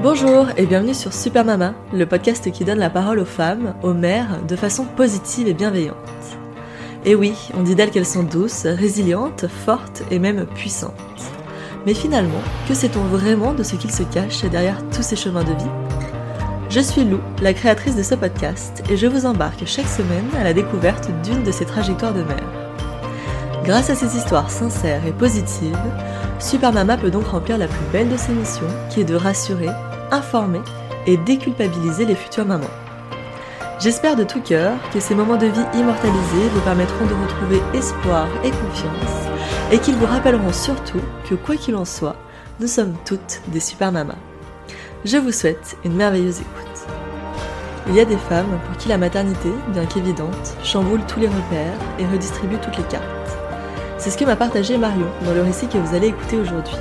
Bonjour et bienvenue sur Super Mama, le podcast qui donne la parole aux femmes, aux mères, de façon positive et bienveillante. Et oui, on dit d'elles qu'elles sont douces, résilientes, fortes et même puissantes. Mais finalement, que sait-on vraiment de ce qu'il se cache derrière tous ces chemins de vie ? Je suis Lou, la créatrice de ce podcast, et je vous embarque chaque semaine à la découverte d'une de ces trajectoires de mère. Grâce à ces histoires sincères et positives, Super Mama peut donc remplir la plus belle de ses missions, qui est de rassurer, informer et déculpabiliser les futures mamans. J'espère de tout cœur que ces moments de vie immortalisés vous permettront de retrouver espoir et confiance, et qu'ils vous rappelleront surtout que quoi qu'il en soit, nous sommes toutes des super mamas. Je vous souhaite une merveilleuse écoute. Il y a des femmes pour qui la maternité, bien qu'évidente, chamboule tous les repères et redistribue toutes les cartes. C'est ce que m'a partagé Marion dans le récit que vous allez écouter aujourd'hui.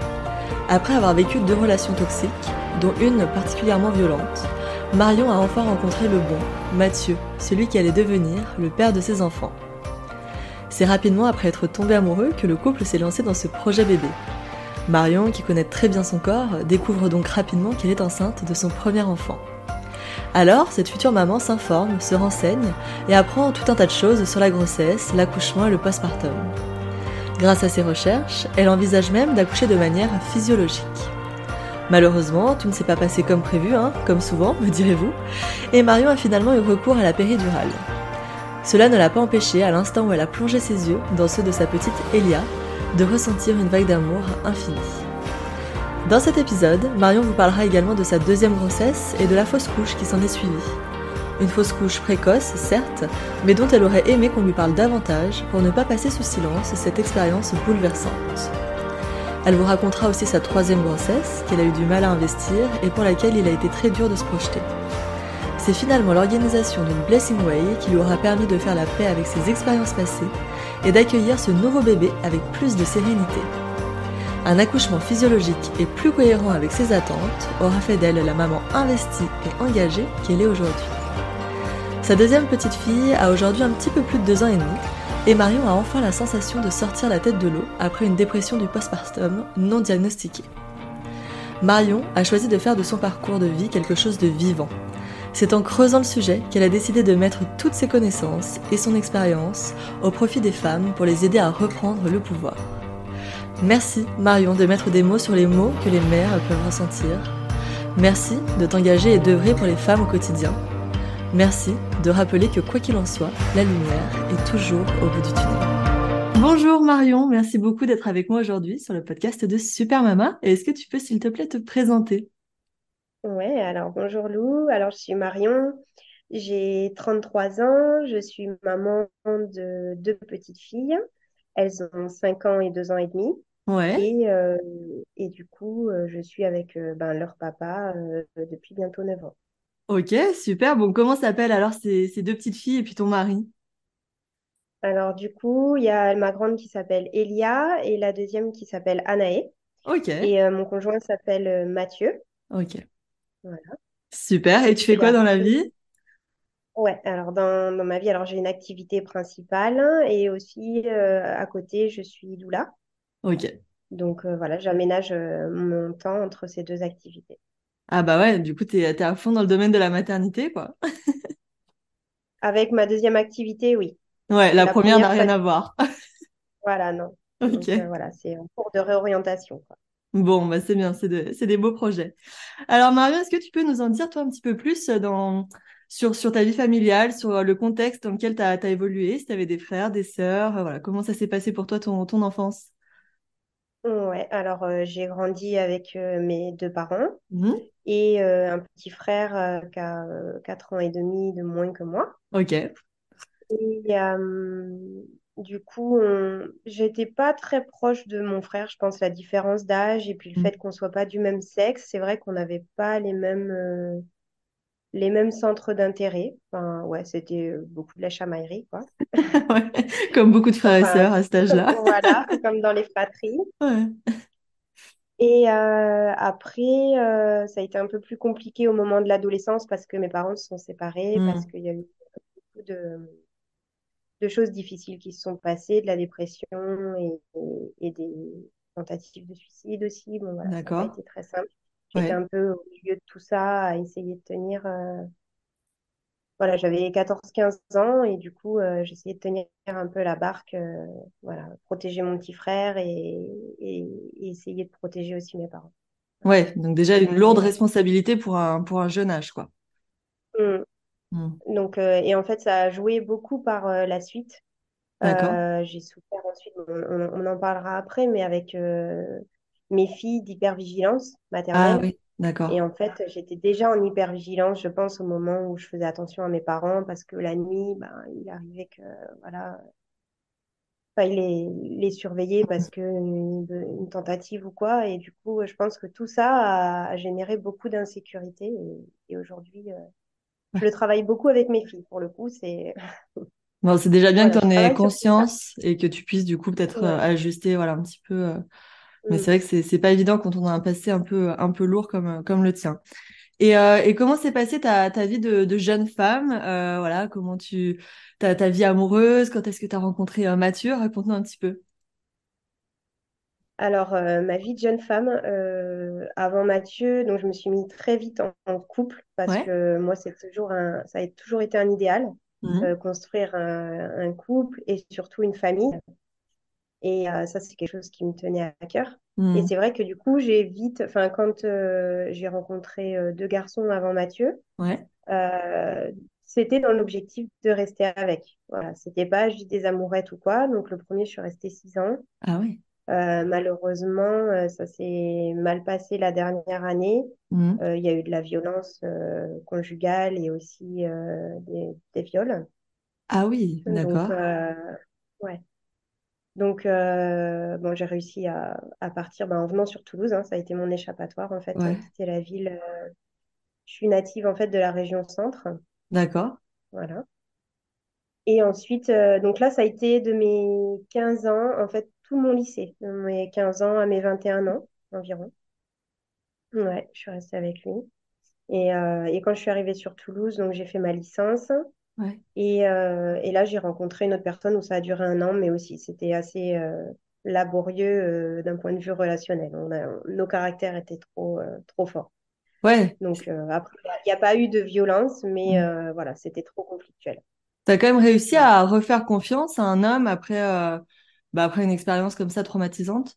Après avoir vécu 2 relations toxiques, dont une particulièrement violente, Marion a enfin rencontré le bon, Mathieu, celui qui allait devenir le père de ses enfants. C'est rapidement après être tombé amoureux que le couple s'est lancé dans ce projet bébé. Marion, qui connaît très bien son corps, découvre donc rapidement qu'elle est enceinte de son premier enfant. Alors, cette future maman s'informe, se renseigne et apprend tout un tas de choses sur la grossesse, l'accouchement et le postpartum. Grâce à ses recherches, elle envisage même d'accoucher de manière physiologique. Malheureusement, tout ne s'est pas passé comme prévu, comme souvent, me direz-vous, et Marion a finalement eu recours à la péridurale. Cela ne l'a pas empêchée, à l'instant où elle a plongé ses yeux dans ceux de sa petite Elia, de ressentir une vague d'amour infinie. Dans cet épisode, Marion vous parlera également de sa 2e grossesse et de la fausse couche qui s'en est suivie. Une fausse couche précoce, certes, mais dont elle aurait aimé qu'on lui parle davantage pour ne pas passer sous silence cette expérience bouleversante. Elle vous racontera aussi sa 3e grossesse, qu'elle a eu du mal à investir et pour laquelle il a été très dur de se projeter. C'est finalement l'organisation d'une Blessing Way qui lui aura permis de faire la paix avec ses expériences passées et d'accueillir ce nouveau bébé avec plus de sérénité. Un accouchement physiologique et plus cohérent avec ses attentes aura fait d'elle la maman investie et engagée qu'elle est aujourd'hui. Sa 2e petite fille a aujourd'hui un petit peu plus de 2 ans et demi, et Marion a enfin la sensation de sortir la tête de l'eau après une dépression du postpartum non diagnostiquée. Marion a choisi de faire de son parcours de vie quelque chose de vivant. C'est en creusant le sujet qu'elle a décidé de mettre toutes ses connaissances et son expérience au profit des femmes pour les aider à reprendre le pouvoir. Merci Marion de mettre des mots sur les mots que les mères peuvent ressentir. Merci de t'engager et d'œuvrer pour les femmes au quotidien. Merci de rappeler que quoi qu'il en soit, la lumière est toujours au bout du tunnel. Bonjour Marion, merci beaucoup d'être avec moi aujourd'hui sur le podcast de Super Mama. Et est-ce que tu peux s'il te plaît te présenter ? Ouais, alors bonjour Lou, alors je suis Marion, j'ai 33 ans, je suis maman de 2 petites filles, elles ont 5 ans et 2 ans et demi, Ouais. et, euh, et du coup je suis avec leur papa depuis bientôt 9 ans. Ok, super. Bon, comment s'appellent alors ces 2 petites filles et puis ton mari ? Alors du coup il y a ma grande qui s'appelle Elia et la deuxième qui s'appelle Anaë, Ok, et mon conjoint s'appelle Mathieu. ok. Voilà. Super. Et Et tu fais puis quoi dans la après, vie ? ouais, alors dans ma vie, alors j'ai une activité principale et aussi à côté, je suis doula. Ok. Donc voilà, j'aménage mon temps entre ces 2 activités. Ah bah ouais, du coup, t'es à fond dans le domaine de la maternité, quoi. Avec ma 2e activité, oui. Ouais, la La première n'a première, rien pas à du tout. voir. Voilà, non. Donc Ok. voilà, c'est en cours de réorientation, quoi. Bon, bah c'est bien, c'est des beaux projets. Alors Marion, est-ce que tu peux nous en dire toi un petit peu plus sur ta vie familiale, sur le contexte dans lequel t'as évolué, si tu avais des frères, des sœurs, voilà, comment ça s'est passé pour toi ton enfance? Ouais, alors j'ai grandi avec mes 2 parents Mhm. et un petit frère qui a 4 ans et demi de moins que moi. Ok. Et du coup, j'étais pas très proche de mon frère, je pense, la différence d'âge et puis le Mhm. fait qu'on soit pas du même sexe, c'est vrai qu'on n'avait pas les mêmes centres d'intérêt. Enfin, ouais, c'était beaucoup de la chamaillerie, quoi. Ouais, comme beaucoup de frères et Enfin, sœurs à cet âge-là. voilà, comme dans les fratries. Ouais. Et après, ça a été un peu plus compliqué au moment de l'adolescence parce que mes parents se sont séparés, parce Mhm. qu'il y a eu beaucoup de choses difficiles qui se sont passées, de la dépression et des tentatives de suicide aussi. Bon, voilà, ça n'a pas D'accord. été très simple. J'étais Ouais. un peu au milieu de tout ça, à essayer de tenir. Voilà, j'avais 14 15 ans et du coup, j'essayais de tenir un peu la barque, voilà, protéger mon petit frère et essayer de protéger aussi mes parents. Voilà. Ouais, donc déjà une lourde Et, responsabilité pour un jeune âge, quoi. mm, Hmm. donc, et en fait, ça a joué beaucoup par la suite. D'accord. J'ai souffert ensuite, on en parlera après, mais avec mes filles d'hypervigilance Ah maternelle. oui, Et d'accord. en fait, j'étais déjà en hypervigilance, je pense, au moment où je faisais attention à mes parents, parce que la nuit, ben, il arrivait que, voilà, il les surveiller parce que une tentative ou quoi. Et du coup, je pense que tout ça a généré beaucoup d'insécurité. Et aujourd'hui, je le travaille beaucoup avec mes filles. Pour le coup, c'est Bon, c'est déjà bien que voilà, tu je en aies travaille sur tout ça. conscience et que tu puisses du coup peut-être Ouais. ajuster voilà, un petit peu. Mais Mm. c'est vrai que c'est pas évident quand on a un passé un peu lourd comme le tien. Et comment s'est passée ta vie de jeune femme? Voilà, comment ta vie amoureuse? Quand est-ce que tu as rencontré Mathieu? Raconte-nous un petit peu. Alors, ma vie de jeune femme, avant Mathieu, donc je me suis mis très vite en couple parce Ouais. que moi, ça a toujours été un idéal, Mhm. construire un couple et surtout une famille. Et ça, c'est quelque chose qui me tenait à cœur. Et Mhm. c'est vrai que du coup, j'ai vite, enfin, quand j'ai rencontré deux garçons avant Mathieu, Ouais. euh, c'était dans l'objectif de rester avec. Voilà, c'était pas juste des amourettes ou quoi. Donc, le premier, je suis restée 6 ans. Ah ouais. Malheureusement, ça s'est mal passé la dernière année. Mhm. Il y a eu de la violence conjugale et aussi des viols. Ah oui, Donc, d'accord. ouais. Donc, bon, j'ai réussi à partir en venant sur Toulouse. Hein, ça a été mon échappatoire, en fait, Ouais. quitter la ville. Je suis native, en fait, de la région centre. D'accord. Voilà. Et ensuite, donc là, ça a été de mes 15 ans, en fait, tout mon lycée, de mes 15 ans à mes 21 ans environ. Ouais, je suis restée avec lui. Et quand je suis arrivée sur Toulouse, donc j'ai fait ma licence. Ouais. Et là, j'ai rencontré une autre personne où ça a duré 1 an, mais aussi c'était assez laborieux d'un point de vue relationnel. Nos caractères étaient trop forts. Ouais. Donc après, il n'y a pas eu de violence, mais Mhm. voilà, c'était trop conflictuel. T'as quand même réussi Ouais. à refaire confiance à un homme après une expérience comme ça traumatisante?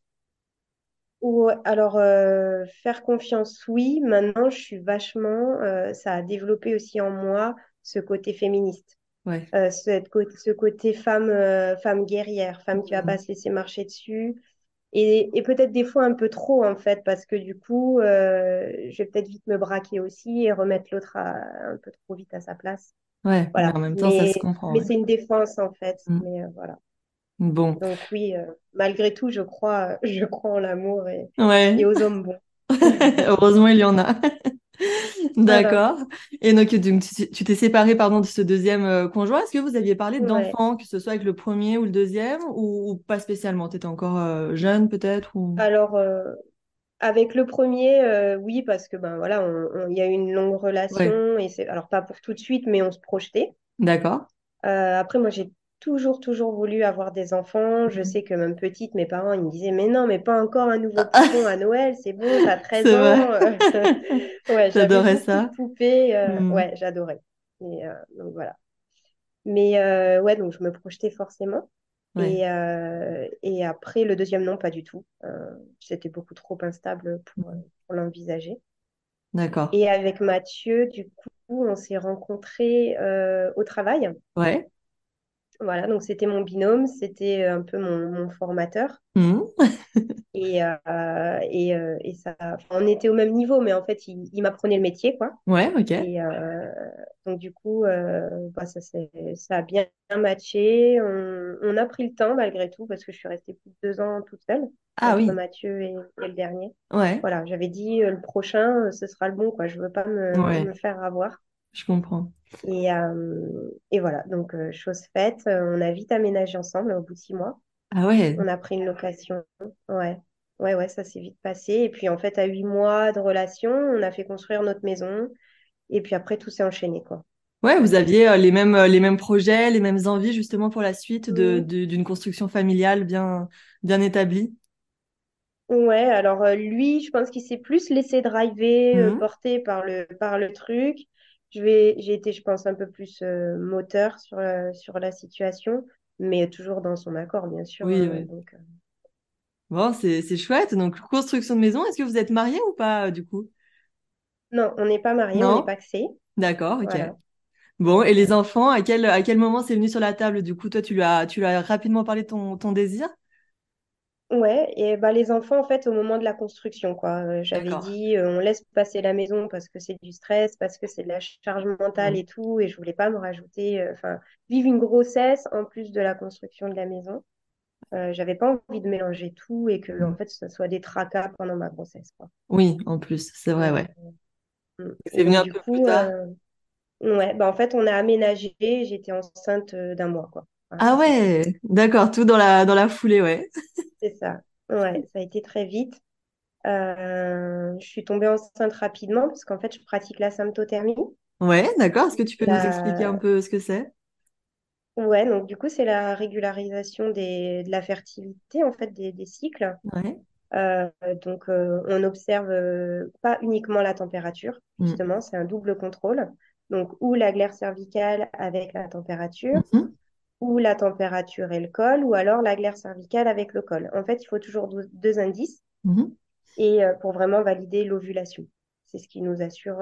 Alors, faire confiance, oui. Maintenant, je suis vachement, ça a développé aussi en moi ce côté féministe. Ouais. Ce côté femme, femme guerrière, femme qui va pas Mhm. se laisser marcher dessus. Et peut-être des fois un peu trop, en fait, parce que du coup, je vais peut-être vite me braquer aussi et remettre l'autre un peu trop vite à sa place. Ouais, mais Voilà. en même temps, ça se comprend, Mais ouais. c'est une défense, en fait. Mhm. Mais voilà. Bon. Donc oui, malgré tout, je crois en l'amour et Ouais. aux hommes bons. Heureusement, il y en a. Voilà. D'accord. Et donc, tu t'es séparé, pardon, de ce deuxième conjoint. Est-ce que vous aviez parlé Ouais. d'enfants, que ce soit avec le premier ou le deuxième, ou pas spécialement? Tu étais encore jeune, peut-être, ou... Alors, avec le premier, oui, parce que ben voilà, il y a eu une longue Ouais. relation et c'est alors pas pour tout de suite, mais on se projetait. D'accord. Après, moi, j'ai toujours voulu avoir des enfants. Je Mhm. sais que même petite, mes parents, ils me disaient, mais non, mais pas encore un nouveau poupon à Noël, c'est bon, t'as 13 C'est vrai. ans. Ouais, j'avais J'adorais beaucoup de ça. poupées. Mhm. Ouais, j'adorais. Donc voilà. Mais ouais, donc je me projetais forcément. Ouais. Et après, le deuxième, non, pas du tout. C'était beaucoup trop instable Mhm. pour l'envisager. D'accord. Et avec Mathieu, du coup, on s'est rencontrés au travail. Ouais. Voilà, donc c'était mon binôme, c'était un peu mon formateur. Mhm. Et ça, enfin, on était au même niveau, mais en fait, il m'apprenait le métier, quoi. Ouais, ok. Et donc, du coup, bah, ça a bien matché. On a pris le temps, malgré tout, parce que je suis restée plus de 2 ans toute seule, Ah entre oui. Mathieu et le dernier. Ouais. Voilà, j'avais dit le prochain, ce sera le bon, quoi. Je veux pas me Ouais. faire avoir. Je comprends. Et voilà, donc chose faite, on a vite aménagé ensemble au bout de 6 mois. Ah ouais. On a pris une location. Ouais, ouais, ça s'est vite passé. Et puis en fait, à 8 mois de relation, on a fait construire notre maison. Et puis après, tout s'est enchaîné, quoi. Ouais, vous Ouais. aviez les mêmes projets, les mêmes envies justement pour la suite Mhm. d'une construction familiale bien établie. Ouais, alors lui, je pense qu'il s'est plus laissé driver, Mhm. porter par le truc. J'ai été, je pense, un peu plus moteur sur la situation, mais toujours dans son accord, bien sûr, Oui, hein, oui. donc, Bon, c'est chouette. Donc, construction de maison, est-ce que vous êtes mariés ou pas, du coup? non, on n'est pas mariés, on n'est Non? pas pacsés. D'accord, ok. Voilà. Bon, et les Ouais. enfants, à quel moment c'est venu sur la table? Du coup, toi, tu lui as rapidement parlé de ton désir? Ouais, et bah, les enfants, en fait, au moment de la construction, quoi. J'avais D'accord. dit, on laisse passer la maison parce que c'est du stress, parce que c'est de la charge mentale Mm. et tout, et je voulais pas me rajouter, enfin, vivre une grossesse en plus de la construction de la maison. J'avais pas envie de mélanger tout et que, en Mm. fait, ce soit des tracas pendant ma grossesse, quoi. Oui, en plus, c'est vrai, Euh, ouais. et C'est venu donc, un du peu plus coup, tard. ouais, bah, en fait, on a aménagé, j'étais enceinte d'un mois, quoi. Voilà, Ah c'est tout. ouais, d'accord, tout dans la foulée, ouais. C'est ça. Ouais, ça a été très vite. Je suis tombée enceinte rapidement parce qu'en fait, je pratique la symptothermie. Ouais, d'accord. Est-ce que tu peux nous expliquer un La... peu ce que c'est? Ouais, donc du coup, c'est la régularisation de la fertilité, en fait, des cycles. Ouais. Euh, on observe pas uniquement la température, Mm. justement, c'est un double contrôle. Donc, ou la glaire cervicale avec la température, Mhm. ou la température et le col, ou alors la glaire cervicale avec le col. En fait, il faut toujours deux indices Mhm. et pour vraiment valider l'ovulation. C'est ce qui nous assure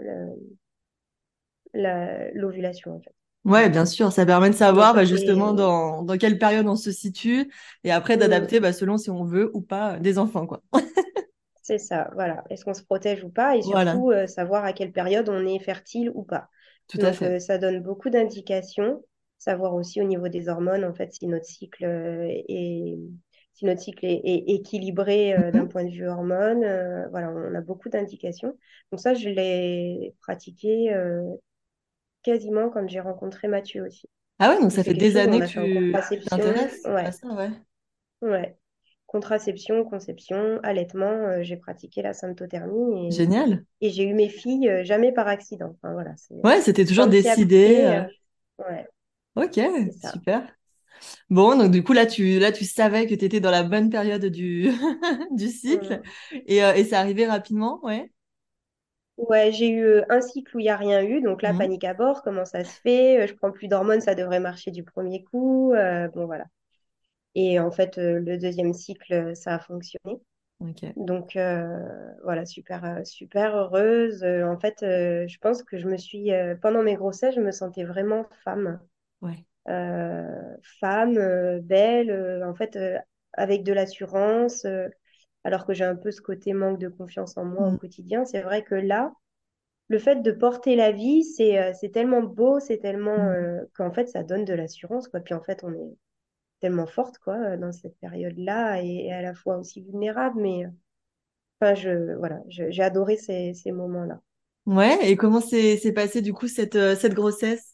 l'ovulation, en fait. Ouais, bien sûr, ça permet de Donc, savoir ça, bah, c'est... justement dans quelle période on se situe et après Mm, d'adapter bah, selon si on veut ou pas des enfants, quoi. c'est ça, voilà. Est-ce qu'on se protège ou pas? Et Voilà, surtout, savoir à quelle période on est fertile ou pas. tout à Donc, fait. ça donne beaucoup d'indications. Savoir aussi au niveau des hormones, en fait, si notre cycle si notre cycle est équilibré d'un Mhm. point de vue hormones. Voilà, on a beaucoup d'indications. Donc ça, je l'ai pratiqué quasiment quand j'ai rencontré Mathieu aussi. Ah ouais, donc Donc ça c'est fait quelque des chose, on années que a fait en tu contraception. t'intéresses à Ouais, ça, ouais. ouais. Contraception, conception, allaitement, j'ai pratiqué la symptothermie Génial. et j'ai eu mes filles jamais par accident. Enfin, voilà, c'est Ouais, c'était toujours senti décidé. appliqué. Ouais, Ok, c'est ça. super. Bon, donc du coup, là, tu savais que tu étais dans la bonne période du cycle Mm. et c'est arrivé rapidement, ouais. Ouais, j'ai eu un cycle où il n'y a rien eu, donc là, Mhm. panique à bord, comment ça se fait? Je prends plus d'hormones, ça devrait marcher du premier coup. Bon, voilà. Et en fait, le deuxième cycle, ça a fonctionné. Ok, Donc voilà, super heureuse. En fait, je pense que pendant mes grossesses, je me sentais vraiment femme. ouais. Femme, belle, en fait, avec de l'assurance, alors que j'ai un peu ce côté manque de confiance en moi au Mm. quotidien. C'est vrai que là, le fait de porter la vie, c'est tellement beau, c'est tellement Mm. qu'en fait, ça donne de l'assurance, quoi. Puis en fait, on est tellement forte, quoi, dans cette période-là et à la fois aussi vulnérable, mais enfin, voilà, j'ai adoré ces moments-là. Ouais, et comment s'est passée du coup cette grossesse?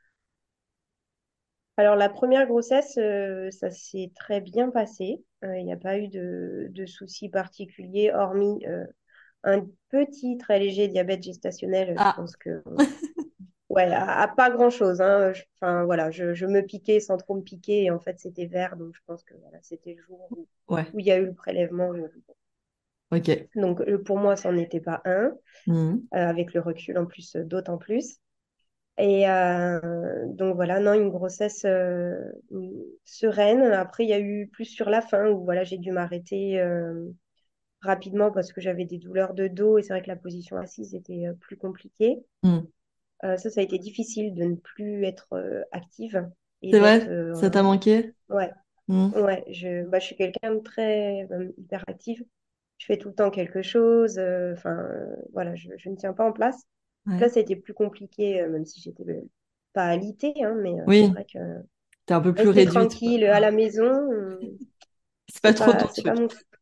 Alors, la première grossesse, ça s'est très bien passé. Il n'y a pas eu de soucis particuliers, hormis un petit, très léger diabète gestationnel. Je Ah, pense que, ouais, à pas grand-chose, hein. Enfin, voilà, je me piquais sans trop me piquer. Et en fait, c'était vert. Donc, je pense que voilà, c'était le jour ouais, où il y a eu le prélèvement. ok. Donc, pour moi, ça n'en était pas un. Mhm. Avec le recul, en plus, d'autant plus. Et donc voilà, non, une grossesse sereine. Après, il y a eu plus sur la fin où voilà, j'ai dû m'arrêter rapidement parce que j'avais des douleurs de dos et c'est vrai que la position assise était plus compliquée. Mm. Ça a été difficile de ne plus être active et C'est d'être... vrai? Ça t'a manqué? ouais, Mm. ouais, je suis quelqu'un de très hyper active. Je fais tout le temps quelque chose. Enfin, voilà, je ne tiens pas en place. Donc là, Ouais. ça a été plus compliqué, même si j'étais pas alitée, hein, mais c'est Oui, vrai que t'es un peu plus rester réduite, quoi. tranquille à la maison, C'est pas trop ton c'est pas truc. mon truc.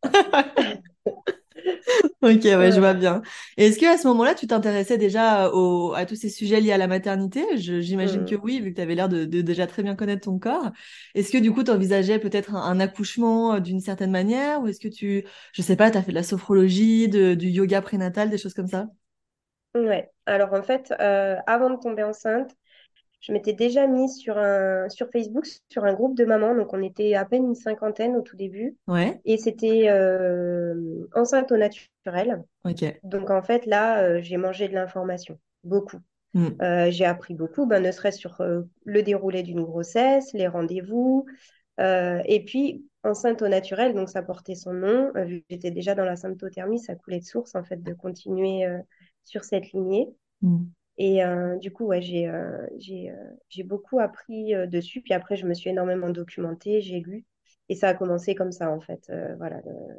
Ok, ouais, je vois Voilà. bien. Et est-ce que à ce moment-là, tu t'intéressais déjà à tous ces sujets liés à la maternité? J'imagine que Mm. oui, vu que tu avais l'air de déjà très bien connaître ton corps. Est-ce que du coup, tu envisageais peut-être un accouchement d'une certaine manière? Ou est-ce que je sais pas, tu as fait de la sophrologie, du yoga prénatal, des choses comme ça? Ouais. Alors en fait, avant de tomber enceinte, je m'étais déjà mise sur Facebook, sur un groupe de mamans. Donc, on était à peine une cinquantaine au tout début. Ouais. Et c'était enceinte au naturel. Ok. Donc, en fait, là, j'ai mangé de l'information, beaucoup. Hmm. J'ai appris beaucoup, ben, ne serait-ce sur le déroulé d'une grossesse, les rendez-vous. Et puis, enceinte au naturel, donc ça portait son nom. Vu que j'étais déjà dans la symptothermie, ça coulait de source, en fait, de continuer sur cette lignée. Hmm. Et du coup, ouais, j'ai beaucoup appris dessus. Puis après, je me suis énormément documentée, j'ai lu. Et ça a commencé comme ça, en fait. Voilà,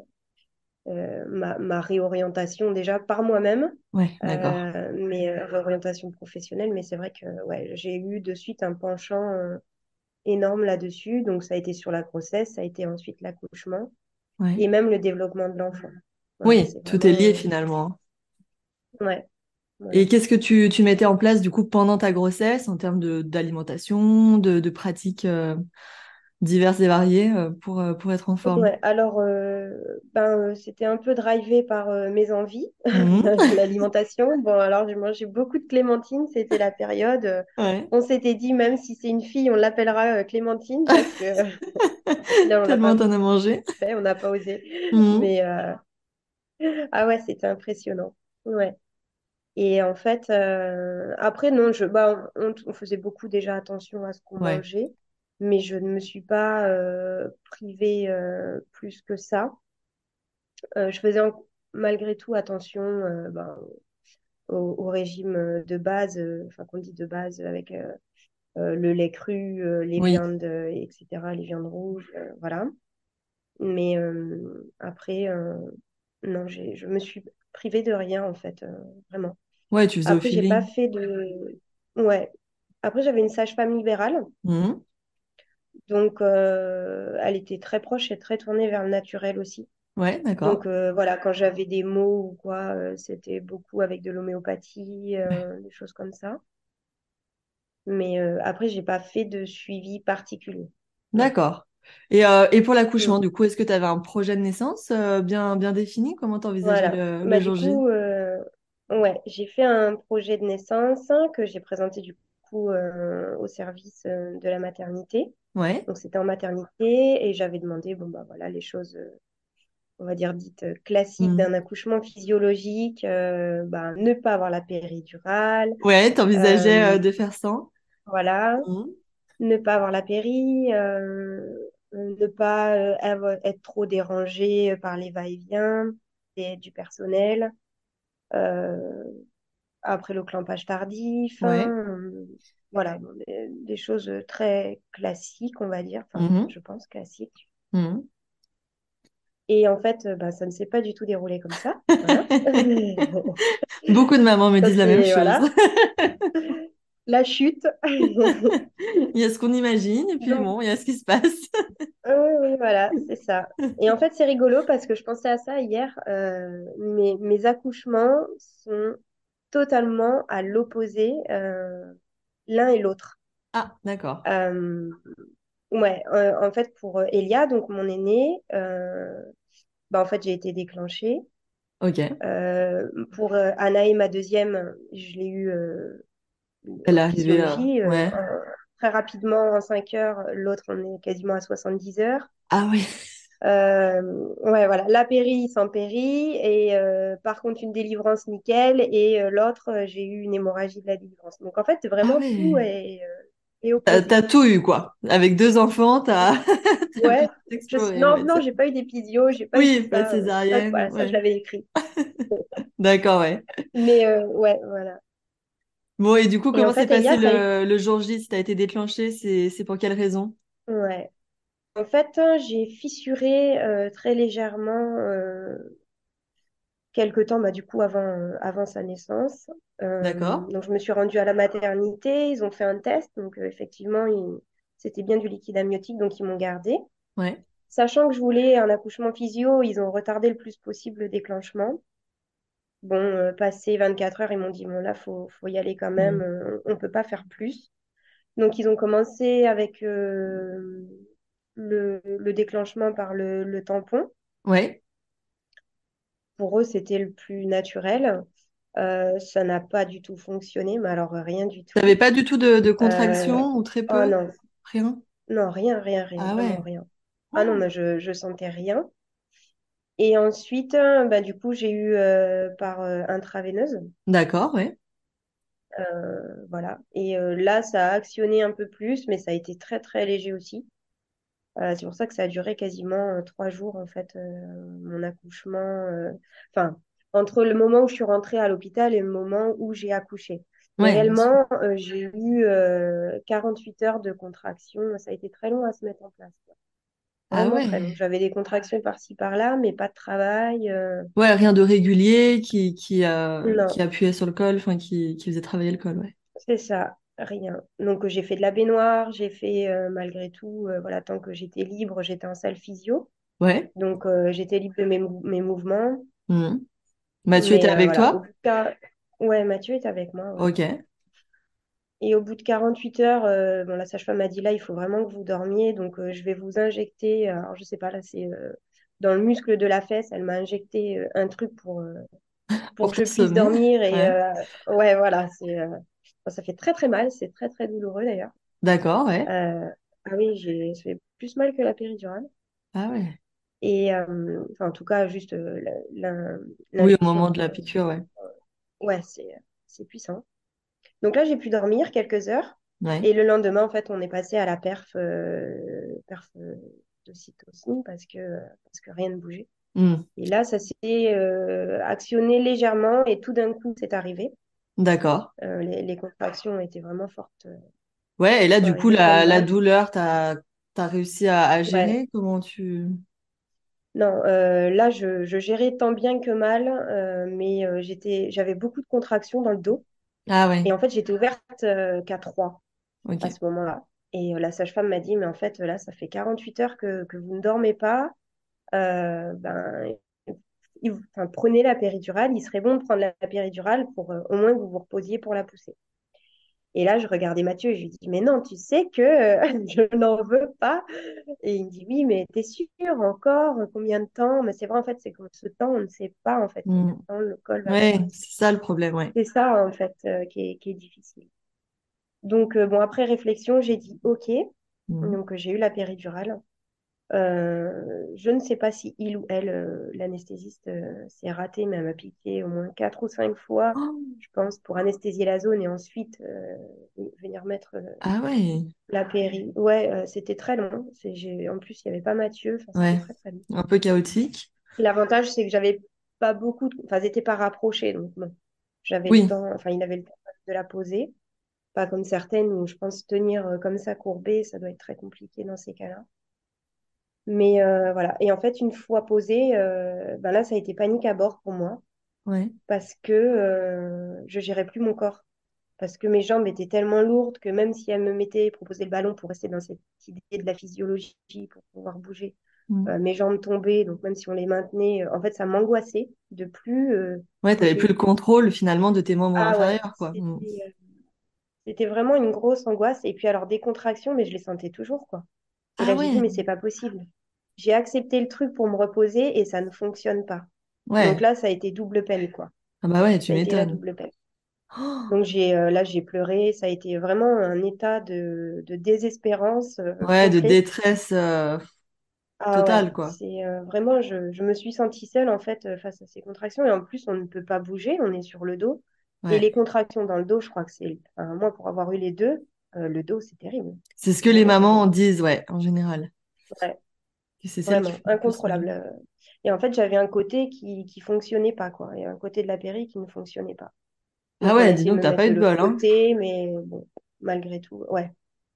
ma réorientation déjà par moi-même, Ouais, d'accord. mais réorientation professionnelle. Mais c'est vrai que ouais, j'ai eu de suite un penchant énorme là-dessus. Donc, ça a été sur la grossesse, ça a été ensuite l'accouchement Ouais. et même le développement de l'enfant. Voilà, Oui, c'est tout est vraiment. lié finalement. Ouais, Et voilà. qu'est-ce que tu mettais en place du coup pendant ta grossesse en termes d'alimentation, de pratiques diverses et variées pour être en forme? Ouais, alors, c'était un peu drivé par mes envies, Mhm. l'alimentation. Bon, alors, j'ai mangé beaucoup de clémentines, c'était la période. Ouais. On s'était dit, même si c'est une fille, on l'appellera Clémentine, parce que au final, on l'a Tellement pas t'en as mangé. fait, on n'a pas osé. Mhm. Mais, ah ouais, c'était impressionnant. Ouais. Et en fait, après, non, on faisait beaucoup déjà attention à ce qu'on Ouais. mangeait, mais je ne me suis pas privée plus que ça. Je faisais malgré tout attention au régime de base, enfin qu'on dit de base avec le lait cru, les Oui. viandes, etc., les viandes rouges, voilà. Mais après, non, je me suis privée de rien en fait, vraiment. Ouais, tu faisais au Après, j'ai pas feeling. fait de. Ouais. Après, j'avais une sage-femme libérale, Mhm. donc elle était très proche et très tournée vers le naturel aussi. Ouais, d'accord. Donc voilà, quand j'avais des maux ou quoi, c'était beaucoup avec de l'homéopathie, Ouais. des choses comme ça. Mais après, j'ai pas fait de suivi particulier. Non. D'accord. Et pour l'accouchement, Mm. du coup, est-ce que tu avais un projet de naissance bien défini? Comment t'envisageais Voilà. le Bah, du jour J? coup, ouais, j'ai fait un projet de naissance que j'ai présenté du coup au service de la maternité. Ouais. Donc c'était en maternité et j'avais demandé, bon bah voilà, les choses, on va dire dites classiques Mhm. d'un accouchement physiologique, bah, ne pas avoir la péridurale, Ouais, t'envisageais euh, de faire sans? voilà, Mhm. ne pas avoir la péri, ne pas être trop dérangé par les va-et-vient du personnel, euh, après le clampage tardif, Ouais. hein, voilà, bon, des choses très classiques, on va dire, enfin, Mhm. je pense classiques. Mhm. Et en fait, bah, ça ne s'est pas du tout déroulé comme ça. Voilà. Beaucoup de mamans me Ça, disent la même c'est, chose. voilà, la chute. Il y a ce qu'on imagine et puis Donc, bon, il y a ce qui se passe. oui, oui, voilà, c'est ça. Et en fait, c'est rigolo parce que je pensais à ça hier. Mes accouchements sont totalement à l'opposé, l'un et l'autre. Ah, d'accord. Euh, ouais, en fait, pour Elia, donc mon aînée, bah, en fait, j'ai été déclenchée. Ok. Pour Anaë, ma deuxième, je l'ai eu Elle est en arrivée. physiologie, Ouais. très rapidement, en 5 heures. L'autre, on est quasiment à 70 heures. Ah oui. Ouais, voilà, la péri sans péri, et par contre, une délivrance nickel, et l'autre, j'ai eu une hémorragie de la délivrance. Donc, en fait, Ah vraiment, tout ouais. est T'as, opposé. t'as tout eu, quoi. Avec deux enfants, t'as pu Ouais, tout explorer, on non, va non, dire. j'ai pas eu d'épisio, j'ai pas eu tout Oui, pas de ça. césarienne. Voilà, ça, je Ouais. l'avais écrit. D'accord, ouais. Mais ouais, voilà. Bon, et du coup, Et en comment s'est fait, passé Elia, ça a été. le jour J? Si t'as été déclenché, c'est pour quelle raison? Ouais. En fait, j'ai fissuré très légèrement quelque temps, bah, du coup, avant sa naissance. D'accord. Donc, je me suis rendue à la maternité, ils ont fait un test, donc effectivement, c'était bien du liquide amniotique, donc ils m'ont gardé. Ouais. Sachant que je voulais un accouchement physio, ils ont retardé le plus possible le déclenchement. Bon, passé 24 heures, ils m'ont dit, bon, là, faut y aller quand même, Mm. on ne peut pas faire plus. Donc, ils ont commencé avec le déclenchement par le tampon. Ouais. Pour eux, c'était le plus naturel. Ça n'a pas du tout fonctionné, mais alors rien du T'avais tout. pas du tout de Euh, contraction ou très oh peu? non, Rien? non, rien, rien, rien, Ah vraiment ouais. rien. Ah non, Oh. mais je sentais rien. Et ensuite, bah, du coup, j'ai eu par intraveineuse. D'accord, ouais. Voilà. Et là, ça a actionné un peu plus, mais ça a été très, très léger aussi. C'est pour ça que ça a duré quasiment 3 jours, en fait, mon accouchement. Enfin, entre le moment où je suis rentrée à l'hôpital et le moment où j'ai accouché. Mais Ouais, bien sûr. réellement, j'ai eu 48 heures de contraction. Ça a été très long à se mettre en place, quoi. Ah Vraiment très long. ouais. J'avais des contractions par-ci, par-là, mais pas de travail. Ouais, rien de régulier qui Non, appuyait sur le col, enfin qui faisait travailler le col, ouais. c'est ça, rien. Donc, j'ai fait de la baignoire, j'ai fait malgré tout, voilà, tant que j'étais libre, j'étais en salle physio. Ouais. Donc, j'étais libre de mes mouvements. Mhm. Mathieu était Mais avec voilà, toi? ouais, Mathieu est avec moi, ouais. Ok. Et au bout de 48 heures, bon, la sage-femme m'a dit là, il faut vraiment que vous dormiez. Donc, je vais vous injecter. Alors, je sais pas, là, c'est dans le muscle de la fesse. Elle m'a injecté un truc pour Pour que je puisse t'assommer. dormir. Et Ouais. ouais, voilà, bon, ça fait très, très mal. C'est très, très douloureux d'ailleurs. D'accord, ouais. Ah oui, ça fait plus mal que la péridurale. Ah ouais. Et enfin, en tout cas, juste Oui, au l'injection, moment de quoi. la piqûre, ouais. Ouais, c'est puissant. Donc là, j'ai pu dormir quelques heures. Ouais. Et le lendemain, en fait, on est passé à la perf d'ocytocine parce que rien ne bougeait. Hmm. Et là, ça s'est actionné légèrement et tout d'un coup, c'est arrivé. D'accord. Les contractions étaient vraiment fortes, Ouais, et là, sont du coup, arrivées la celle-là. douleur, t'as réussi à Ouais. gérer? Comment tu... Non, là, je gérais tant bien que mal, mais j'avais beaucoup de contractions dans le dos. Ah ouais, Et en fait, j'étais ouverte qu'à 3 à ok. ce moment-là. Et la sage-femme m'a dit, mais en fait, là, ça fait 48 heures que vous ne dormez pas. Ben, enfin, prenez la péridurale. Il serait bon de prendre la péridurale pour au moins que vous vous reposiez pour la pousser. Et là, je regardais Mathieu et je lui dis, mais non, tu sais que je n'en veux pas. Et il me dit, oui, mais t'es sûr encore combien de temps? Mais c'est vrai, en fait, c'est comme ce temps, on ne sait pas, en fait, Hmm. combien de temps le col va Ouais, faire. c'est ça le problème, ouais. C'est ça, en fait, qui est difficile. Donc, bon, après réflexion, j'ai dit OK. Hmm. Donc, j'ai eu la péridurale. Je ne sais pas si il ou elle, l'anesthésiste, s'est raté, mais elle m'a piqué au moins 4 ou 5 fois, Oh, je pense, pour anesthésier la zone et ensuite venir mettre ah ouais, la péri. Ouais, c'était très long. En plus, il n'y avait pas Mathieu. Enfin, c'était ouais. très, très long. Un peu chaotique. L'avantage, c'est que j'avais pas beaucoup Enfin, ils n'étaient pas rapprochés. Donc, bon, j'avais le Oui, temps. Enfin, il avait le temps de la poser. Pas comme certaines où je pense tenir comme ça courbé, ça doit être très compliqué dans ces cas-là. Mais voilà. Et en fait, une fois posé, ben là, ça a été panique à bord pour moi ouais. parce que je gérais plus mon corps. Parce que mes jambes étaient tellement lourdes que même si elle me mettait, proposait le ballon pour rester dans cette idée de la physiologie, pour pouvoir bouger, Hmm. mes jambes tombaient. Donc même si on les maintenait, en fait, ça m'angoissait de plus Ouais, t'avais plus le bouger. contrôle finalement de tes membres Ah ouais, inférieurs, quoi. Hmm. c'était vraiment une grosse angoisse. Et puis alors des contractions, mais je les sentais toujours, quoi. Et Ah là, j'ai dit, ouais, mais c'est pas possible. J'ai accepté le truc pour me reposer et ça ne fonctionne pas. Donc ouais. là, ça a été double peine, quoi. Ah bah ouais, tu Ça a été la m'étonnes. double peine. Oh, Donc là, j'ai pleuré. Ça a été vraiment un état de désespérance ouais, de complet. détresse Ah ouais, totale, quoi. c'est vraiment, je me suis sentie seule en fait face à ces contractions. Et en plus, on ne peut pas bouger, on est sur le dos. Et Ouais. les contractions dans le dos, je crois que enfin, moi, pour avoir eu les deux, le dos, c'est terrible. C'est ce C'est que les vraiment mamans terrible. disent, ouais, en général. Ouais. Que c'est celles qui Vraiment, font le plus mal. incontrôlable. Et en fait, j'avais un côté qui fonctionnait pas, quoi. Et un côté de la péri qui ne fonctionnait pas. Ah Donc, on a ouais, dis essayé de donc, me t'as mettre pas de eu de l'autre bol, hein. côté, mais bon, malgré tout, ouais.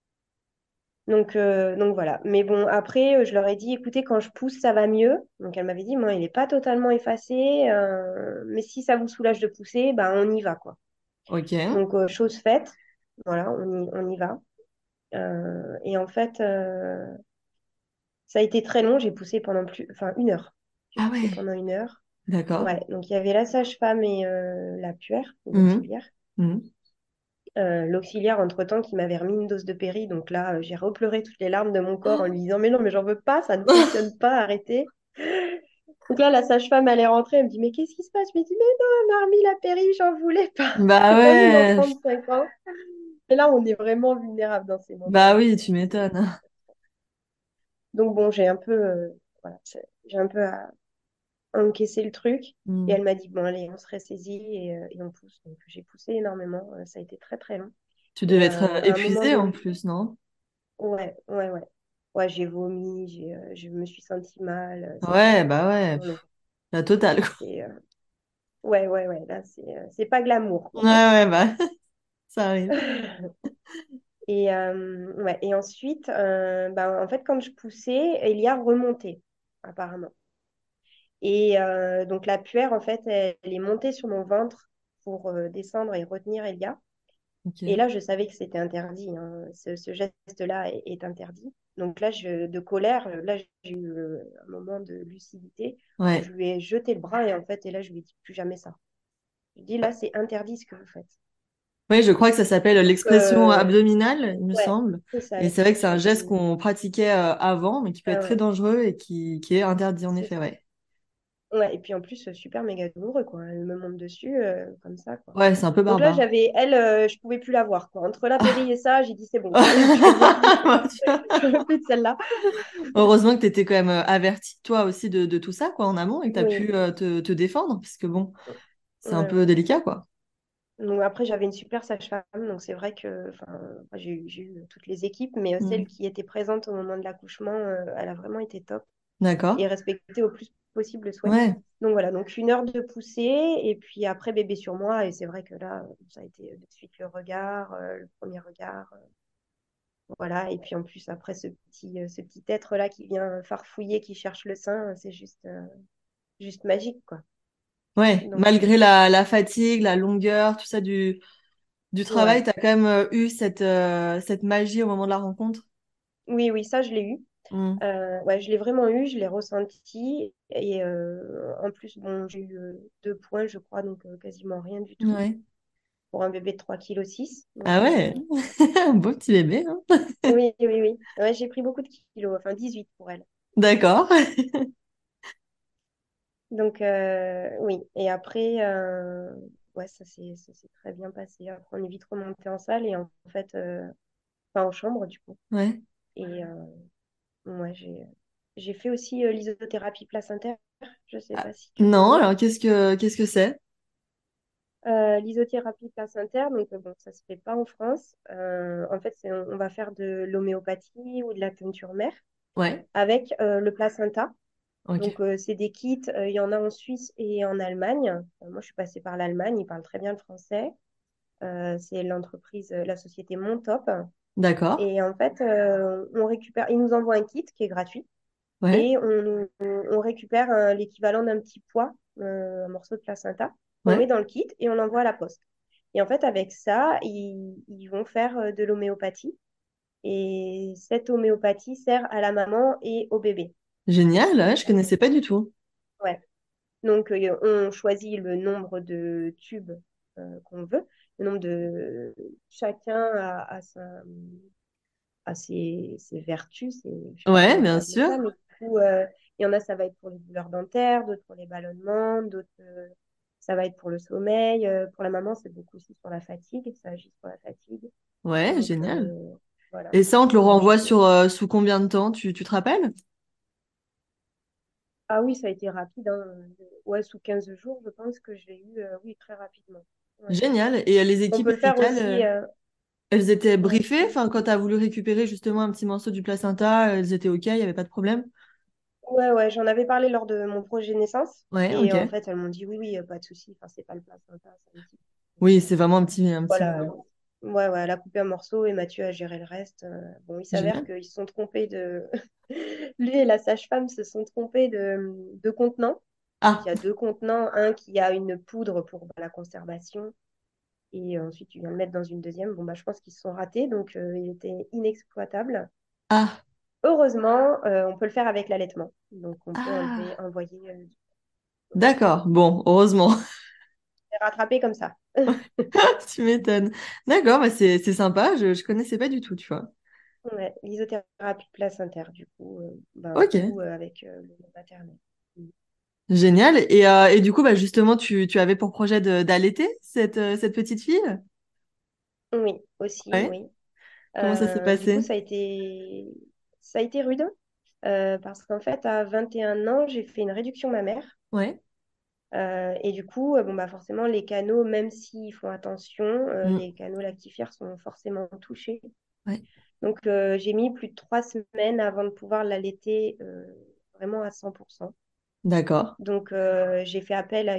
Donc voilà. Mais bon, après, je leur ai dit, écoutez, quand je pousse, ça va mieux. Donc, elle m'avait dit, moi, il n'est pas totalement effacé, mais si ça vous soulage de pousser, ben, on y va, quoi. Ok. Donc, chose faite, voilà, on y va. Et en fait, ça a été très long. J'ai poussé pendant enfin, 1 heure. J'ai Ah poussé ouais, pendant 1 heure. d'accord. Ouais, donc il y avait la sage-femme et la puère, ou Mhm. l'auxiliaire. Mhm. L'auxiliaire, entre-temps, qui m'avait remis une dose de péri. Donc là, j'ai repleuré toutes les larmes de mon corps en lui disant, mais non, mais j'en veux pas, ça ne fonctionne pas, arrêtez. Donc là, la sage-femme, elle est rentrée, elle me dit, mais qu'est-ce qui se passe? Je me dis, mais non, elle m'a remis la péri, j'en voulais pas. Bah J'ai pas envie d'en ouais, prendre 5 ans. Et là, on est vraiment vulnérable dans ces bah moments-là. oui, tu m'étonnes. Donc bon, voilà, j'ai un peu encaissé le truc. Et Hmm. elle m'a dit, bon, allez, on se ressaisit et on pousse. Donc j'ai poussé énormément. Ça a été très, très long. Tu Et devais être à un moment épuisée en donné, plus, non? ouais, ouais, ouais. Ouais, j'ai vomi, je me suis sentie mal. Ouais, bah ouais, Non, non, la totale, quoi. c'est, ouais, ouais, ouais. Là, c'est pas glamour, Ouais, quoi. ouais, bah ça arrive. Et ensuite, en fait, quand je poussais, Elia remontait, apparemment. Donc, la puère, en fait, elle est montée sur mon ventre pour descendre et retenir Elia. Et Ok. là, je savais que c'était interdit, hein. Ce geste-là est interdit. Donc là, de colère, là, j'ai eu un moment de lucidité où Ouais. je lui ai jeté le bras et en fait, et là, je lui ai dit plus jamais ça. Je lui ai dit, là, c'est interdit ce que vous faites. Oui, je crois que ça s'appelle Donc, l'expression abdominale, il me ouais, semble. c'est ça, Et c'est vrai que c'est un l'expression geste abdominale. qu'on pratiquait avant, mais qui peut être Ah très ouais, dangereux et qui est interdit en c'est effet, ça. ouais. Ouais, et puis en plus, super méga douloureux, quoi. Elle me monte dessus, comme ça, quoi. Ouais, c'est un peu Donc là, barbare. je pouvais plus la voir, quoi. Entre la péri Ah. et ça, j'ai dit, c'est bon, je veux plus de celle-là. Heureusement que tu étais quand même avertie, toi aussi, de tout ça, quoi, en amont, et que tu as Oui, pu te défendre, puisque bon, c'est un ouais, peu ouais. délicat, quoi. Donc après, j'avais une super sage-femme, donc c'est vrai que, enfin, j'ai eu toutes les équipes, mais celle Hmm. qui était présente au moment de l'accouchement, elle a vraiment été top D'accord. et respecté au plus possible le souhait. Ouais. Donc voilà, donc 1 heure de poussée et puis après bébé sur moi, et c'est vrai que là, ça a été de suite le regard, le premier regard. Voilà, et puis en plus, après, ce petit être-là qui vient farfouiller, qui cherche le sein, c'est juste magique, quoi. Ouais, Donc, malgré la fatigue, la longueur, tout ça du travail, ouais. tu as quand même eu cette magie au moment de la rencontre. Oui, oui, ça, je l'ai eu. Hmm. Ouais, je l'ai vraiment eu, je l'ai ressenti. Et en plus, bon, j'ai eu 2 points, je crois, donc quasiment rien du tout Ouais. pour un bébé de 3,6 kg. Ah Donc, ouais, un beau petit bébé, hein. oui, oui, oui. Ouais, j'ai pris beaucoup de kilos, enfin 18 pour elle. D'accord. Donc, oui. Et après, ouais, ça s'est très bien passé. Après, on est vite remonté en salle et en fait, enfin en chambre, du coup. Ouais. Et ouais, j'ai fait aussi l'isothérapie placentaire. Je sais Ah, pas si tu non, connais. alors qu'est-ce que c'est? L'isothérapie placentaire, donc bon, ça se fait pas en France. En fait, on va faire de l'homéopathie ou de l'acupuncture mère Ouais. avec le placenta. Ok. Donc, c'est des kits, il y en a en Suisse et en Allemagne. Moi, je suis passée par l'Allemagne, ils parlent très bien le français. C'est l'entreprise, la société Montop. D'accord. Et en fait, on récupère, ils nous envoient un kit qui est gratuit Ouais. et on récupère l'équivalent d'un petit pois, un morceau de placenta, qu'on met Ouais. dans le kit et on l'envoie à la poste. Et en fait, avec ça, ils vont faire de l'homéopathie. Et cette homéopathie sert à la maman et au bébé. Génial, ouais, je connaissais pas du tout. Ouais. Donc, on choisit le nombre de tubes qu'on veut, le nombre de... Chacun a ses vertus, je sais pas Ouais, comment on peut bien appeler sûr. ça, mais du coup, il y en a, ça va être pour les douleurs dentaires, d'autres pour les ballonnements, d'autres, ça va être pour le sommeil. Pour la maman, c'est beaucoup aussi sur la fatigue, ça agit sur la fatigue. Ouais, Donc, génial. voilà. Et ça, on te le Donc, renvoie sur sous combien de temps, tu te rappelles? ah oui, ça a été rapide, hein. Ouais, sous 15 jours, je pense que je l'ai eu, oui, très rapidement. Ouais. Génial. Et les On équipes peut le faire médicales, aussi. elles étaient Ouais, briefées? Enfin, quand tu as voulu récupérer justement un petit morceau du placenta, elles étaient OK, il n'y avait pas de problème? ouais, ouais, j'en avais parlé lors de mon projet de naissance. Ouais, Et en OK. fait, elles m'ont dit oui, oui, pas de souci. Enfin, c'est pas le placenta, c'est un petit. Oui, c'est vraiment un petit Voilà. morceau. Ouais, ouais, elle a coupé un morceau et Mathieu a géré le reste. Bon, il s'avère Génial. qu'ils se sont trompés de. Lui et la sage-femme se sont trompés de contenant. Donc, il Ah, y a 2 contenants. Un qui a une poudre pour la conservation. Et ensuite, tu viens le mettre dans une deuxième. Bon, bah, je pense qu'ils se sont ratés. Donc, il était inexploitable. ah, Heureusement, on peut le faire avec l'allaitement. Donc, on peut ah. envoyer. Voilà. D'accord. Bon, heureusement. C'est rattrapé comme ça. Tu m'étonnes. D'accord, bah c'est sympa. Je connaissais pas du tout, tu vois. Ouais, l'isothérapie placentaire, du coup, Ok. avec le lait maternel. Mm. Génial. Et du coup, bah, justement, tu avais pour projet d'allaiter cette petite fille? Oui, aussi, Ouais. oui. Comment ça s'est Du coup, passé? ça a été rude parce qu'en fait, à 21 ans, j'ai fait une réduction mammaire. Ouais. Et du coup, bon, bah, forcément, les canaux, même s'ils font attention, Mm. les canaux lactifères sont forcément touchés. Ouais. Donc, j'ai mis plus de 3 semaines avant de pouvoir l'allaiter vraiment à 100%. D'accord. Donc, j'ai fait appel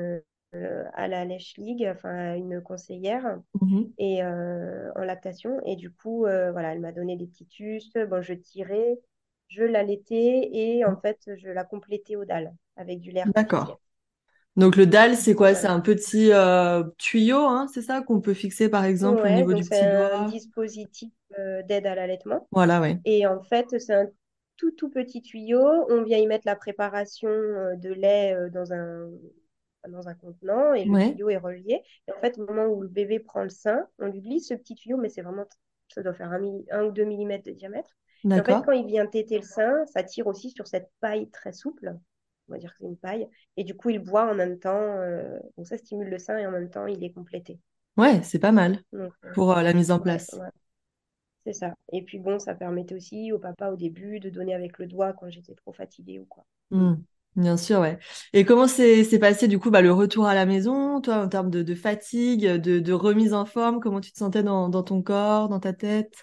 à la Lèche League, enfin, à une conseillère Mhm. et, en lactation. Et du coup, voilà, elle m'a donné des petits tustes. Bon, je tirais, je l'allaitais et en fait, je la complétais au dalle avec du lait artificiel. D'accord. Donc le dalle, c'est quoi? C'est Voilà. un petit tuyau, hein, c'est ça qu'on peut fixer par exemple au Ouais, niveau donc du c'est petit un doigt. dispositif d'aide à l'allaitement. Voilà, ouais. Et en fait, c'est un tout petit tuyau. On vient y mettre la préparation de lait dans un contenant et le Ouais. tuyau est relié. Et en fait, au moment où le bébé prend le sein, on lui glisse ce petit tuyau, mais c'est vraiment, ça doit faire 1 ou 2 millimètres de diamètre. Et en fait, D'accord. quand il vient téter le sein, ça tire aussi sur cette paille très souple. On va dire que c'est une paille. Et du coup, il boit en même temps. Donc ça stimule le sein et en même temps, il est complété. Ouais, c'est pas mal Donc, pour la mise en ouais, place. ouais. C'est ça. Et puis bon, ça permettait aussi au papa au début de donner avec le doigt quand j'étais trop fatiguée ou quoi. Mm. Hmm. Bien sûr, ouais. Et comment s'est passé du coup bah, le retour à la maison, toi, en termes de fatigue, de remise en forme, comment tu te sentais dans ton corps, dans ta tête?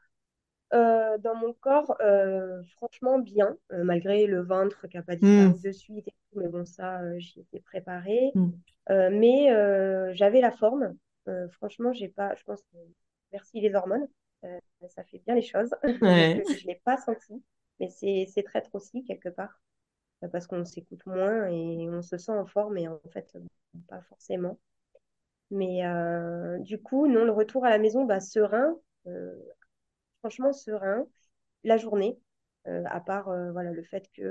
Dans mon corps, franchement bien, malgré le ventre qui n'a pas Hmm. disparu de suite et tout, mais bon, ça, j'y étais préparée. Hmm. Mais j'avais la forme. Franchement, j'ai pas, je pense que merci les hormones, ça fait bien les choses. Donc, Ouais. je ne l'ai pas senti, mais c'est traître aussi quelque part, parce qu'on s'écoute moins et on se sent en forme et en fait, pas forcément. Mais du coup, non, le retour à la maison, bah, serein, euh, franchement serein, la journée, à part voilà, le fait que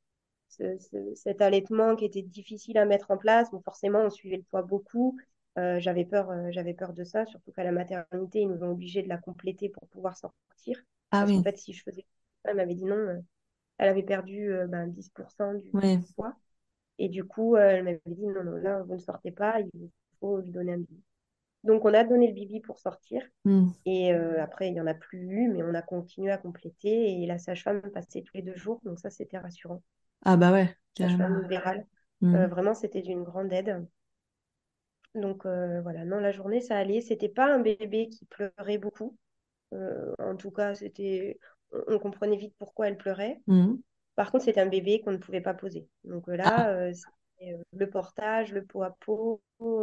cet allaitement qui était difficile à mettre en place, bon, forcément, on suivait le poids beaucoup. J'avais peur de ça, surtout qu'à la maternité, ils nous ont obligés de la compléter pour pouvoir sortir. Ah Parce qu'en oui, fait, si je faisais, elle m'avait dit non, elle avait perdu 10% du oui. poids. Et du coup, elle m'avait dit non, non, là, vous ne sortez pas, il faut lui donner un bibi. Donc, on a donné le bibi pour sortir. Hmm. Et après, il n'y en a plus eu, mais on a continué à compléter. Et la sage-femme passait tous les 2 jours. Donc, ça, c'était rassurant. Ah bah ouais, Sage-femme carrément. libérale. Hmm. Vraiment, c'était d'une grande aide. Donc, voilà. Non, la journée, ça allait. C'était pas un bébé qui pleurait beaucoup. En tout cas, on comprenait vite pourquoi elle pleurait. Hmm. Par contre, c'était un bébé qu'on ne pouvait pas poser. Donc là, Ah c'était le portage, le pot à pot.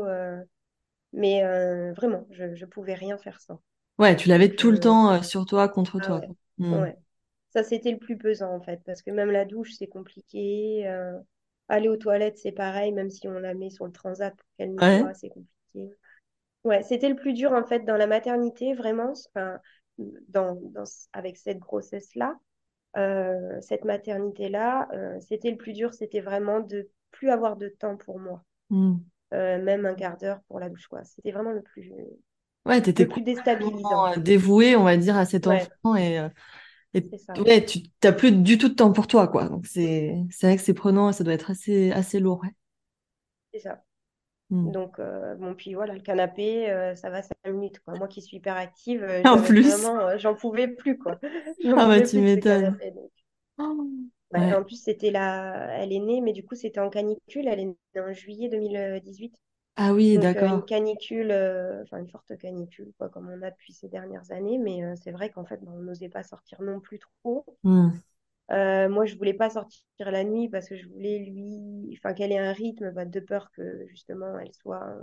Mais vraiment, je ne pouvais rien faire sans. ouais, tu l'avais Donc, tout le temps sur toi, contre ah toi, ouais. quoi. Hmm. Ouais. Ça, c'était le plus pesant, en fait, parce que même la douche, c'est compliqué. Aller aux toilettes, c'est pareil, même si on la met sur le transat pour qu'elle Ouais. nettoie, c'est compliqué. Ouais, c'était le plus dur, en fait, dans la maternité, vraiment, enfin, avec cette grossesse-là, cette maternité-là, c'était le plus dur, c'était vraiment de plus avoir de temps pour moi. Hmm. Même un quart d'heure pour la douche, quoi. C'était vraiment Ouais, t'étais le plus complètement déstabilisant. dévouée, on va dire, à cet Ouais, enfant et c'est ça. ouais, tu t'as plus du tout de temps pour toi, quoi. Donc c'est vrai que c'est prenant et ça doit être assez lourd, ouais. C'est ça. Hmm. Donc, bon, puis voilà, le canapé, ça va 5 minutes, quoi. Moi qui suis hyper active, En plus, j'en pouvais plus, quoi. J'en ah bah pouvais tu plus de ce m'étonnes. canapé. Donc. Oh. Ouais, Ouais. en plus, elle est née, mais du coup, c'était en canicule. Elle est née en juillet 2018. Ah oui, Donc, une d'accord. canicule, enfin, une forte canicule, quoi, comme on a depuis ces dernières années. Mais c'est vrai qu'en fait, ben, on n'osait pas sortir non plus trop. Hmm. Moi, je voulais pas sortir la nuit parce que je voulais enfin, qu'elle ait un rythme, bah, de peur que justement elle soit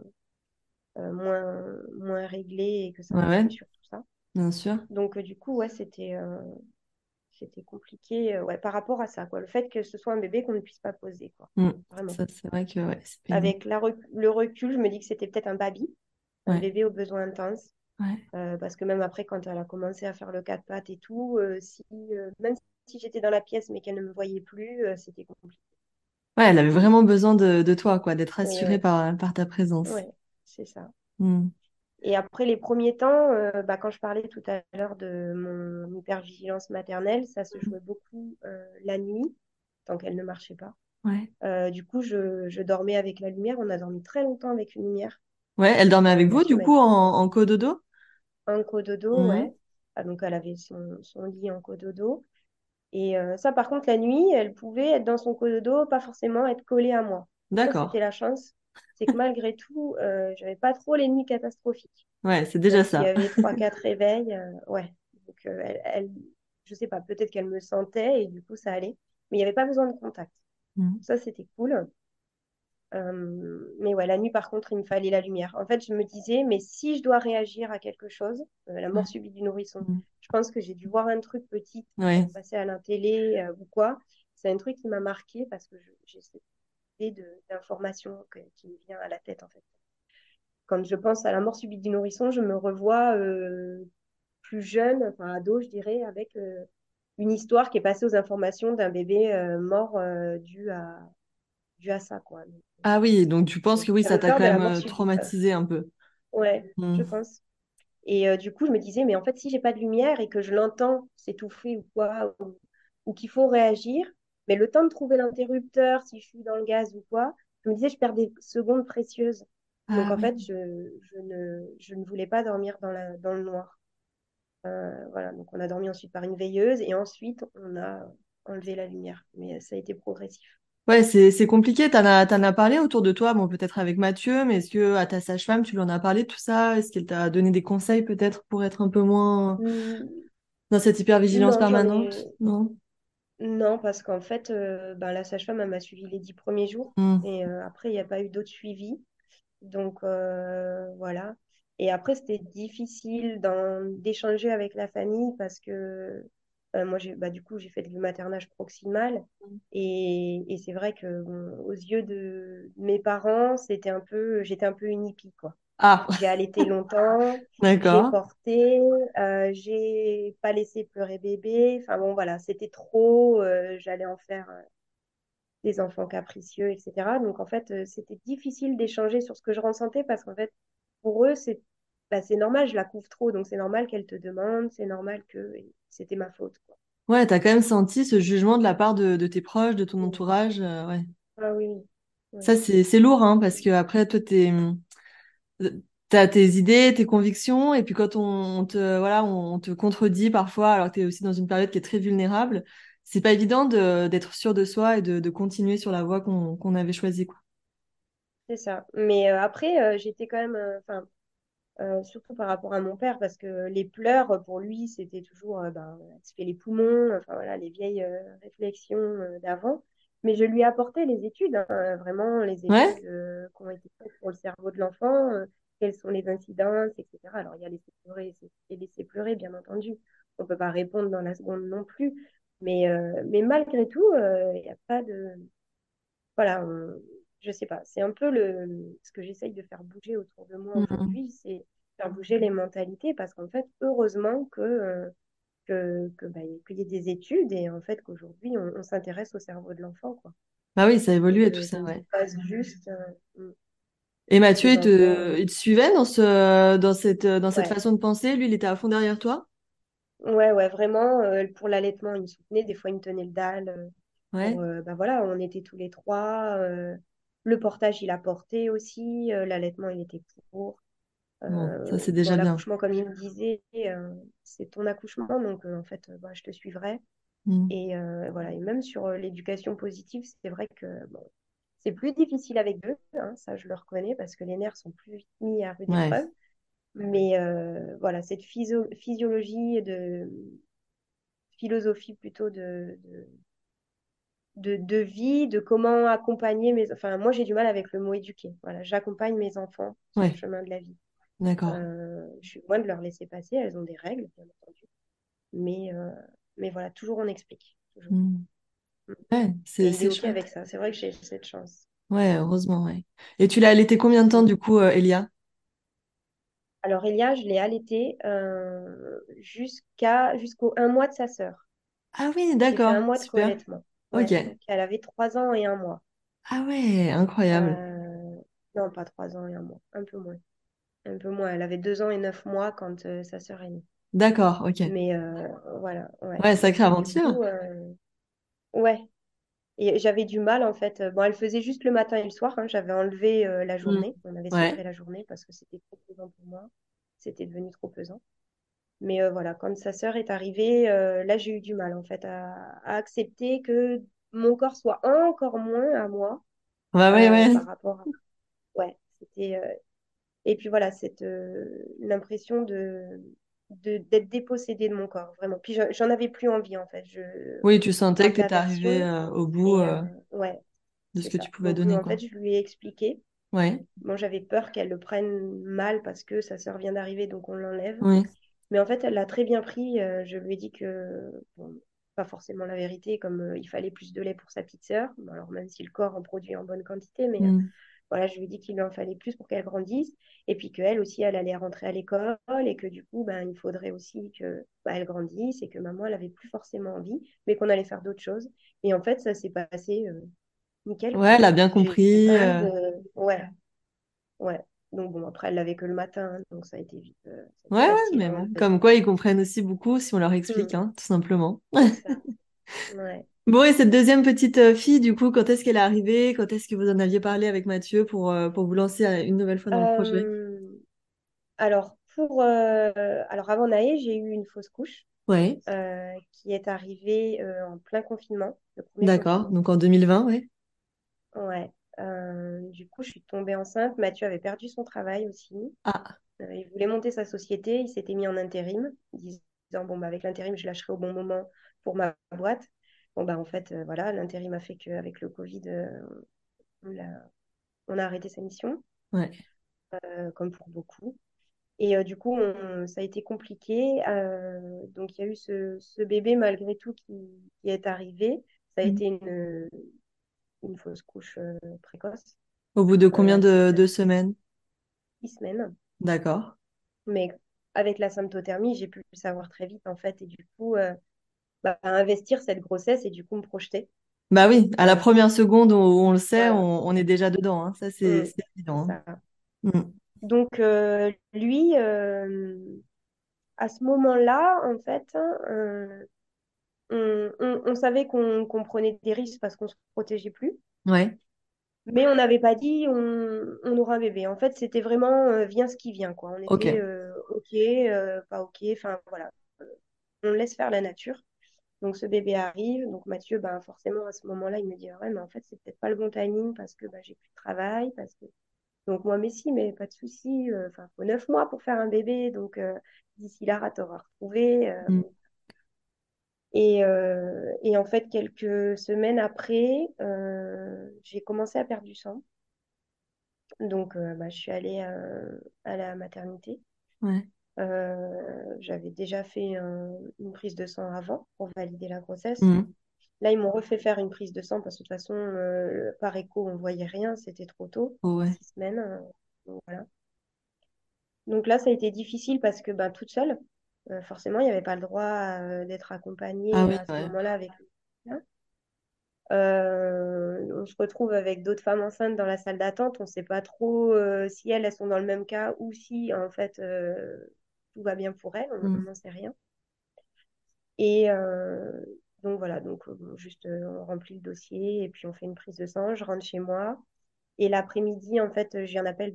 moins réglée et que ça Ouais, ouais, influe sur tout ça. bien sûr. Donc, du coup, ouais, c'était compliqué ouais, par rapport à ça, quoi. Le fait que ce soit un bébé qu'on ne puisse pas poser, quoi. Hmm. Vraiment. Ça, c'est vrai que ouais, c'est pénible. Avec le recul, je me dis que c'était peut-être un baby, un Ouais, bébé aux besoins intenses. ouais. Parce que même après, quand elle a commencé à faire le quatre pattes et tout, même si j'étais dans la pièce mais qu'elle ne me voyait plus, c'était compliqué. Ouais, elle avait vraiment besoin de toi, quoi, d'être Et assurée ouais, par ta présence. ouais, c'est ça. Hmm. Et après les premiers temps, bah, quand je parlais tout à l'heure de mon hypervigilance maternelle, ça se jouait beaucoup la nuit, tant qu'elle ne marchait pas. Ouais. Du coup, je dormais avec la lumière. On a dormi très longtemps avec une lumière. Ouais, elle dormait avec Ma vous, fille du m'a coup, dit en cododo? un cododo, Mhm. ouais. Ah, donc, elle avait son lit en cododo. Et ça, par contre, la nuit, elle pouvait être dans son cododo, pas forcément être collée à moi. Ça, D'accord. c'était la chance. C'est que malgré tout, j'avais pas trop les nuits catastrophiques. Ouais, c'est déjà Même s'il y ça. avait trois, quatre réveils, ouais. Donc, je sais pas, peut-être qu'elle me sentait et du coup, ça allait. Mais il n'y avait pas besoin de contact. Mhm. Ça, c'était cool. Mais ouais, la nuit, par contre, il me fallait la lumière. En fait, je me disais, mais si je dois réagir à quelque chose, la Ouais. mort subite du nourrisson, Mhm. je pense que j'ai dû voir un truc petit Ouais. passer à la télé ou quoi. C'est un truc qui m'a marqué parce que j'ai cette idée d'information qui me vient à la tête, en fait. Quand je pense à la mort subite du nourrisson, je me revois plus jeune, enfin ado, je dirais, avec une histoire qui est passée aux informations d'un bébé mort dû à ça, quoi. Ah oui, donc tu penses que oui, ça J'avais t'a peur quand de la même mort subite. traumatisé un peu. Ouais, je Mhm. pense. Et du coup, je me disais, mais en fait, si j'ai pas de lumière et que je l'entends s'étouffer ou quoi, ou qu'il faut réagir, mais le temps de trouver l'interrupteur, si je suis dans le gaz ou quoi, je me disais, je perds des secondes précieuses. Donc Ah en oui. fait, je ne voulais pas dormir dans le noir. Voilà, donc on a dormi ensuite par une veilleuse et ensuite on a enlevé la lumière. Mais ça a été progressif. Ouais, c'est compliqué. T'en as parlé autour de toi, bon, peut-être avec Mathieu, mais est-ce que à ta sage-femme, tu lui en as parlé de tout ça? Est-ce qu'elle t'a donné des conseils peut-être pour être un peu moins Hmm, dans cette hypervigilance non, j'en ai. permanente? Non? Non, parce qu'en fait, ben, la sage-femme, elle m'a suivi les 10 premiers jours. Hmm. Et après, il n'y a pas eu d'autres suivis. Donc, voilà. Et après, c'était difficile d'échanger avec la famille parce que moi, du coup, j'ai fait du maternage proximal. Et c'est vrai que, bon, aux yeux de mes parents, j'étais un peu une hippie, quoi. Ah, J'ai allaité longtemps, j'ai d'accord. porté, j'ai pas laissé pleurer bébé. Enfin bon, voilà, c'était trop. J'allais en faire des enfants capricieux, etc. Donc en fait, c'était difficile d'échanger sur ce que je ressentais parce qu'en fait, pour eux, c'est normal, je la couvre trop, donc c'est normal qu'elle te demande, c'est normal que et c'était ma faute, quoi. Ouais, t'as quand même senti ce jugement de la part de tes proches, de ton Mm. entourage. Ouais. Ah oui, oui. Ouais. Ça, c'est lourd, hein, parce que après, toi, t'as tes idées, tes convictions, et puis quand on te, voilà, on te contredit parfois, alors que t'es aussi dans une période qui est très vulnérable, c'est pas évident d'être sûr de soi et de continuer sur la voie qu'on avait choisie, quoi. C'est ça. Mais après, j'étais quand même, enfin, surtout par rapport à mon père, parce que les pleurs, pour lui, c'était toujours, ben, elle se fait les poumons, enfin voilà, les vieilles réflexions d'avant. Mais je lui ai apporté les études, hein, vraiment les Ouais? études qui ont été faites pour le cerveau de l'enfant, quelles sont les incidences, etc. Alors, il y a laisser pleurer et laisser pleurer, bien entendu. On ne peut pas répondre dans la seconde non plus. Mais malgré tout, il n'y a pas de, voilà, je sais pas, c'est un peu ce que j'essaye de faire bouger autour de moi Mhm. aujourd'hui, c'est faire bouger les mentalités parce qu'en fait, heureusement qu'il y ait des études et en fait qu'aujourd'hui, on s'intéresse au cerveau de l'enfant, quoi. Bah oui, ça Et évolue et tout ça, qu'on se ouais. passe juste Et Mathieu, les enfants. il te suivait dans cette Ouais, façon de penser? Lui, il était à fond derrière toi? ouais, ouais, vraiment, pour l'allaitement, il me soutenait, des fois, il me tenait le dalle. Ouais. Ben voilà, on était tous les trois. Le portage, il a porté aussi. L'allaitement, il était pour. Bon, ça, c'est Bon, déjà bien. l'accouchement, comme il me disait, c'est ton accouchement, donc en fait, bah, je te suivrai. Mhm. Et voilà, et même sur l'éducation positive, c'est vrai que bon, c'est plus difficile avec deux, hein, ça je le reconnais, parce que les nerfs sont plus vite mis à rude Ouais, épreuve. Mais voilà, cette physiologie, philosophie plutôt de vie, de comment accompagner mes... Enfin, moi j'ai du mal avec le mot éduquer. Voilà, j'accompagne mes enfants sur le ouais, chemin de la vie. d'accord. Je suis loin de leur laisser passer, elles ont des règles, bien entendu. Mais, euh, mais voilà, toujours on explique. Toujours. Mhm. Mm. Ouais, Et il est c'est OK avec chouette. ça. C'est vrai que j'ai cette chance. Ouais, heureusement, ouais. Et tu l'as allaité combien de temps, Mm. du coup, Elia? Alors, Elia, je l'ai allaitée jusqu'au 1 mois de sa sœur. Ah oui, J'ai fait un d'accord, mois de super. co-allaitement. Ok. Ouais, donc elle avait 3 ans et un mois. Ah ouais, incroyable. Euh, non, pas 3 ans et un mois, un peu moins. Un peu moins. Elle avait 2 ans et 9 mois quand sa sœur est née. D'accord, ok. Mais voilà, ouais. Ouais, Et sacrée puis du aventure. coup, ouais. Et j'avais du mal, en fait. Bon, elle faisait juste le matin et le soir, hein. J'avais enlevé la Mm. journée. On avait Ouais. séparé la journée parce que c'était trop pesant pour moi. C'était devenu trop pesant. Mais voilà, quand sa sœur est arrivée, là, j'ai eu du mal, en fait, à accepter que mon corps soit encore moins à moi Bah ouais, ouais. par rapport à... Ouais, c'était... Et puis voilà, cette l'impression d'être dépossédée de mon corps, vraiment. Puis j'en avais plus envie, en fait. Je Oui, tu sentais que tu perdais étais arrivé aversion. au bout Et ouais, de c'est ce que tu ça. pouvais Donc donner, en fait, quoi. je lui ai expliqué. Ouais. Bon, j'avais peur qu'elle le prenne mal parce que sa sœur vient d'arriver, donc on l'enlève. Oui. Mais en fait, elle l'a très bien pris. Je lui ai dit que, bon, pas forcément la vérité, comme il fallait plus de lait pour sa petite sœur. Bon, alors même si le corps en produit en bonne quantité, mais Mm. voilà, je lui ai dit qu'il lui en fallait plus pour qu'elle grandisse. Et puis qu'elle aussi, elle allait rentrer à l'école et que du coup, ben, il faudrait aussi que ben, elle grandisse et que maman, elle avait plus forcément envie, mais qu'on allait faire d'autres choses. Et en fait, ça s'est passé nickel, Ouais, quoi. elle a bien J'ai compris. pas eu de... Ouais, ouais. Donc bon, après, elle l'avait que le matin, hein, donc ça a été Ouais, ouais, facile, mais on va bon, dire. comme quoi ils comprennent aussi beaucoup si on leur explique, Hmm, hein, tout simplement. c'est ça, ouais. Bon, et cette deuxième petite fille, du coup, quand est-ce qu'elle est arrivée? Quand est-ce que vous en aviez parlé avec Mathieu pour vous lancer une nouvelle fois dans le projet? Euh, alors avant Naë, j'ai eu une fausse couche Ouais, qui est arrivée en plein confinement, le premier d'accord. confinement. Donc en 2020, ouais. Ouais. Du coup, je suis tombée enceinte. Mathieu avait perdu son travail aussi. Ah, Il voulait monter sa société. Il s'était mis en intérim, disant, bon, bah, avec l'intérim, je lâcherai au bon moment pour ma boîte. Bon, bah, en fait, voilà, l'intérim a fait qu'avec le Covid, on a arrêté sa mission, ouais. comme pour beaucoup. Et du coup, ça a été compliqué. Donc, il y a eu ce bébé, malgré tout, qui est arrivé. Ça a Mm. été une fausse couche précoce. Au bout de combien Qui est de restée semaines? 6 semaines. D'accord. Mais avec la symptothermie, j'ai pu le savoir très vite, en fait. Et du coup, bah, investir cette grossesse et du coup me projeter. Bah oui, à la Voilà. première seconde où on le sait, Voilà. on est déjà dedans, hein. Ça, Mm, c'est c'est évident, ça. hein. Mm. Donc, lui, à ce moment-là, en fait, on savait qu'on prenait des risques parce qu'on ne se protégeait plus. Ouais, Mais on n'avait pas dit on aura un bébé. En fait, c'était vraiment vient ce qui vient, quoi. On était ok. OK, pas OK. Enfin, voilà. On laisse faire la nature. Donc, ce bébé arrive. Donc, Mathieu, ben, forcément, à ce moment-là, il me dit, ah ouais, mais en fait, c'est peut-être pas le bon timing parce que ben, j'ai plus de travail. Parce que... Donc, moi, mais si, mais pas de souci. Enfin, faut 9 mois pour faire un bébé. Donc, d'ici là, tu auras retrouvé. Mm. Et en fait, quelques semaines après, j'ai commencé à perdre du sang. Donc, bah, je suis allée à la maternité. Ouais. J'avais déjà fait une prise de sang avant pour valider la grossesse. Mm. Là, ils m'ont refait faire une prise de sang parce que de toute façon, par écho, on voyait rien, c'était trop tôt, Oh, ouais. 6 semaines. Donc, voilà. Donc là, ça a été difficile parce que ben, toute seule, forcément, il n'y avait pas le droit d'être Ah accompagnée oui, à ce ouais. moment-là avec le médecin. On se retrouve avec d'autres femmes enceintes dans la salle d'attente. On ne sait pas trop si elles sont dans le même cas ou si en fait tout va bien pour elles. On Mm. n'en sait rien. Et donc voilà, donc bon, juste on remplit le dossier et puis on fait une prise de sang. Je rentre chez moi et l'après-midi, en fait, j'ai un appel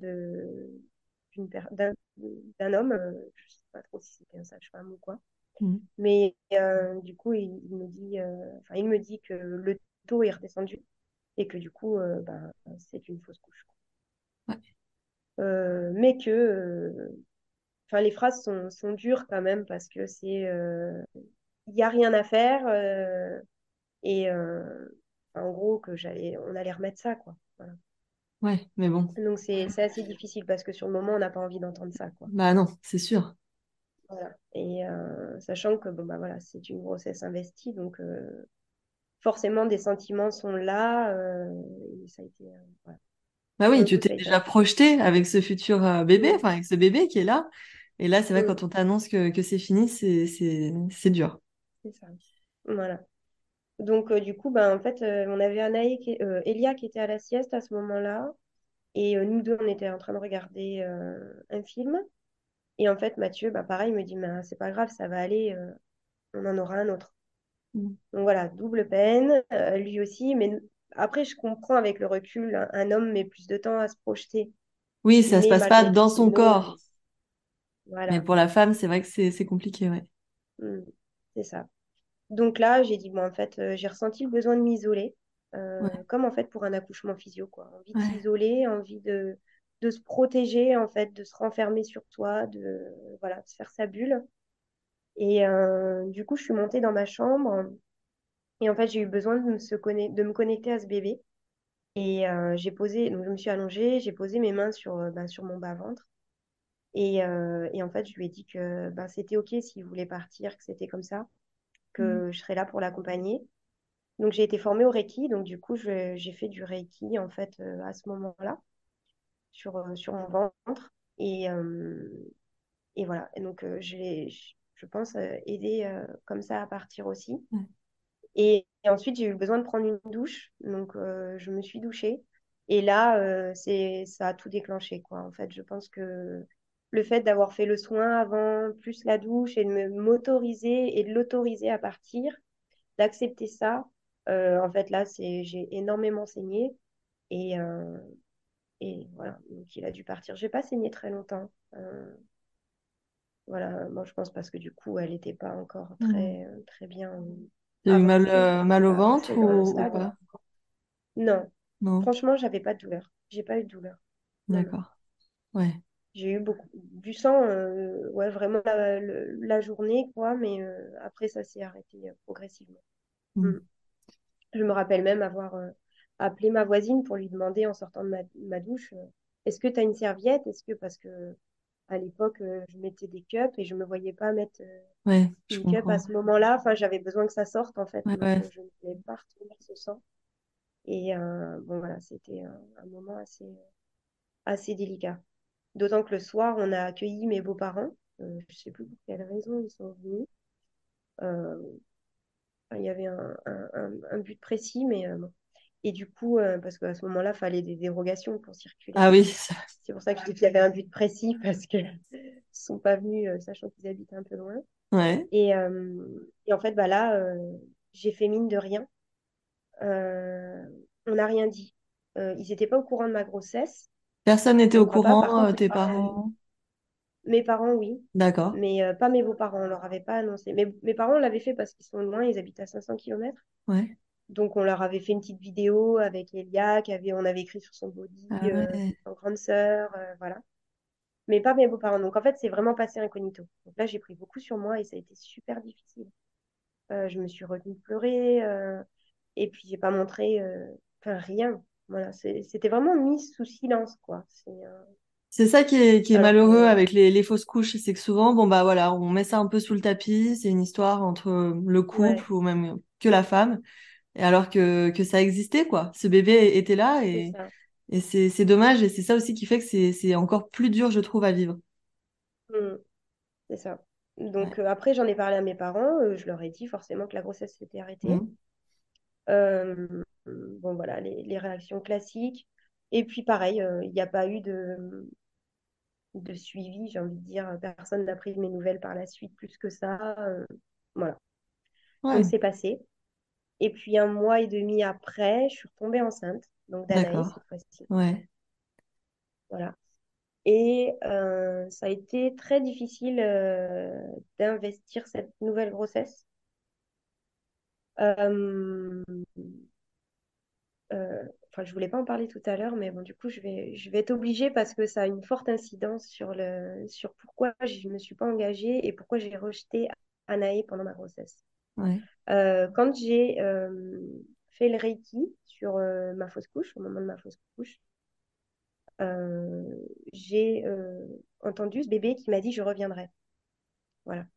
d'un homme. Je ne sais pas trop si c'était un sage-femme ou quoi. Mm. Mais du coup, il me dit que le taux est redescendu et que du coup, ben, c'est une fausse couche. Ouais. Mais que enfin, les phrases sont dures quand même parce que il n'y a rien à faire et en gros, on allait remettre ça, quoi. Voilà. Ouais, mais bon. Donc, c'est assez difficile parce que sur le moment, on n'a pas envie d'entendre ça, quoi. Bah non, c'est sûr. Voilà. Et sachant que bon, bah, voilà, c'est une grossesse investie, donc forcément, des sentiments sont là. Et ça a été, voilà. Bah Pour oui, le tu coup, t'es ça a été déjà assez projeté avec ce futur bébé, difficile. enfin avec ce bébé qui est là. Et là, c'est vrai, Mm, quand on t'annonce que c'est fini, c'est dur. c'est ça. Voilà. Donc, du coup, ben, en fait, on avait Elia qui était à la sieste à ce moment-là. Et nous deux, on était en train de regarder un film. Et en fait, Mathieu, bah, pareil, il me dit, mais c'est pas grave, ça va aller, on en aura un autre. Mm. Donc voilà, double peine, lui aussi. Mais après, je comprends avec le recul, un homme met plus de temps à se projeter. Oui, ça se Mais passe pas malgré dans tout, son non. corps. Mais Voilà. pour la femme, c'est vrai que c'est compliqué, ouais. Mm. C'est ça. Donc là, j'ai dit, bon, en fait, j'ai ressenti le besoin de m'isoler, Ouais, comme en fait pour un accouchement physio, quoi. Envie de ouais. s'isoler, envie de se protéger, en fait, de se renfermer sur toi, voilà, de se faire sa bulle. Et du coup, je suis montée dans ma chambre et en fait, j'ai eu besoin de me connecter à ce bébé. Et donc je me suis allongée, j'ai posé mes mains sur mon bas-ventre. Et en fait, je lui ai dit que c'était OK s'il voulait partir, que c'était comme ça, Mm. que je serais là pour l'accompagner. Donc j'ai été formée au Reiki, donc du coup j'ai fait du Reiki en fait à ce moment-là sur mon ventre et voilà. Et donc je pense aider comme ça à partir aussi. Ouais. Et ensuite j'ai eu besoin de prendre une douche, donc je me suis douchée et là ça a tout déclenché quoi. En fait je pense que le fait d'avoir fait le soin avant, plus la douche et de m'autoriser et de l'autoriser à partir, d'accepter ça. En fait, là, j'ai énormément saigné et, euh, et voilà, donc il a dû partir. J'ai pas saigné très longtemps. Voilà, moi je pense parce que du coup, elle n'était pas encore Mm. très bien T'as eu avancée. mal au Pas ventre passée dans le ou stade. pas? Non, Non, franchement, j'avais pas de douleur. J'ai pas eu de douleur. Non, non. d'accord. Ouais. J'ai eu beaucoup du sang, ouais, vraiment la journée, quoi, mais après, ça s'est arrêté progressivement. Mm. Mm. Je me rappelle même avoir appelé ma voisine pour lui demander en sortant de ma douche, est-ce que tu as une serviette? Est-ce que parce que à l'époque je mettais des cups et je me voyais pas mettre Ouais, je une cup à comprends. ce moment-là. Enfin, j'avais besoin que ça sorte en fait, Ouais, donc ouais. je ne voulais pas retenir ce sang. Et bon voilà, c'était un moment assez délicat. D'autant que le soir, on a accueilli mes beaux-parents. Je sais plus pour quelle raison ils sont venus. Euh, il y avait un but précis, mais bon. Et du coup, parce qu'à ce moment-là, il fallait des dérogations pour circuler. Ah oui. C'est pour ça que je dis qu'il y avait un but précis, parce qu'ils ne sont pas venus, sachant qu'ils habitent un peu loin. Ouais. Et en fait, là, j'ai fait mine de rien. Euh, on n'a rien dit. Ils n'étaient pas au courant de ma grossesse. Personne n'était On au ne croit pas. Par courant, contre, tes parents? mes parents, oui. D'accord. Mais pas mes beaux-parents. On ne leur avait pas annoncé. Mes parents l'avaient fait parce qu'ils sont loin. Ils habitent à 500 km. Ouais. Donc, on leur avait fait une petite vidéo avec Elia, on avait écrit sur son body, Ah ouais. en grande sœur, voilà. Mais pas mes beaux-parents. Donc, en fait, c'est vraiment passé incognito. Donc là, j'ai pris beaucoup sur moi et ça a été super difficile. Je me suis retenue de pleurer et puis j'ai pas montré, enfin, rien. Voilà, c'était vraiment mis sous silence, quoi. C'est ça qui est Alors que, malheureux avec les fausses couches, c'est que souvent, bon bah voilà, on met ça un peu sous le tapis, c'est une histoire entre le ouais, couple ou même que la femme, et alors que ça existait, quoi. Ce bébé était là c'est ça. et c'est dommage, et c'est ça aussi qui fait que c'est encore plus dur, je trouve, à vivre. Mm, c'est ça. Ouais. Donc, après, j'en ai parlé à mes parents. Je leur ai dit forcément que la grossesse s'était arrêtée. Mm. Bon, voilà, les réactions classiques. Et puis, pareil, il n'y a pas eu de suivi, j'ai envie de dire. Personne n'a pris de mes nouvelles par la suite plus que ça. Voilà. Donc, Ouais, c'est passé. Et puis, un mois et demi après, je suis retombée enceinte, donc d'Anaïs d'accord. cette fois-ci. Ouais, Voilà. Et ça a été très difficile d'investir cette nouvelle grossesse. Euh, enfin, je voulais pas en parler tout à l'heure, mais bon, du coup, je vais être obligée parce que ça a une forte incidence sur pourquoi je ne me suis pas engagée et pourquoi j'ai rejeté Anaë pendant ma grossesse. ouais, Quand j'ai fait le Reiki sur ma fausse couche, au moment de ma fausse couche, j'ai entendu ce bébé qui m'a dit je reviendrai. Voilà.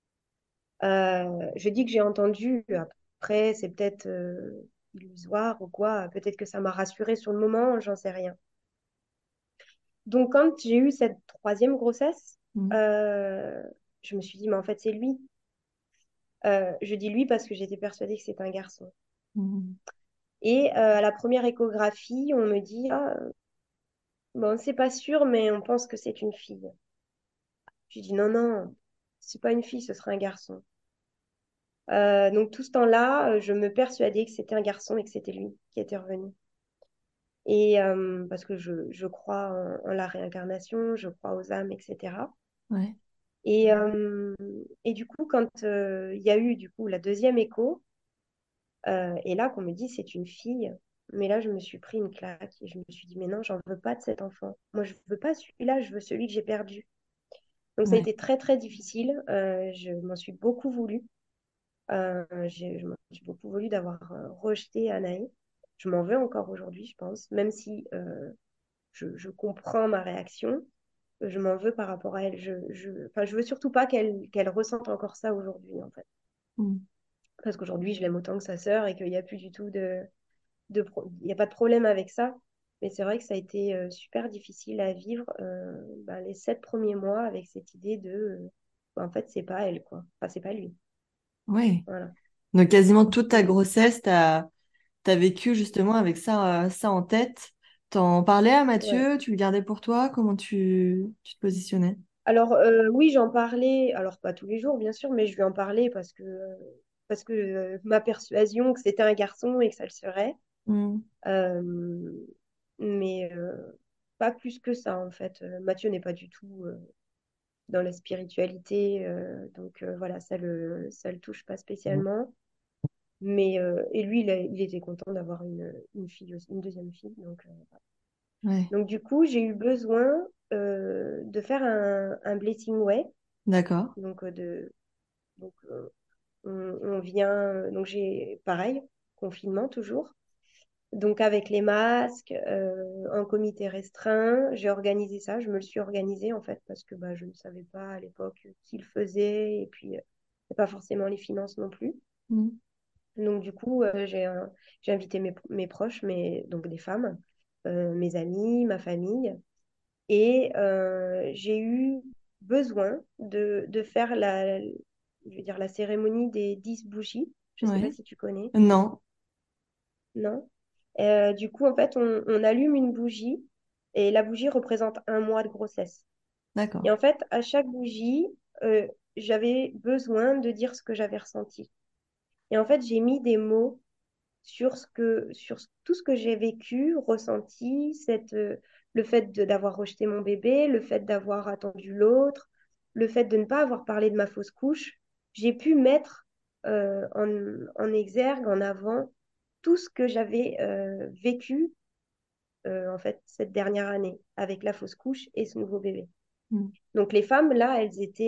Je dis que j'ai entendu, après, c'est peut-être illusoire ou quoi, peut-être que ça m'a rassurée sur le moment, j'en sais rien. Donc, quand j'ai eu cette troisième grossesse, mm, euh, je me suis dit, mais en fait, c'est lui. Je dis lui parce que j'étais persuadée que c'était un garçon. mm. Et à la première échographie, on me dit, ah, bon, c'est pas sûr, mais on pense que c'est une fille. Je dis, non, non, c'est pas une fille, ce sera un garçon. Donc tout ce temps-là, je me persuadais que c'était un garçon et que c'était lui qui était revenu. Et parce que je crois en la réincarnation, je crois aux âmes, etc. Ouais, Et, et du coup, quand il y a eu du coup la deuxième écho, et là qu'on me dit c'est une fille, mais là je me suis pris une claque et je me suis dit mais non, j'en veux pas de cet enfant. Moi je veux pas celui-là, je veux celui que j'ai perdu. Donc ça a ouais. été très très difficile. Je m'en suis beaucoup voulu. Je m'en suis beaucoup voulu d'avoir rejeté Anaïs. Je m'en veux encore aujourd'hui, je pense, même si je comprends ma réaction. Je m'en veux par rapport à elle. Enfin, je veux surtout pas qu'elle ressente encore ça aujourd'hui, en fait. Mm. Parce qu'aujourd'hui, je l'aime autant que sa sœur et qu'il n'y a plus du tout il n'y a pas de problème avec ça. Mais c'est vrai que ça a été super difficile à vivre ben, les 7 premiers mois avec cette idée de, ben, en fait, c'est pas elle, quoi. Enfin, c'est pas lui. Ouais. Voilà. Donc quasiment toute ta Mm. grossesse, t'as vécu justement avec ça en tête. T'en parlais à Ouais. Mathieu, tu le gardais pour toi, comment tu te positionnais? Alors, oui, j'en parlais. Alors, pas tous les jours, bien sûr, mais je lui en parlais parce que ma persuasion que c'était un garçon et que ça le serait. Mm. Euh, mais pas plus que ça, en fait. Mathieu n'est pas du tout dans la spiritualité, donc voilà, ça le touche pas spécialement. Mais, et lui, il était content d'avoir une fille aussi, une deuxième fille. Ouais, Donc du coup, j'ai eu besoin de faire un blessing way. d'accord. Donc, donc on vient, donc j'ai pareil, confinement toujours. Donc avec les masques, un comité restreint, j'ai organisé ça, je me le suis organisé en fait parce que bah, je ne savais pas à l'époque qui le faisait et puis pas forcément les finances non plus. Mm. Donc du coup, j'ai invité mes proches, donc des femmes, mes amis, ma famille et j'ai eu besoin de faire je veux dire, la cérémonie des 10 bougies. Je ne sais pas Ouais. si tu connais. Non, Non. Du coup, en fait, on allume une bougie et la bougie représente un mois de grossesse. Et d'accord. en fait, à chaque bougie, euh, j'avais besoin de dire ce que j'avais ressenti. Et en fait, j'ai mis des mots tout ce que j'ai vécu, ressenti, le fait d'avoir rejeté mon bébé, le fait d'avoir attendu l'autre, le fait de ne pas avoir parlé de ma fausse couche. J'ai pu mettre en exergue, en avant, tout ce que j'avais vécu en fait cette dernière année avec la fausse couche et ce nouveau bébé. Mm. Donc les femmes là,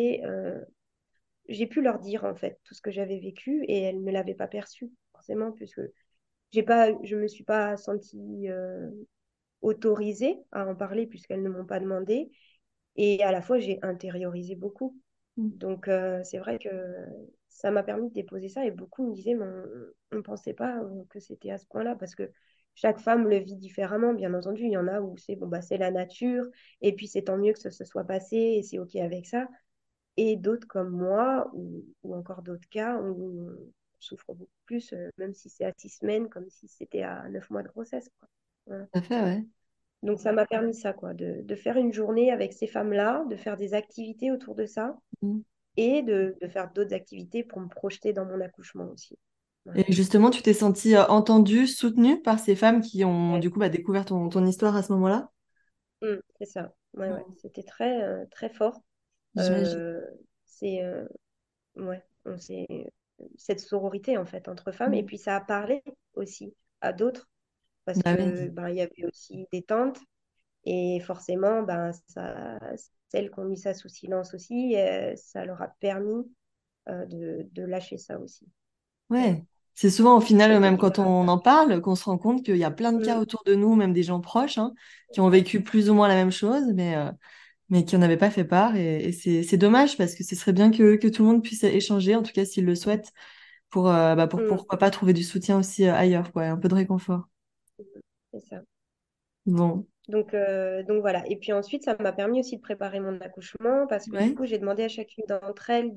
j'ai pu leur dire en fait tout ce que j'avais vécu et elles ne l'avaient pas perçu forcément puisque je me suis pas sentie autorisée à en parler puisqu'elles ne m'ont pas demandé et à la fois j'ai intériorisé beaucoup. Mm. Donc c'est vrai que ça m'a permis de déposer ça et beaucoup me disaient mais on ne pensait pas que c'était à ce point-là parce que chaque femme le vit différemment, bien entendu. Il y en a où c'est bon, bah, c'est la nature et puis c'est tant mieux que ça se soit passé et c'est OK avec ça. Et d'autres comme moi ou encore d'autres cas où on souffre beaucoup plus, même si c'est à 6 semaines, comme si c'était à 9 mois de grossesse, quoi. Voilà. Tout à fait, ouais. Donc ça m'a permis ça, quoi, de faire une journée avec ces femmes-là, de faire des activités autour de ça Mm. et de faire d'autres activités pour me projeter dans mon accouchement aussi. Voilà. Et justement, tu t'es sentie entendue, soutenue par ces femmes qui ont Ouais. du coup découvert ton histoire à ce moment-là? C'est ça. Ouais, ouais. Mm. C'était très, très fort. J'imagine. Euh, c'est ouais, cette sororité en fait entre femmes. Et Mm. puis ça a parlé aussi à d'autres parce Bah que oui. ben, il y avait aussi des tantes et forcément ben, celles qui ont mis ça sous silence aussi, ça leur a permis de lâcher ça aussi. Voilà. Ouais. C'est souvent au final, C'était même dur quand à on faire. en parle, qu'on se rend compte qu'il y a plein de cas Mm, autour de nous, même des gens proches, hein, qui ont vécu plus ou moins la même chose, mais qui n'en avaient pas fait part. Et c'est dommage parce que ce serait bien que tout le monde puisse échanger, en tout cas s'ils le souhaitent, pour mm, pourquoi pas trouver du soutien aussi ailleurs, quoi, et un peu de réconfort. c'est ça. Bon, Donc voilà. Et puis ensuite, ça m'a permis aussi de préparer mon accouchement parce que du ouais, coup, j'ai demandé à chacune d'entre elles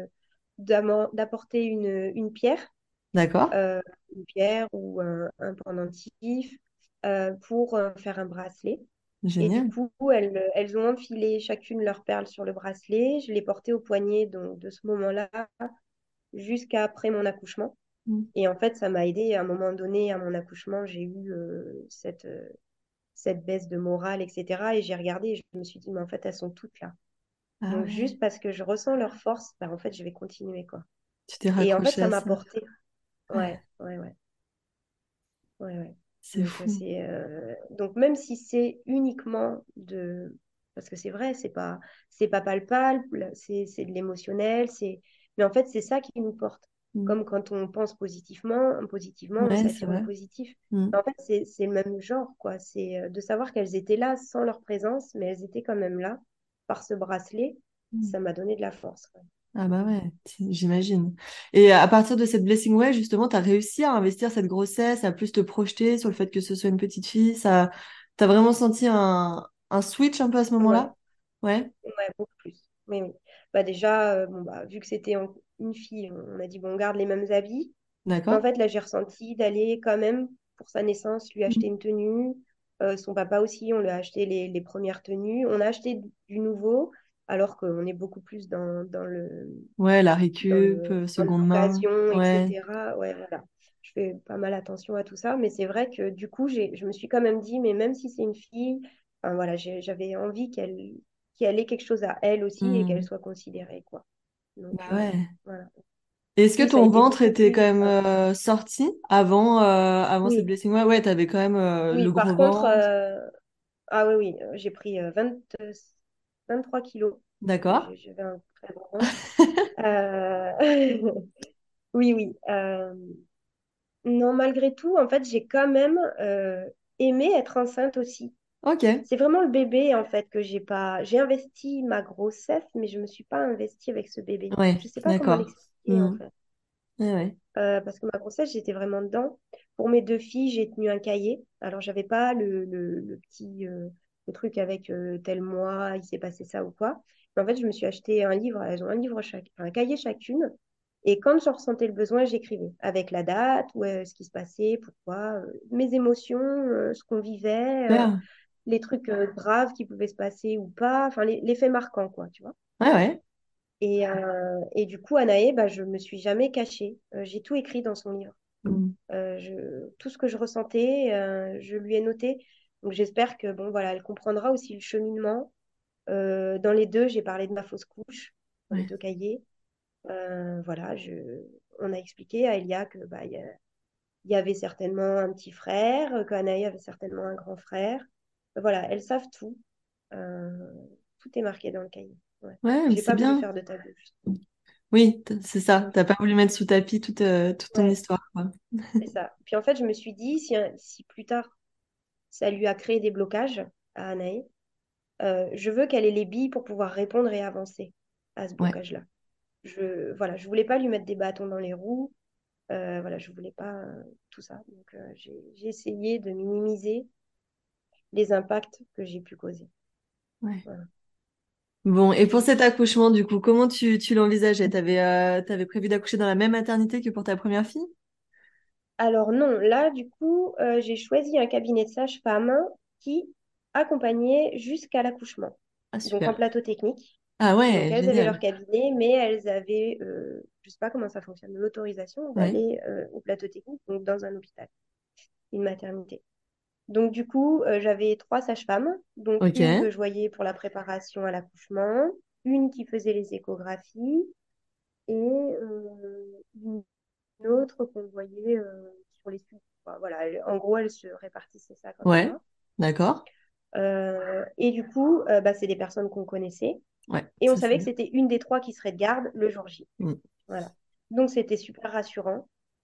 d'apporter une pierre, d'accord, euh, une pierre ou un pendentif pour faire un bracelet. Et du génial. coup, elles ont enfilé chacune leur perle sur le bracelet. Je l'ai porté au poignet donc, de ce moment-là jusqu'à après mon accouchement. Mm. Et en fait, ça m'a aidé. À un moment donné, à mon accouchement, j'ai eu cette baisse de morale, etc. Et j'ai regardé et je me suis dit, mais en fait, elles sont toutes là. Ah Donc, ouais, juste parce que je ressens leur force, bah, en fait, je vais continuer, quoi. tu t'es Et en fait, raccroché ça à m'a ça. porté. Ouais, Ouais, ouais, ouais, ouais, ouais. c'est Donc, fou. donc même si c'est uniquement parce que c'est vrai, c'est pas palpable, c'est de l'émotionnel, mais en fait, c'est ça qui nous porte. Mm. Comme quand on pense positivement, on Ouais, c'est s'attire le vrai. positif. Mm. En fait, c'est le même genre, quoi. C'est de savoir qu'elles étaient là sans leur présence, mais elles étaient quand même là par ce bracelet. Mm. Ça m'a donné de la force, quoi. Ah bah ouais, j'imagine. Et à partir de cette Blessing Way, justement, tu as réussi à investir cette grossesse, à plus te projeter sur le fait que ce soit une petite fille. Ça, t'as vraiment senti un switch un peu à ce Ouais. moment-là? Ouais, Ouais, beaucoup plus. Oui, oui. Bah déjà, bon, bah, vu que c'était une fille, on a dit, bon, on garde les mêmes habits. Mais en d'accord. fait, là, j'ai ressenti d'aller quand même, pour sa naissance, lui acheter Mm. une tenue. Son papa aussi, on lui a acheté les premières tenues. On a acheté du nouveau, alors qu'on est beaucoup plus Ouais, la récup, dans seconde main. l'occasion, Ouais. etc. Ouais, voilà. Je fais pas mal attention à tout ça. Mais c'est vrai que du coup, je me suis quand même dit, mais même si c'est une fille, enfin, voilà, j'avais envie qu'elle ait quelque chose à elle aussi et qu'elle Mm. soit considérée, quoi. Bah Donc, ouais. voilà. Est-ce que Oui, ça a ton été ventre beaucoup était plus. quand même sorti avant cette Oui, blessing? Ouais, ouais, t'avais quand même oui, le par gros contre, ventre. ah oui, oui, j'ai pris 23 kilos. D'accord. J'avais un très gros ventre. Euh, Oui, oui. Non, malgré tout, en fait, j'ai quand même aimé être enceinte aussi. Ok. C'est vraiment le bébé, en fait, que j'ai pas. J'ai investi ma grossesse, mais je me suis pas investie avec ce bébé. Ouais, Je sais pas comment d'accord. l'expliquer, en Mm. fait. Ouais, ouais. Parce que ma grossesse, j'étais vraiment dedans. Pour mes deux filles, j'ai tenu un cahier. Alors, j'avais pas le petit le truc avec tel mois, il s'est passé ça ou quoi. Mais en fait, je me suis acheté un livre. Elles ont un livre un cahier chacune. Et quand je ressentais le besoin, j'écrivais avec la date, ce qui se passait, pourquoi, mes émotions, ce qu'on vivait, Super. les trucs graves qui pouvaient se passer ou pas, enfin les faits marquants, quoi, tu vois. Ouais, ouais. Et du coup, Anaë, bah, je me suis jamais cachée. J'ai tout écrit dans son livre. Mm. Tout ce que je ressentais, je lui ai noté. Donc j'espère que bon, voilà, elle comprendra aussi le cheminement. Dans les deux, j'ai parlé de ma fausse couche, dans les Ouais. deux cahiers. Voilà, on a expliqué à Elia que bah, il y avait certainement un petit frère, qu'Anaï avait certainement un grand frère. Voilà, elles savent tout. Euh, Tout est marqué dans le cahier. Ouais. Ouais, mais J'ai c'est pas voulu bien. faire de tabou. Oui, c'est ça. Mm. T'as pas voulu mettre sous tapis toute ton Ouais, histoire, quoi. c'est ça. Puis en fait, je me suis dit, si plus tard, ça lui a créé des blocages à Anaï, je veux qu'elle ait les billes pour pouvoir répondre et avancer à ce Ouais, blocage-là. Voilà, je voulais pas lui mettre des bâtons dans les roues. Voilà, je voulais pas tout ça. Donc, j'ai essayé de minimiser les impacts que j'ai pu causer. ouais. Voilà. Bon, et pour cet accouchement, du coup, comment tu l'envisageais? T'avais prévu d'accoucher dans la même maternité que pour ta première fille? Alors non, là, du coup, j'ai choisi un cabinet de sage-femme qui accompagnait jusqu'à l'accouchement. Ah, Donc en super. plateau technique. Ah Donc ouais, elles avaient génial. leur cabinet, mais elles avaient, je sais pas comment ça fonctionne, l'autorisation Ouais. d'aller au plateau technique, donc dans un hôpital, une maternité. Donc, du coup, j'avais trois sages-femmes, donc Ok. une que je voyais pour la préparation à l'accouchement, une qui faisait les échographies et une autre qu'on voyait sur les suivis. Voilà, en gros, elles se répartissaient ça comme Ouais. ça. D'accord. Et du coup, bah, c'est des personnes qu'on connaissait Ouais, et on ça c'est savait que bien. c'était une des trois qui serait de garde le jour J. Mm. Voilà. Donc, c'était super rassurant.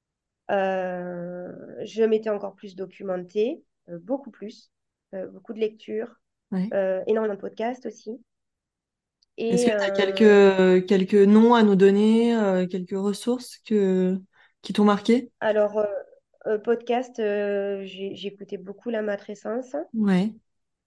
Je m'étais encore plus documentée, beaucoup plus, beaucoup de lectures, Ouais. énormément de podcasts aussi. Est-ce Et que tu as quelques noms à nous donner, quelques ressources qui t'ont marqué? alors, podcast, j'écoutais beaucoup La Matrescence. Ouais.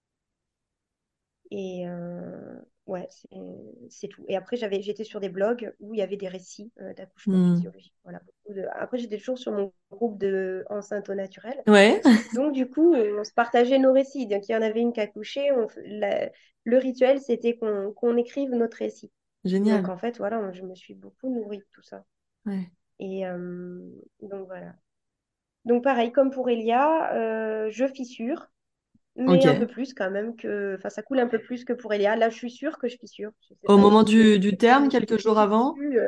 Et ouais, c'est tout. Et après, j'étais sur des blogs où il y avait des récits d'accouchement Hmm. physiologique. Voilà, après, j'étais toujours sur mon groupe de enceintes au naturel. Ouais, Donc, du coup, on se partageait nos récits. Donc, il y en avait une qui accouchait. Le rituel, c'était qu'on écrive notre récit. Donc, génial. en fait, voilà, je me suis beaucoup nourrie de tout ça. Ouais. Et donc voilà. Donc pareil, comme pour Elia, je fissure, mais un peu Ok. plus quand même que... Enfin, ça coule un peu plus que pour Elia. Là, je suis sûre que je fissure. Je sais Au pas moment si du terme, si quelques je jours suis avant? dessus.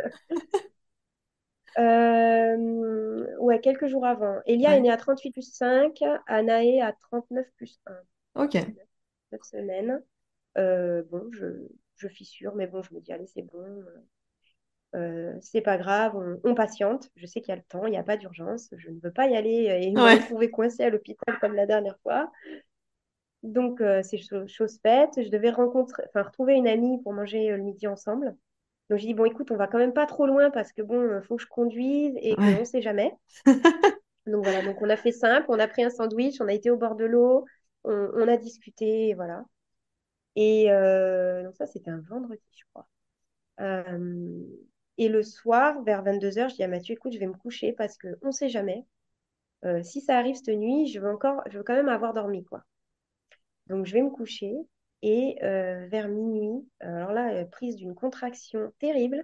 Ouais, quelques jours avant. Elia est Ouais. née à 38 plus 5, Anaé à 39 plus 1. Ok. 9 semaines. Bon, je fissure, mais bon, je me dis, allez, c'est bon. C'est pas grave, on patiente. Je sais qu'il y a le temps, il n'y a pas d'urgence. Je ne veux pas y aller et me Ouais. retrouver coincée à l'hôpital comme la dernière fois. Donc, c'est chose faite. Je devais retrouver une amie pour manger le midi ensemble. Donc, j'ai dit, bon, écoute, on va quand même pas trop loin parce que bon, faut que je conduise et qu'on ne Ouais. sait jamais. Donc, voilà, donc on a fait simple. On a pris un sandwich, on a été au bord de l'eau, on a discuté, et voilà. Et donc, ça, c'était un vendredi, je crois. Euh, et le soir, vers 22 heures, je dis à Mathieu, écoute, je vais me coucher parce qu'on ne sait jamais. Si ça arrive cette nuit, je veux quand même avoir dormi, quoi. Donc, je vais me coucher et vers minuit, alors là, prise d'une contraction terrible,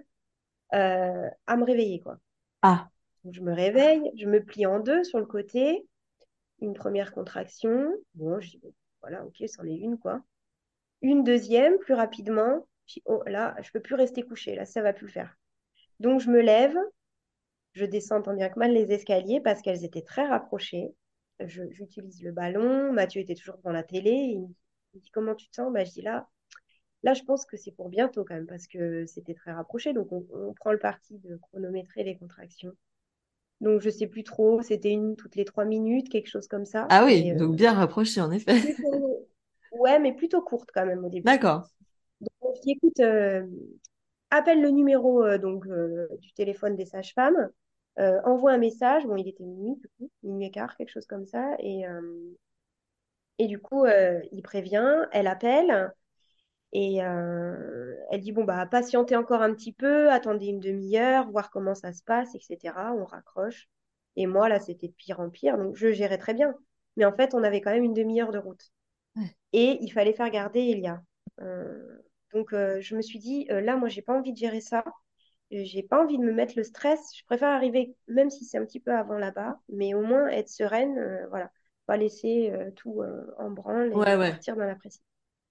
à me réveiller, quoi. Ah. Donc, je me réveille, je me plie en deux sur le côté, une première contraction. Bon, je dis, bon, voilà, ok, c'en est une, quoi. Une deuxième, plus rapidement. Je dis, oh, là, je peux plus rester couchée, là, ça va plus le faire. Donc, je me lève, je descends tant bien que mal les escaliers parce qu'elles étaient très rapprochées. J'utilise le ballon. Mathieu était toujours devant la télé. Il me dit, comment tu te sens? Bah, je dis là, je pense que c'est pour bientôt quand même parce que c'était très rapproché. Donc, on prend le parti de chronométrer les contractions. Donc, je sais plus trop. C'était une toutes les 3 minutes, quelque chose comme ça. Ah oui, Mais donc bien rapproché en effet. ouais, mais plutôt courte quand même au début. D'accord. Donc, je dis, écoute, appelle le numéro du téléphone des sages-femmes, envoie un message. Bon, il était minuit, du coup, minuit et quart, quelque chose comme ça. Et du coup, il prévient, elle appelle et elle dit, bon, bah, patientez encore un petit peu, attendez une demi-heure, voir comment ça se passe, etc. On raccroche. Et moi, là, c'était de pire en pire. Donc, je gérais très bien. Mais en fait, on avait quand même une demi-heure de route. Ouais. Et il fallait faire garder Elia. Donc, je me suis dit, là, moi, j'ai pas envie de gérer ça. J'ai pas envie de me mettre le stress. Je préfère arriver, même si c'est un petit peu avant là-bas, mais au moins être sereine. Voilà. Pas laisser tout en branle Ouais, et ouais. partir dans la pression.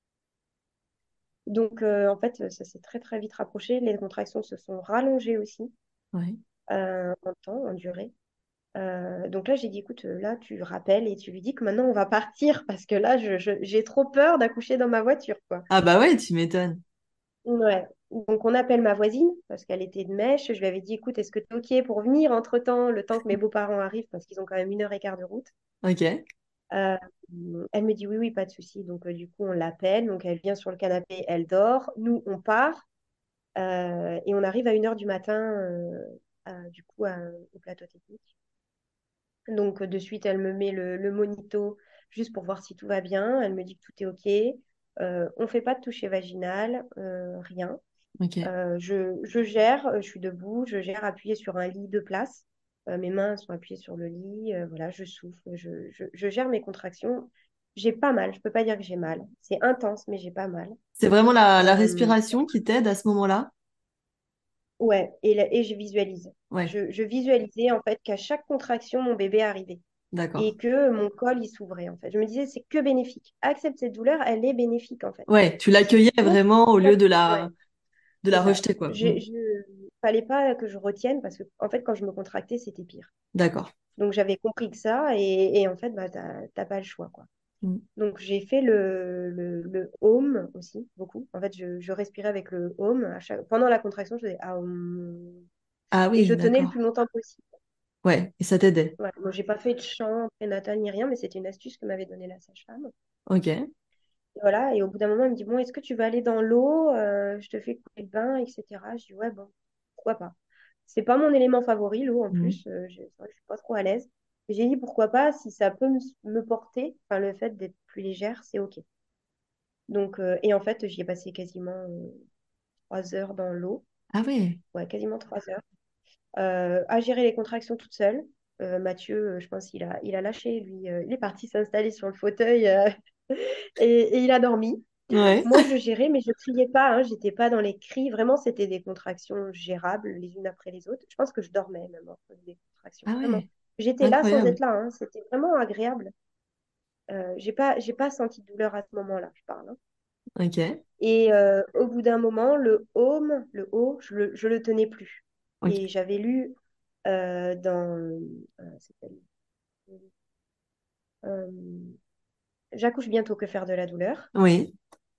Donc, en fait, ça s'est très, très vite rapproché. Les contractions se sont rallongées aussi Ouais. en temps, en durée. Donc là, j'ai dit, écoute, là, tu rappelles et tu lui dis que maintenant, on va partir parce que là, j'ai trop peur d'accoucher dans ma voiture, quoi. Ah bah ouais, tu m'étonnes. Ouais. Donc, on appelle ma voisine parce qu'elle était de Mèche. Je lui avais dit, écoute, est-ce que tu es OK pour venir entre-temps, le temps que mes beaux-parents arrivent parce qu'ils ont quand même 1 heure et quart de route. Ok. Euh, Elle me dit, oui, oui, pas de souci. Donc, du coup, on l'appelle. Donc, elle vient sur le canapé, elle dort. Nous, on part et on arrive à 1 heure du matin, du coup, au plateau technique. Donc, de suite, elle me met le monito juste pour voir si tout va bien. Elle me dit que tout est OK. On ne fait pas de toucher vaginal, rien. Ok. Je gère, je suis debout, je gère appuyée sur un lit de place. Mes mains sont appuyées sur le lit. Voilà, je souffle, je gère mes contractions. J'ai pas mal, je peux pas dire que j'ai mal. C'est intense, mais j'ai pas mal. C'est vraiment la Euh, respiration qui t'aide à ce moment-là? ouais, et je visualise. Ouais, Je visualisais en fait qu'à chaque contraction, mon bébé arrivait d'accord. et que mon col il s'ouvrait en fait. Je me disais, c'est que bénéfique. Accepte cette douleur, elle est bénéfique en fait. Ouais, tu Si l'accueillais tu veux, vraiment au lieu ouais. de C'est la ça. rejeter, quoi. Mm. Fallait pas que je retienne parce que, en fait, quand je me contractais, c'était pire. D'accord. Donc, j'avais compris que ça et en fait, bah, t'as pas le choix, quoi. Mm. Donc, j'ai fait le home aussi, beaucoup. En fait, je respirais avec le home. Pendant la contraction, je faisais ah, Ah et oui, je tenais le d'accord. plus longtemps possible. Ouais, et ça t'aidait. Voilà. Moi, j'ai pas fait de chant prénatal ni rien, mais c'était une astuce que m'avait donnée la sage-femme. Ok. Et voilà, et au bout d'un moment, elle me dit, bon, est-ce que tu veux aller dans l'eau? Je te fais couler le bain, etc. Je dis, ouais, bon, pourquoi pas. C'est pas mon élément favori, l'eau, en Mm. plus. C'est vrai que je suis pas trop à l'aise. J'ai dit, pourquoi pas, si ça peut me porter, enfin, le fait d'être plus légère, c'est OK. Donc, et en fait, j'y ai passé quasiment 3 heures dans l'eau. Ah ouais. Ouais, quasiment 3 heures. À gérer les contractions toute seule. Mathieu, je pense il a lâché, lui. Il est parti s'installer sur le fauteuil et il a dormi. Ouais. Moi, je gérais, mais je criais pas, hein, j'étais pas dans les cris. Vraiment, c'était des contractions gérables les unes après les autres. Je pense que je dormais même entre des contractions. Ah Vraiment. ouais, J'étais là sans incroyable. être là, hein. C'était vraiment agréable. J'ai pas senti de douleur à ce moment-là, je parle, hein. Ok. Et au bout d'un moment, le haut, je le tenais plus. Ok. Et j'avais lu dans c'était, euh, J'accouche bientôt, que faire de la douleur. Oui.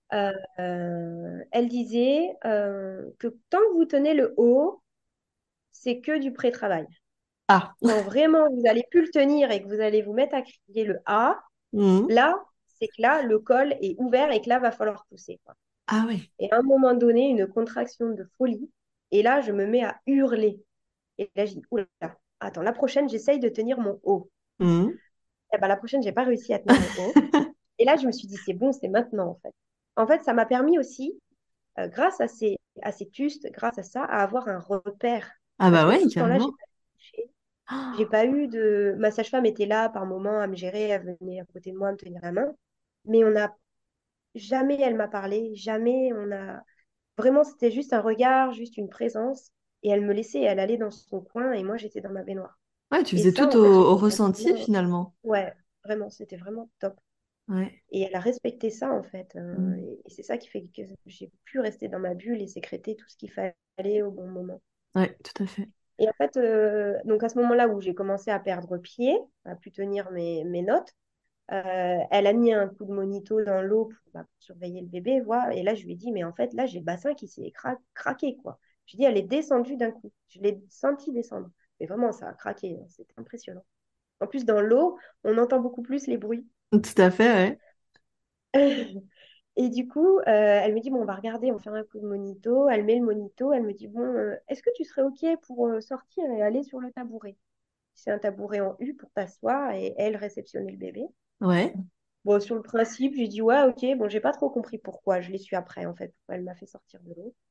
Elle disait que tant que vous tenez le haut, c'est que du pré-travail. Ah. Quand vraiment vous allez plus le tenir et que vous allez vous mettre à crier le A, Mhm. là, c'est que là, le col est ouvert et que là, va falloir pousser, quoi. Ah ouais. Et à un moment donné, une contraction de folie. Et là, je me mets à hurler. Et là, je dis, oula, attends, la prochaine, j'essaye de tenir mon haut. Mhm. Et ben, la prochaine, j'ai pas réussi à tenir mon haut. Et là, je me suis dit, c'est bon, c'est maintenant, en fait. En fait, ça m'a permis aussi, grâce à ces tustes, grâce à ça, à avoir un repère. Ah Parce bah que ouais, tout ce temps-là, j'ai carrément. pas touché. J'ai pas eu de. Ma sage-femme était là par moment à me gérer, elle venait à côté de moi, à me tenir la main. Mais on n'a jamais, elle m'a parlé, jamais on a. Vraiment, c'était juste un regard, juste une présence. Et elle me laissait, elle allait dans son coin et moi, j'étais dans ma baignoire. Ouais, tu Et faisais ça, tout en fait, j'ai au trouvé ça ressenti tellement. finalement. Ouais, vraiment, c'était vraiment top. Ouais. Et elle a respecté ça, en fait. Mhm. Et c'est ça qui fait que j'ai pu rester dans ma bulle et sécréter tout ce qu'il fallait au bon moment. Ouais, tout à fait. Et en fait, donc à ce moment-là où j'ai commencé à perdre pied, à plus tenir mes notes, elle a mis un coup de monito dans l'eau pour surveiller le bébé, voir. Et là, je lui ai dit, mais en fait, là, j'ai le bassin qui s'est craqué, quoi. Je lui ai dit, elle est descendue d'un coup. Je l'ai senti descendre. Mais vraiment, ça a craqué, hein. C'était impressionnant. En plus, dans l'eau, on entend beaucoup plus les bruits. Tout à fait, ouais. Et du coup, elle me dit, bon, on va regarder, on va faire un coup de monito. Elle met le monito. Elle me dit, bon, est-ce que tu serais OK pour sortir et aller sur le tabouret? C'est un tabouret en U pour t'asseoir et elle réceptionner le bébé. Ouais. Bon, sur le principe, j'ai dit, ouais, OK. Bon, j'ai pas trop compris pourquoi. Je l'ai su après, en fait, pourquoi elle m'a fait sortir de l'eau.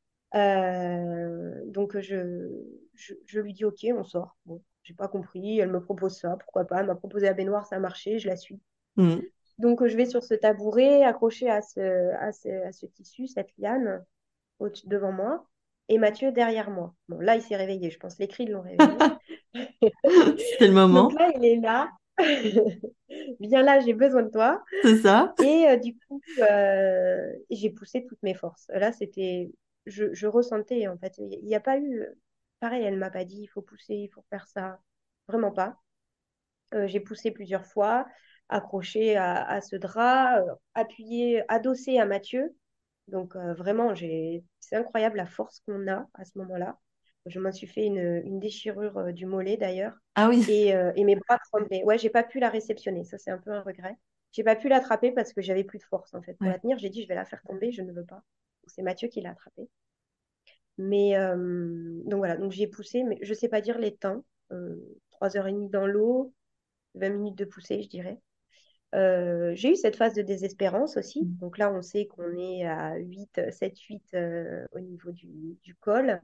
Donc, je lui dis, OK, on sort. Bon, j'ai pas compris. Elle me propose ça, pourquoi pas. Elle m'a proposé la baignoire, ça a marché, je la suis. Mhm. Donc, je vais sur ce tabouret, accroché à ce tissu, cette liane, devant moi, et Mathieu derrière moi. Bon, là, il s'est réveillé, je pense. Les cris l'ont réveillé. C'était le Donc moment. là, il est là. Viens là, j'ai besoin de toi. C'est ça. Et du coup, j'ai poussé toutes mes forces. Là, c'était. Je ressentais, en fait. Il n'y a pas eu. Pareil, elle ne m'a pas dit, il faut pousser, il faut faire ça. Vraiment pas. J'ai poussé plusieurs fois, accroché à ce drap, appuyé, adossé à Mathieu. Donc vraiment, c'est incroyable la force qu'on a à ce moment-là. Je m'en suis fait une déchirure du mollet d'ailleurs. Ah oui. Et mes bras tremblaient. Ouais, j'ai pas pu la réceptionner. Ça, c'est un peu un regret. J'ai pas pu l'attraper parce que j'avais plus de force en fait pour Ouais. la tenir. J'ai dit, je vais la faire tomber, je ne veux pas. Donc, c'est Mathieu qui l'a attrapée. Mais donc voilà, donc j'ai poussé, mais je sais pas dire les temps. 3h30 dans l'eau, 20 minutes de poussée, je dirais. J'ai eu cette phase de désespérance aussi. Donc là, on sait qu'on est à 8, 7, 8 au niveau du col.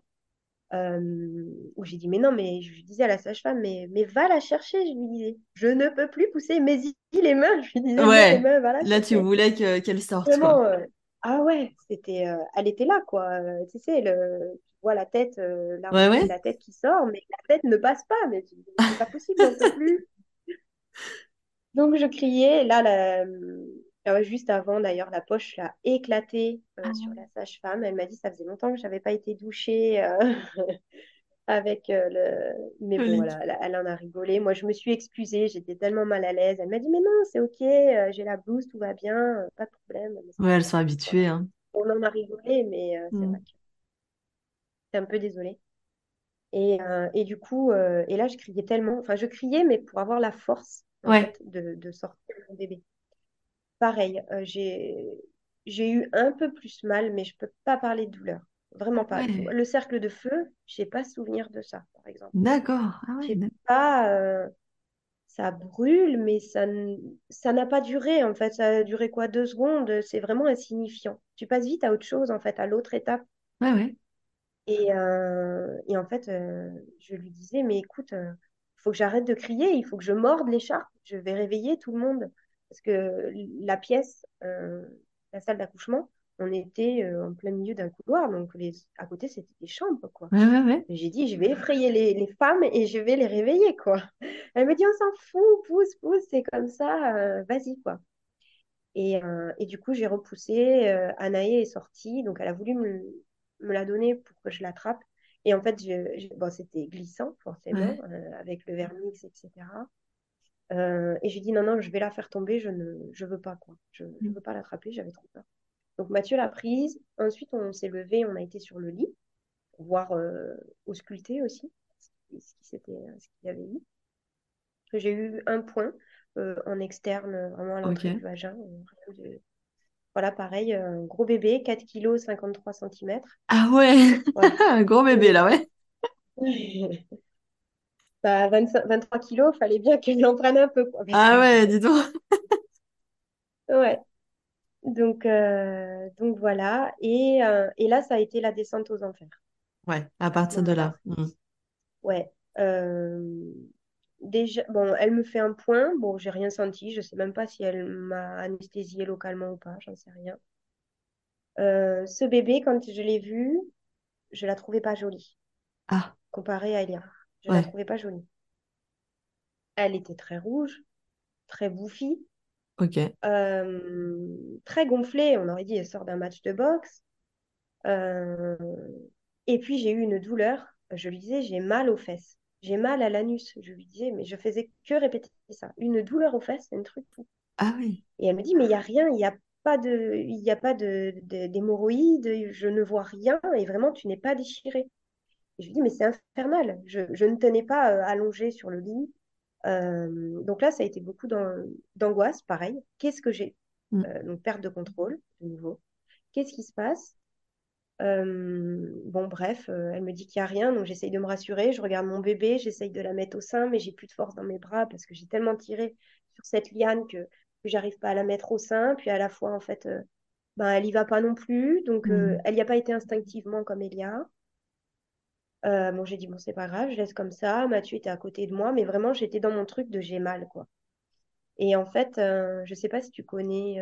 Où j'ai dit, mais non, mais je lui disais à la sage-femme, mais va la chercher, je lui disais. Je ne peux plus pousser, mais les mains, je lui disais, mets les Ouais. mains, va la Là, tu chercher. voulais qu'elle sorte, quoi. Vraiment, ah ouais, elle était là, quoi. Tu sais, tu vois la tête, Ouais, ouais. la tête qui sort, mais la tête ne passe pas. Mais c'est pas possible, j'en peux plus. Donc je criais, là, juste avant d'ailleurs, la poche a éclaté sur la sage-femme. Elle m'a dit, ça faisait longtemps que je n'avais pas été douchée avec le. Mais Le bon, liquide. elle en a rigolé. Moi, je me suis excusée, j'étais tellement mal à l'aise. Elle m'a dit, mais non, c'est OK, j'ai la blouse, tout va bien, pas de problème. Mais Ouais, elles c'était. sont Voilà. habituées, hein. On en a rigolé, mais c'est vrai Mm. que j'étais un peu désolée. Et du coup, et là, je criais tellement, enfin, je criais, mais pour avoir la force, en Ouais. fait, de sortir mon bébé. Pareil, j'ai eu un peu plus mal, mais je peux pas parler de douleur. Vraiment pas. Ouais. Le cercle de feu, j'ai pas souvenir de ça, par exemple. D'accord. Ah ouais. J'ai pas, ça brûle, mais ça n'a pas duré, en fait. Ça a duré quoi, 2 secondes? C'est vraiment insignifiant. Tu passes vite à autre chose, en fait, à l'autre étape. Ouais, ouais. Et en fait, je lui disais, mais écoute, il faut que j'arrête de crier, il faut que je morde l'écharpe, je vais réveiller tout le monde. Parce que la pièce, la salle d'accouchement, on était en plein milieu d'un couloir, donc à côté, c'était des chambres, quoi. Ouais, ouais, ouais. Et j'ai dit, je vais effrayer les femmes et je vais les réveiller, quoi. Elle me dit, on s'en fout, pousse, pousse, c'est comme ça, vas-y, quoi. Et du coup, j'ai repoussé. Anaë est sortie, donc elle a voulu me la donner pour que je l'attrape. Et en fait, bon, c'était glissant, forcément, Ouais. avec le vernis, etc. Et j'ai dit, non, non, je vais la faire tomber, je veux pas, quoi. Je veux pas l'attraper, j'avais trop peur. Donc Mathieu l'a prise. Ensuite, on s'est levé, on a été sur le lit, pour voir, ausculter aussi ce qu'il y avait eu. J'ai eu un point en externe, vraiment à l'entrée du Ok. vagin. Voilà, pareil, un gros bébé, 4 kilos, 53 centimètres. Ah ouais, Voilà. un gros bébé là, ouais. Bah, 23 kilos, fallait bien que je l'en prenne un peu, quoi, parce que... Ah ouais, dis donc. Ouais. Donc voilà. Et là, ça a été la descente aux enfers, Ouais, à à ce partir de là. moment-là. Mm. Ouais. Déjà, bon, elle me fait un point. Bon, j'ai rien senti. Je sais même pas si elle m'a anesthésiée localement ou pas. J'en sais rien. Ce bébé, quand je l'ai vu, je la trouvais pas jolie Ah, comparée à Elia. Je la ouais, trouvais pas jolie. Elle était très rouge, très bouffie, ok. très gonflée. On aurait dit elle sort d'un match de boxe. Euh, et puis j'ai eu une douleur. Je lui disais, j'ai mal aux fesses. J'ai mal à l'anus. Je lui disais, mais je faisais que répéter ça. Une douleur aux fesses, c'est un truc fou. Ah oui. Et elle me dit, mais il n'y a rien, il y a pas d'hémorroïdes, je ne vois rien. Et vraiment, tu n'es pas déchirée. Et je lui dis, mais c'est infernal. Je ne tenais pas allongée sur le lit. Donc là, ça a été beaucoup d'angoisse, pareil. Qu'est-ce que j'ai? Mm. Donc perte de contrôle, de nouveau. Qu'est-ce qui se passe? Bon, bref, elle me dit qu'il n'y a rien, donc j'essaye de me rassurer. Je regarde mon bébé, j'essaye de la mettre au sein, mais j'ai plus de force dans mes bras parce que j'ai tellement tiré sur cette liane que j'arrive pas à la mettre au sein. Puis à la fois, en fait, ben, elle y va pas non plus, donc Mm. elle n'y a pas été instinctivement comme Elia. Bon, j'ai dit, bon, c'est pas grave, je laisse comme ça. Mathieu était à côté de moi, mais vraiment, j'étais dans mon truc de j'ai mal, quoi. Et en fait, je sais pas si tu connais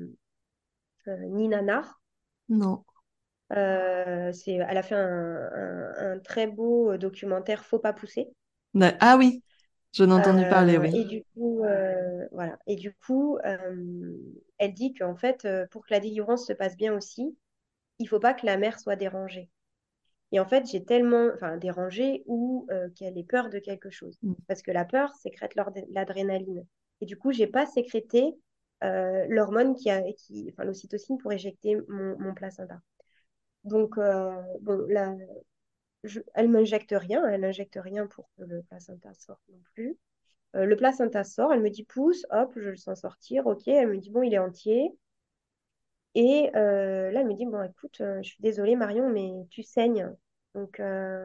Nina Nar. Non. Elle a fait un très beau documentaire Faut pas pousser. Ah oui, j'en ai entendu parler, oui. Et du coup, voilà. Et du coup, elle dit qu'en fait, pour que la délivrance se passe bien aussi, il faut pas que la mère soit dérangée. Et en fait, j'ai tellement, enfin, dérangée ou qu'elle ait peur de quelque chose. Mm. Parce que la peur sécrète l'adrénaline. Et du coup, j'ai pas sécrété l'hormone enfin, l'ocytocine pour éjecter mon placenta. Donc, bon, là, elle m'injecte rien, elle n'injecte rien pour que le placenta sorte non plus. Le placenta sort, elle me dit pousse, hop, je le sens sortir, ok. Elle me dit bon, il est entier. Et là, elle me dit bon, écoute, je suis désolée, Marion, mais tu saignes. Donc,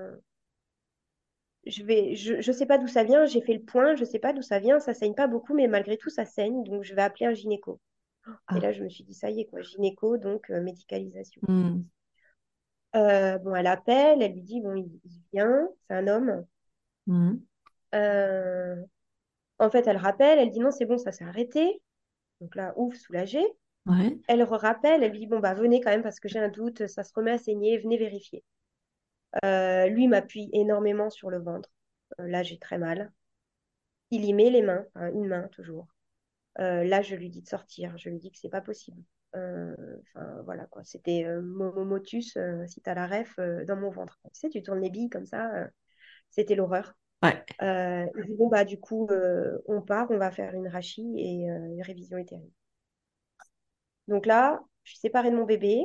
je sais pas d'où ça vient, j'ai fait le point, je sais pas d'où ça vient, ça saigne pas beaucoup, mais malgré tout, ça saigne, donc je vais appeler un gynéco. Et Ah. là, je me suis dit, ça y est, quoi, gynéco, donc médicalisation. Mm. Bon, elle appelle, elle lui dit, bon, il vient, c'est un homme. Mm. Euh, En fait, elle rappelle, elle dit non, c'est bon, ça s'est arrêté. Donc là, ouf, soulagée. Ouais. Elle rappelle, elle lui dit bon, bah venez quand même parce que j'ai un doute, ça se remet à saigner, venez vérifier. Lui m'appuie énormément sur le ventre. Là, j'ai très mal. Il y met les mains, enfin, une main toujours. Là, je lui dis de sortir, je lui dis que c'est pas possible. Enfin, voilà quoi. C'était motus, si t'as la ref, dans mon ventre. Tu sais, tu tournes les billes comme ça, c'était l'horreur. Ouais. Il dit, bon, bah, du coup, on part, on va faire une rachie et une révision utérine. Donc là, je suis séparée de mon bébé,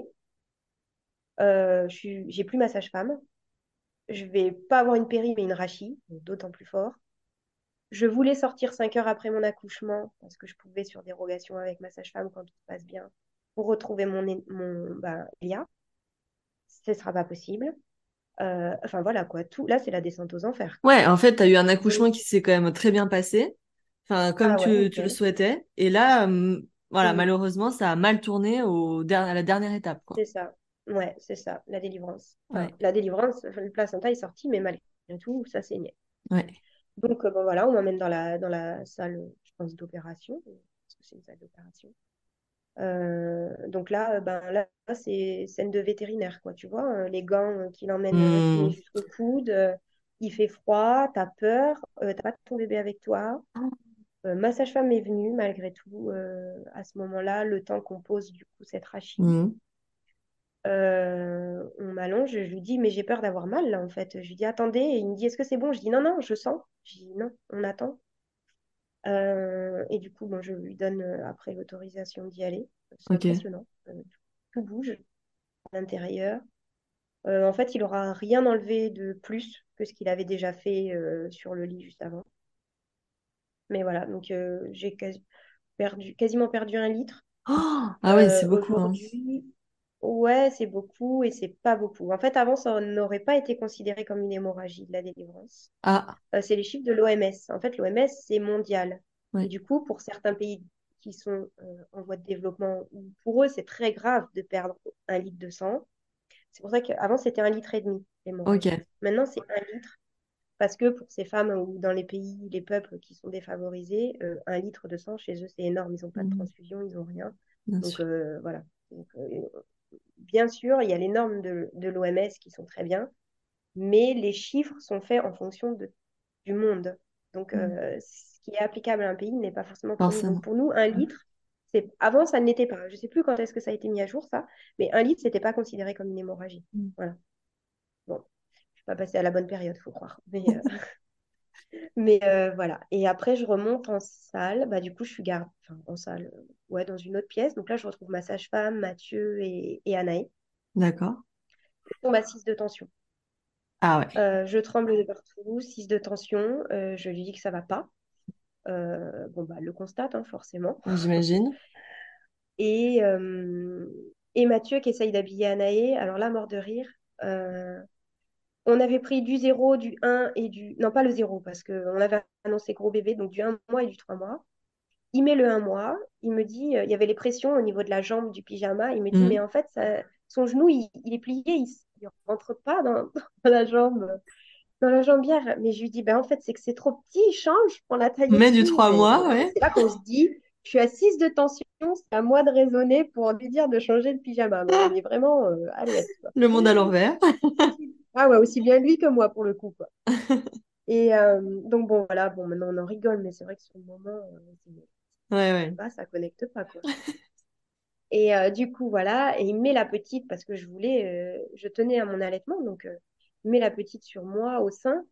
j'ai plus ma sage-femme, je vais pas avoir une péri, mais une rachie, donc d'autant plus fort. Je voulais sortir 5 heures après mon accouchement, parce que je pouvais, sur dérogation avec ma sage-femme, quand tout se passe bien, pour retrouver bah, Elia. Ce ne sera pas possible. Enfin voilà quoi, tout là c'est la descente aux enfers quoi. Ouais, en fait, tu as eu un Donc accouchement qui s'est quand même très bien passé, enfin, comme ah ouais, tu le nickel. souhaitais. Et là, voilà, Mhm. malheureusement, ça a mal tourné à la dernière étape, quoi. C'est ça. Ouais, c'est ça, la délivrance. Enfin, Ouais, la délivrance, enfin, le placenta est sorti, mais malgré tout, ça saignait. ouais. Donc, bon, voilà, on m'emmène dans la salle, je pense, d'opération, parce que c'est une salle d'opération. Donc là, là, c'est scène de vétérinaire, quoi, tu vois, les gants qu'il emmène raciner Hmm. jusqu'au coude, il fait froid, t'as peur, t'as pas ton bébé avec toi. Ma sage-femme est venue malgré tout à ce moment-là, le temps qu'on pose du coup cette rachis. Hmm. On m'allonge, je lui dis, mais j'ai peur d'avoir mal là en fait. Je lui dis, attendez, et il me dit, est-ce que c'est bon? Je dis, non, non, je sens. Je dis, non, on attend. Et du coup, bon, je lui donne après l'autorisation d'y aller. C'est Ok. impressionnant. Tout bouge à l'intérieur. En fait, il aura rien enlevé de plus que ce qu'il avait déjà fait sur le lit juste avant. Mais voilà, donc j'ai quasiment perdu 1 litre. Oh, ah ouais, c'est beaucoup, hein. Aujourd'hui, ouais, c'est beaucoup et c'est pas beaucoup. En fait, avant, ça n'aurait pas été considéré comme une hémorragie de la délivrance. Ah, C'est les chiffres de l'OMS. En fait, l'OMS, c'est mondial. Et ouais. du coup, pour certains pays qui sont en voie de développement, pour eux, c'est très grave de perdre 1 litre de sang. C'est pour ça qu'avant, c'était 1,5 litre l'hémorragie. Ok. Maintenant, c'est 1 litre parce que pour ces femmes ou dans les pays, les peuples qui sont défavorisés, 1 litre de sang, chez eux, c'est énorme. Ils n'ont pas de Hmm. transfusion, ils n'ont rien. Bien Donc sûr. voilà. Donc, bien sûr, il y a les normes de l'OMS qui sont très bien, mais les chiffres sont faits en fonction du monde. Donc, Hmm. ce qui est applicable à un pays n'est pas forcément pour nous. Donc, Forcément. pour nous, 1 litre, avant, ça ne l'était pas. Je ne sais plus quand est-ce que ça a été mis à jour, ça, mais 1 litre, ce n'était pas considéré comme une hémorragie. Hmm. Voilà. Bon, je ne suis pas passée à la bonne période, il faut croire. Mais voilà. Et après, je remonte en salle. Bah, du coup, je suis garde, enfin, en salle, ouais, dans une autre pièce. Donc là, je retrouve ma sage-femme, Mathieu et Anaïs. D'accord. Je tombe à 6 de tension. Ah ouais, Je tremble de partout, 6 de tension. Je lui dis que ça va pas. Bon, bah, elle le constate, hein, forcément. j'imagine. Et, euh, et Mathieu qui essaye d'habiller Anaïs. Alors là, mort de rire. Euh, on avait pris du 0, du 1 et du... Non, pas le 0, parce qu'on avait annoncé gros bébé, donc du 1 mois et du 3 mois. Il met le 1 mois, il me dit, il y avait les pressions au niveau de la jambe du pyjama, il me dit, mais Hmm. en fait, son genou, il est plié, il rentre pas dans dans la jambière. Mais je lui dis, ben, en fait, c'est que c'est trop petit, il change pour la taille Mais du aussi. 3 mois, Et ouais. c'est là qu'on se dit, je suis assise de tension, c'est à moi de raisonner pour lui dire de changer de pyjama. Mais on est vraiment à l'ouest, quoi. Le monde à l'envers. Ah ouais, aussi bien lui que moi, pour le coup, quoi. Et donc, bon, voilà, bon, maintenant on en rigole, mais c'est vrai que sur le moment, Ouais, ouais. ça connecte pas, quoi. Et du coup, voilà, et il met la petite, parce que je tenais à mon allaitement, donc il met la petite sur moi au sein,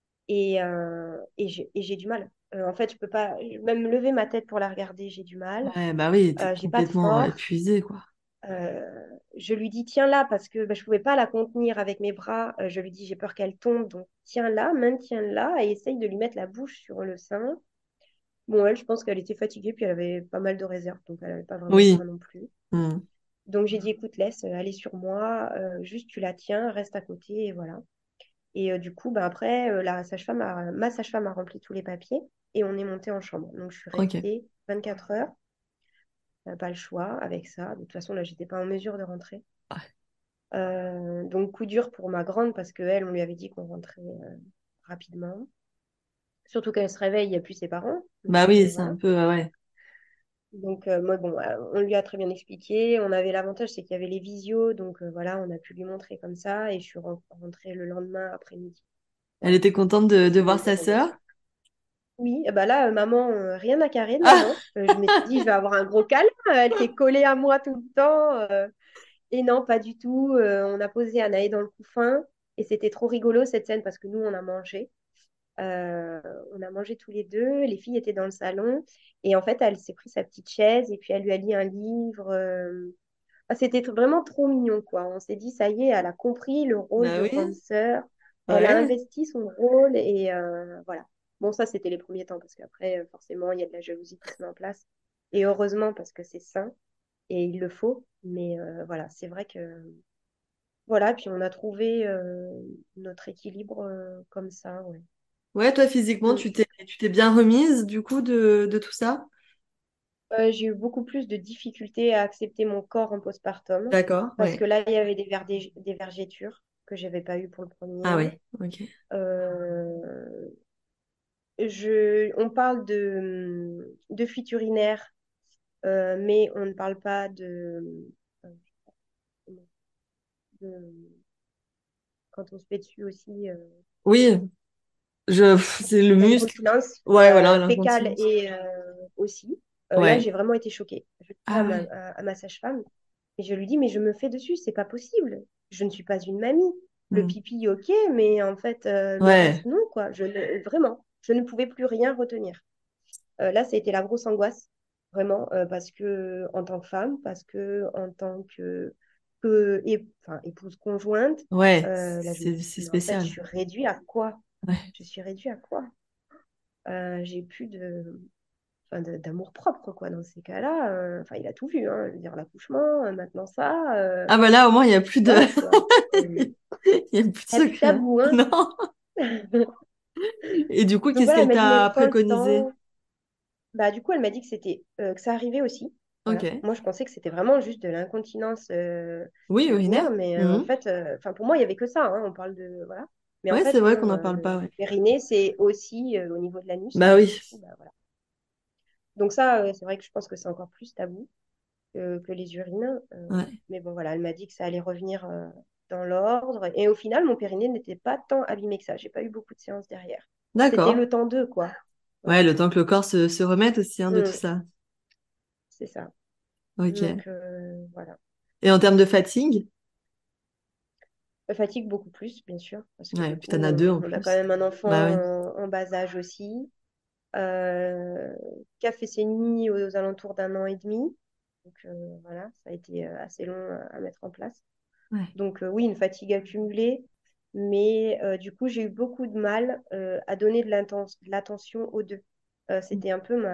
et j'ai du mal. En fait, je peux pas, même lever ma tête pour la regarder, j'ai du mal. Ouais, bah oui, t'es J'ai pas de complètement force. épuisé, quoi. Je lui dis, tiens là, parce que bah, je pouvais pas la contenir avec mes bras. Je lui dis, j'ai peur qu'elle tombe, donc tiens là, maintiens-la, et essaye de lui mettre la bouche sur le sein. Bon, elle, je pense qu'elle était fatiguée, puis elle avait pas mal de réserves, donc elle n'avait pas vraiment Oui. faim non plus. Hmm. Donc j'ai dit, écoute, laisse, aller sur moi, juste tu la tiens, reste à côté, et voilà. Et du coup, bah, après, ma sage-femme a rempli tous les papiers et on est monté en chambre. Donc je suis Ok. restée 24 heures, pas le choix avec ça. De toute façon, là, j'étais pas en mesure de rentrer. Donc coup dur pour ma grande parce qu'elle, on lui avait dit qu'on rentrait rapidement. Surtout qu'elle se réveille, il n'y a plus ses parents. Bah Donc oui, c'est un voilà. peu, ouais. Donc, moi, bon, on lui a très bien expliqué. On avait l'avantage, c'est qu'il y avait les visios. Donc, voilà, on a pu lui montrer comme ça. Et je suis rentrée le lendemain après-midi. Elle Voilà. était contente de C'était voir sa tombé sœur. dessus. Oui, bah là, maman, rien à carrer de Ah! maman. Je m'étais dit, je vais avoir un gros câlin. Elle était collée à moi tout le temps. Et non, pas du tout. On a posé Anaë dans le couffin. Et c'était trop rigolo cette scène parce que nous, on a mangé. Euh, on a mangé tous les deux, les filles étaient dans le salon et en fait elle s'est pris sa petite chaise et puis elle lui a lu un livre. C'était vraiment trop mignon quoi. On s'est dit ça y est, elle a compris le rôle Bah de grande oui. sœur, elle a Ouais. investi son rôle et voilà. Bon ça c'était les premiers temps parce qu'après forcément il y a de la jalousie qui se met en place et heureusement parce que c'est sain et il le faut. Mais voilà, c'est vrai que voilà, puis on a trouvé notre équilibre comme ça, ouais. Ouais, toi, physiquement, Mm. tu t'es bien remise, du coup, de tout ça? J'ai eu beaucoup plus de difficultés à accepter mon corps en postpartum D'accord, parce que ouais. là, il y avait des vergétures que j'avais pas eu pour le Ah premier. ouais, ok. Euh, on parle de fuite urinaire mais on ne parle pas euh, de- quand on se fait dessus aussi, Oui, c'est le muscle. l'incontinence Ouais, voilà, fécale l'incontinence. et aussi. Là, Ouais. j'ai vraiment été choquée. Je dis ça Ah ouais. à ma sage-femme et je lui dis, mais je me fais dessus, c'est pas possible. Je ne suis pas une mamie. Le Mm. pipi, ok, mais en fait, le reste, Ouais. non, quoi. Vraiment, je ne pouvais plus rien retenir. Là, ça a été la grosse angoisse, vraiment, parce que en tant que femme, parce que en tant enfin, épouse conjointe, Ouais, là, je me c'est dis, c'est mais en fait, je spécial. suis réduite à quoi? Ouais. Je suis réduite à quoi? J'ai plus enfin, d'amour propre, quoi, dans ces cas-là. Enfin, il a tout vu, hein, je veux dire, l'accouchement, maintenant ça. Ah bah là, au moins, il n'y a plus de... Voilà, quoi. Il y a plus de Il n'y a plus de secret, hein. tabou, hein. Non. Et du coup, Donc qu'est-ce voilà, elle qu'elle m'a dit, mais t'a prends le préconisé? temps. Bah, du coup, elle m'a dit que ça arrivait aussi. Voilà. Ok. Moi, je pensais que c'était vraiment juste de l'incontinence Oui, urinaire. urinaire, mais en Mhm. fait, enfin, pour moi, il n'y avait que ça, hein. On parle de. Voilà. Mais en Ouais, c'est fait, vrai qu'on non, n'en parle pas, le ouais. périnée, c'est aussi au niveau de l'anus. Bah Et oui. du coup, bah, voilà. Donc, ça, c'est vrai que je pense que c'est encore plus tabou que les urines. Ouais. Mais bon, voilà, elle m'a dit que ça allait revenir dans l'ordre. Et au final, mon périnée n'était pas tant abîmé que ça. J'ai pas eu beaucoup de séances derrière. C'était D'accord. le temps d'eux, quoi. Ouais, Voilà. le temps que le corps se remette aussi hein, de tout Mm, ça. c'est ça. Ok. Donc, voilà. Et en termes de fatigue? Fatigue beaucoup plus, bien sûr, parce que Ouais, du puis t'en coup, as deux en on a quand plus. même un enfant Bah oui. en bas âge aussi, euh, qui a fait ses nuits aux alentours d'un an et demi. Donc voilà, ça a été assez long à mettre en place. Ouais. Donc oui, une fatigue accumulée, mais du coup, j'ai eu beaucoup de mal à donner de l'attention aux deux. C'était un peu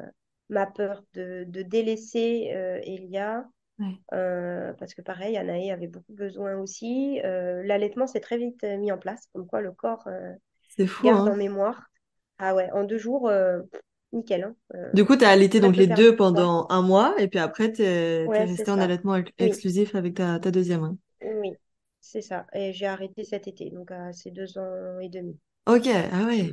ma peur de délaisser Elia, Ouais. parce que pareil, Anaë avait beaucoup besoin aussi. L'allaitement s'est très vite mis en place, comme quoi le corps C'est fou, garde hein. en mémoire. Ah ouais, en 2 jours, nickel, hein. Du coup, t'as allaité Très donc peu les perdu deux de poids. pendant un mois et puis après, t'es Ouais, c'est resté en ça. allaitement Oui, exclusif avec ta deuxième. Hein. oui, c'est ça. Et j'ai arrêté cet été, donc à ces 2 ans et demi. Ok, ah Mm. ouais.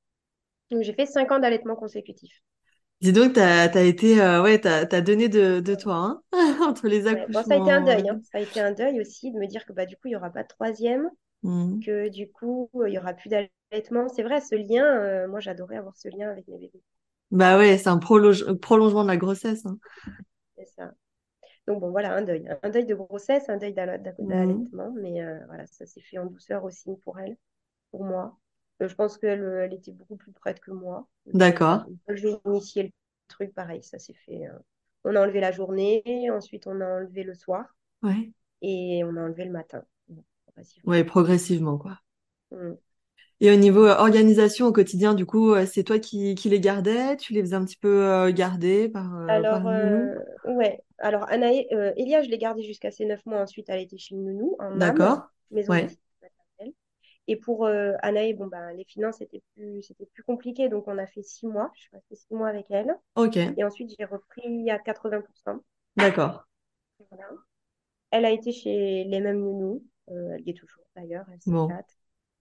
Donc j'ai fait 5 ans d'allaitement consécutif. Dis donc, t'as été, ouais, t'as donné de toi, hein, entre les Ouais. Bon, ça a été un accouchements. deuil, hein. Ça a été un deuil aussi de me dire que bah, du coup, il n'y aura pas de troisième, Mhm. que du coup, il n'y aura plus d'allaitement. C'est vrai, ce lien, moi, j'adorais avoir ce lien avec mes bébés. Bah ouais, c'est un prolongement de la grossesse. Hein. C'est ça. Donc bon, voilà, un deuil. Un deuil de grossesse, un deuil Mhm. d'allaitement. Mais voilà, ça s'est fait en douceur aussi pour elle, pour moi. Je pense qu'elle elle était beaucoup plus prête que moi. Mais voilà, D'accord. une fois que j'ai initié le truc, pareil, ça s'est fait. On a enlevé la journée, ensuite on a enlevé le soir Ouais. et on a enlevé le matin. Bon, progressivement. Ouais, progressivement, quoi. Mm. Et au niveau organisation au quotidien, du coup, c'est toi qui les gardais? Tu les faisais un petit peu garder par Alors, le nounou? ouais. Alors, Elia, je l'ai gardée jusqu'à ses 9 mois. Ensuite, elle était chez le nounou, en MAM, D'accord. maison Ouais. d'assistance maternelle. Et pour Anaë, bon, ben, les finances, c'était plus compliqué. Donc, on a fait 6 mois. Je suis restée 6 mois avec elle. Ok. Et ensuite, j'ai repris à 80%. D'accord. Voilà. Elle a été chez les mêmes nounous. Elle y est toujours, d'ailleurs. Elle Bon. s'éclate.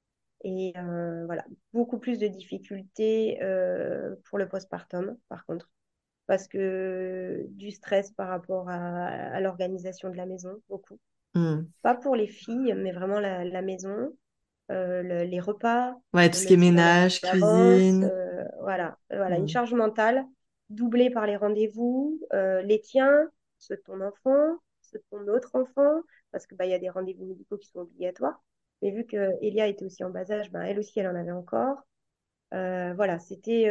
Et voilà. Beaucoup plus de difficultés pour le postpartum, par contre. Parce que du stress par rapport à l'organisation de la maison, beaucoup. Hmm. Pas pour les filles, mais vraiment la maison, les repas, Ouais, tout ce qui est même si on avait ménage, dit d'avance, cuisine. voilà, une Hmm. charge mentale doublée par les rendez-vous, les tiens, ceux de ton enfant, ceux de ton autre enfant, parce que bah, il y a des rendez-vous médicaux qui sont obligatoires. Mais vu que Elia était aussi en bas âge, bah, elle aussi, elle en avait encore. Voilà, c'était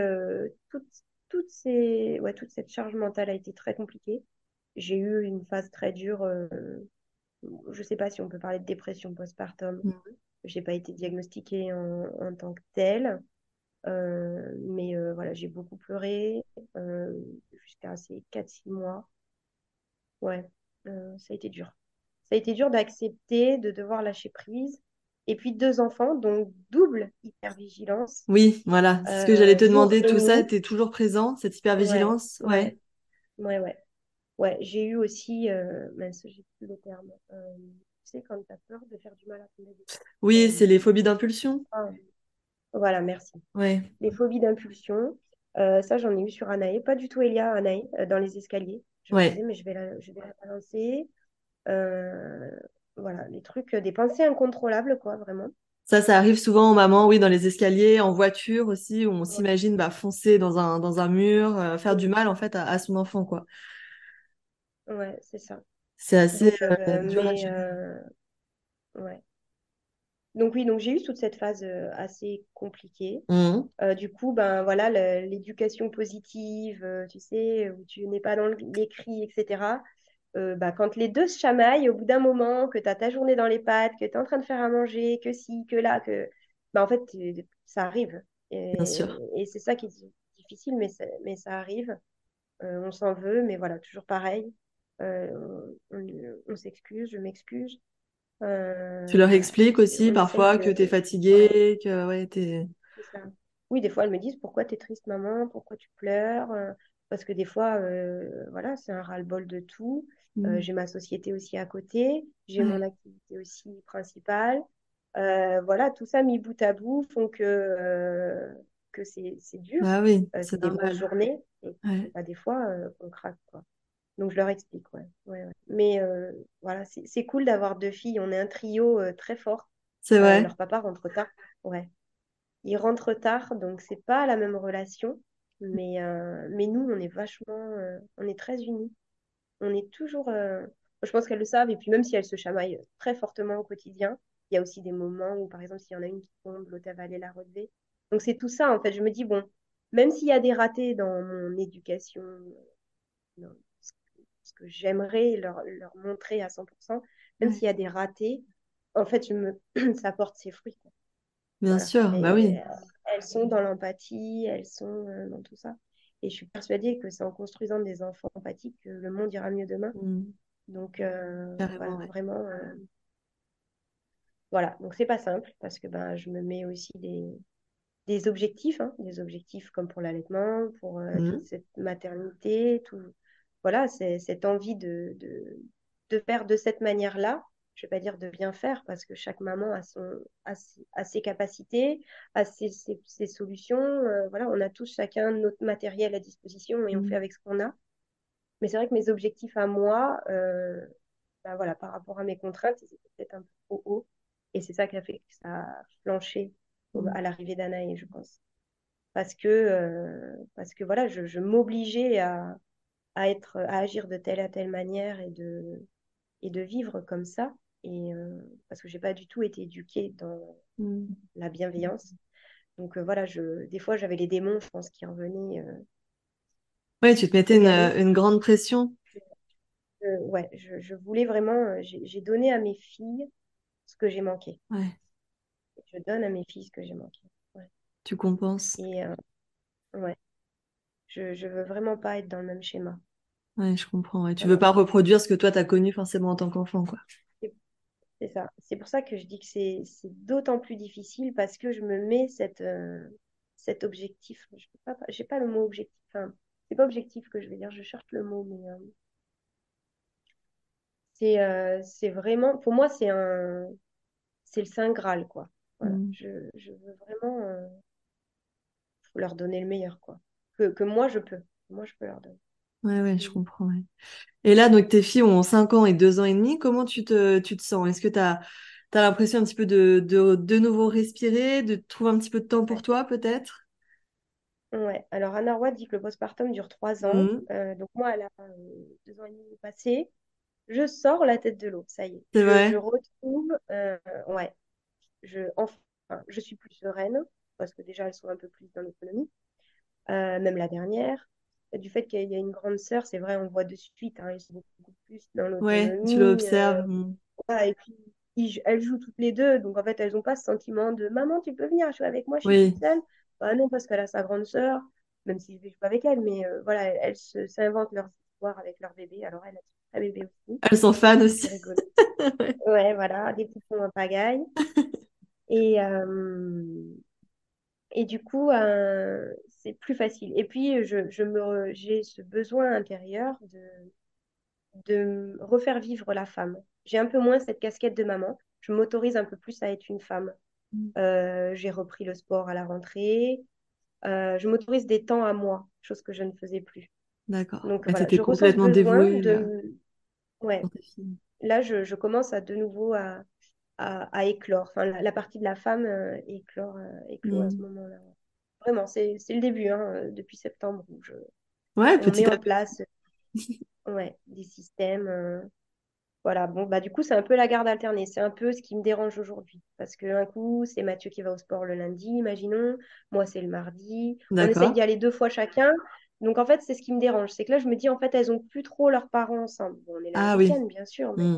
toute cette charge mentale a été très compliquée. J'ai eu une phase très dure. Je ne sais pas si on peut parler de dépression postpartum. Hmm. Je n'ai pas été diagnostiquée en tant que telle. Mais voilà, j'ai beaucoup pleuré euh, jusqu'à ces 4 6 mois. Ouais, ça a été dur. Ça a été dur d'accepter de devoir lâcher prise. Et puis 2 enfants, donc double hypervigilance, Oui, voilà. C'est ce que j'allais te jour demander. et Tout ça, nuit. t'es toujours présent, cette Ouais, hypervigilance? ouais, Ouais. ouais, ouais. Ouais, j'ai eu aussi, mince, j'ai plus le terme. Tu sais, quand tu as peur de faire du mal à ton bébé. Oui, Euh, c'est les phobies d'impulsion. ah, voilà, merci. Ouais. Les phobies d'impulsion. Ça, j'en ai eu sur Anaë, pas du tout Elia, Anaë, dans les escaliers. Je me disais, Ouais. mais je vais la balancer. Euh, voilà, les trucs, des pensées incontrôlables, quoi, vraiment. Ça arrive souvent aux mamans, oui, dans les escaliers, en voiture aussi, où on Ouais, s'imagine bah, foncer dans un mur, faire du mal en fait à son enfant, quoi. ouais, c'est ça. C'est assez Donc, dur à gérer. ouais. Donc oui, donc j'ai eu toute cette phase assez compliquée. Mhm. Du coup, ben voilà, l'éducation positive, tu sais, où tu n'es pas dans les cris, etc. Bah, quand les deux se chamaillent, au bout d'un moment, que tu as ta journée dans les pattes, que tu es en train de faire à manger, que ci, que là, bah, en fait, ça arrive. Bien sûr. Et c'est ça qui est difficile, mais ça arrive. On s'en veut, mais voilà, toujours pareil. On s'excuse, je m'excuse. Tu leur Voilà, expliques aussi on essaye parfois de... que t'es Ouais, fatiguée, que ouais, t'es... c'est ça. Oui, des fois, elles me disent, pourquoi tu es triste, maman? Pourquoi tu pleures? Parce que des fois, voilà, c'est un ras-le-bol de tout. Mhm. J'ai ma société aussi à côté. J'ai mon Ouais, activité aussi principale. Voilà, tout ça mis bout à bout font que c'est dur. bah oui, C'est c'est des grosses normal. journées. Et Ouais. bah, des fois, on craque, quoi. Donc, je leur explique, ouais. Ouais, ouais. Mais voilà, c'est cool d'avoir deux filles. On est un trio très fort. C'est vrai. Leur papa rentre tard. Ouais. Il rentre tard, donc c'est pas la même relation. Mais nous, on est vachement, on est très unis. On est toujours, je pense qu'elles le savent. Et puis même si elles se chamaillent très fortement au quotidien, il y a aussi des moments où, par exemple, s'il y en a une qui tombe, l'autre elle va aller la relever. Donc c'est tout ça, en fait. Je me dis, bon, même s'il y a des ratés dans mon éducation, dans ce que j'aimerais leur montrer à 100%, même Ouais. s'il y a des ratés, en fait, ça porte ses fruits, quoi. Bien Voilà. sûr, bah oui. Elles sont dans l'empathie, elles sont dans tout ça. Et je suis persuadée que c'est en construisant des enfants empathiques que le monde ira mieux demain. Mhm. Donc, Carrément, voilà, ouais. vraiment, voilà. Donc, c'est pas simple parce que ben, je me mets aussi des objectifs, hein, des objectifs comme pour l'allaitement, pour toute Mhm. cette maternité, tout. Voilà, c'est cette envie de faire de cette manière-là. Je ne vais pas dire de bien faire parce que chaque maman a ses capacités, a ses solutions. Voilà, on a tous chacun notre matériel à disposition et on fait Mhm. avec ce qu'on a. Mais c'est vrai que mes objectifs à moi, ben voilà, par rapport à mes contraintes, ils étaient peut-être un peu trop hauts. Et c'est ça qui a fait que ça a flanché Mhm. à l'arrivée d'Anaï, je pense. Parce que voilà, je m'obligeais à agir de telle à telle manière et de vivre comme ça. Et parce que j'ai pas du tout été éduquée dans Mhm. la bienveillance. Donc voilà, des fois j'avais les démons, je pense, qui revenaient Ouais, tu te mettais au galop. une grande pression. Ouais, je voulais vraiment, j'ai donné à mes filles ce que j'ai manqué. Ouais, Je donne à mes filles ce que j'ai manqué. Ouais. tu compenses. Et ouais, je veux vraiment pas être dans le même schéma. Ouais, je comprends. Ouais. Tu veux Vraiment pas pas. reproduire ce que toi t'as connu forcément en tant qu'enfant, quoi. C'est c'est ça. C'est pour ça que je dis que c'est d'autant plus difficile parce que je me mets cet objectif. Je peux pas, j'ai pas le mot objectif. Enfin, c'est pas objectif que je vais dire, je cherche le mot, mais c'est vraiment, pour moi, c'est le Saint Graal, quoi. Voilà. Mhm. Je veux vraiment leur donner le meilleur, quoi. Que moi, je peux. Moi, je peux leur donner. Ouais, ouais, je Mm. comprends. Ouais. Et là, donc, tes filles ont 5 ans et 2 ans et demi. Comment tu te sens? Est-ce que tu as l'impression un petit peu de nouveau respirer, de trouver un petit peu de temps pour Ouais. toi, peut-être? Ouais. Alors, Anna Roy dit que le postpartum dure 3 ans. Mhm. Donc, moi, elle a 2 ans et demi passé. Je sors la tête de l'eau, ça y est. C'est Je vrai? retrouve, ouais, enfin, je suis plus sereine, parce que déjà, elles sont un peu plus dans l'autonomie. Même la dernière. Du fait qu'il y a une grande sœur, c'est vrai, on voit de suite, hein, elles sont beaucoup plus dans Ouais, tu l'autonomie. l'observes. Mhm. Voilà, et puis, elles jouent toutes les deux, donc en fait, elles n'ont pas ce sentiment de maman, tu peux venir jouer avec moi, je suis toute Oui, seule. Bah non, parce qu'elle a sa grande sœur, même si je vais jouer avec elle, mais voilà, elles s'inventent leurs histoires avec leur bébé. Alors, elle a un bébé aussi, elles sont fans donc aussi. c'est rigolo. Ouais, voilà, des poupons en pagaille. Et, euh, et du coup, c'est plus facile. Et puis, j'ai ce besoin intérieur de refaire vivre la femme. J'ai un peu moins cette casquette de maman. Je m'autorise un peu plus à être une femme. Mhm. J'ai repris le sport à la rentrée. Je m'autorise des temps à moi, chose que je ne faisais plus. D'accord. Donc Ouais, voilà, t'étais je ressens ce complètement besoin dévouée Ouais, pour tes filles. là, je commence à de nouveau à éclore. Enfin, la partie de la femme éclore à ce Hmm. moment-là. Vraiment, c'est le début, hein, depuis septembre, où Ouais, on met petit en à place ouais, des systèmes. Voilà, bon, bah, du coup, c'est un peu la garde alternée. C'est un peu ce qui me dérange aujourd'hui. Parce qu'un coup, c'est Mathieu qui va au sport le lundi, imaginons. Moi, c'est le mardi. On essaye D'accord. d'y aller 2 fois chacun. Donc, en fait, c'est ce qui me dérange. C'est que là, je me dis, en fait, elles ont plus trop leurs parents ensemble. Bon, on est là le Ah week-end, oui. bien sûr, mais Hmm.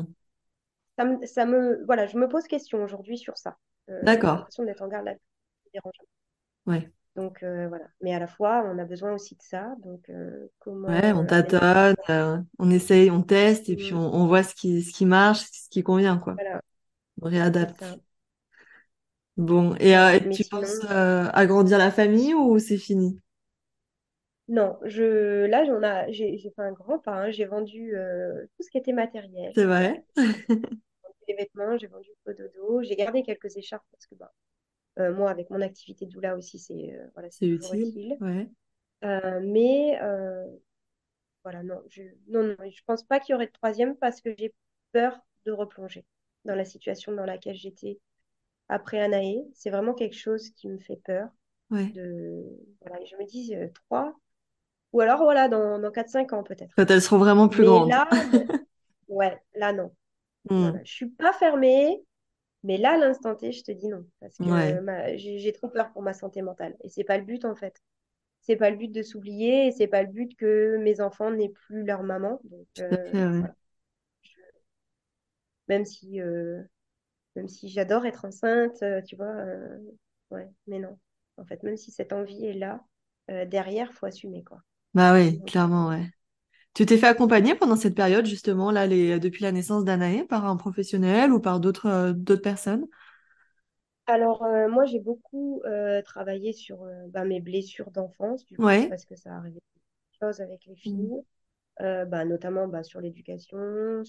voilà, je me pose question aujourd'hui sur ça. J'ai D'accord. l'impression d'être en garde alternée. Ça me dérange. Ouais. Donc, voilà. Mais à la fois, on a besoin aussi de ça. Donc, Ouais, comment on mettre. tâtonne, on essaye, on teste et puis Mm, on voit ce qui marche, ce qui convient, quoi. voilà, On c'est réadapte. ça. Bon, Ouais. et Mais tu sinon. penses agrandir la famille ou c'est fini? Non, là, j'ai fait un grand pas, hein. J'ai vendu tout ce qui était matériel. C'est Voilà. vrai? J'ai vendu les vêtements, j'ai vendu le pot dodo. J'ai gardé quelques écharpes parce que bah, moi, avec mon activité de doula aussi, voilà, c'est C'est toujours utile? utile. Ouais. Mais voilà, non, non, je pense pas qu'il y aurait de troisième parce que j'ai peur de replonger dans la situation dans laquelle j'étais après Anaé. C'est vraiment quelque chose qui me fait peur. Ouais. Voilà, et je me dis trois, ou alors voilà, dans 4 5 ans peut-être. Quand elles seront vraiment plus Mais grandes. là, ouais, là, non. Non, Hmm. non. Je suis pas fermée, mais là, à l'instant T, je te dis non. Parce que Ouais, j'ai trop peur pour ma santé mentale. Et c'est pas le but, en fait. C'est pas le but de s'oublier et c'est pas le but que mes enfants n'aient plus leur maman. Donc, tout à fait, ouais. voilà. Je- Même si, euh, même si j'adore être enceinte, tu vois, ouais, mais non. En fait, même si cette envie est là, derrière, faut assumer, quoi. Bah oui, Donc, clairement, ouais. Tu t'es fait accompagner pendant cette période, justement, là, depuis la naissance d'Anaë, par un professionnel ou par d'autres personnes? alors, moi, j'ai beaucoup travaillé sur bah, mes blessures d'enfance, du coup, Ouais. parce que ça arrivait des choses avec les Hmm. filles, bah, notamment bah, sur l'éducation,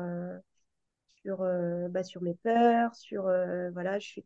sur mes peurs, voilà, je suis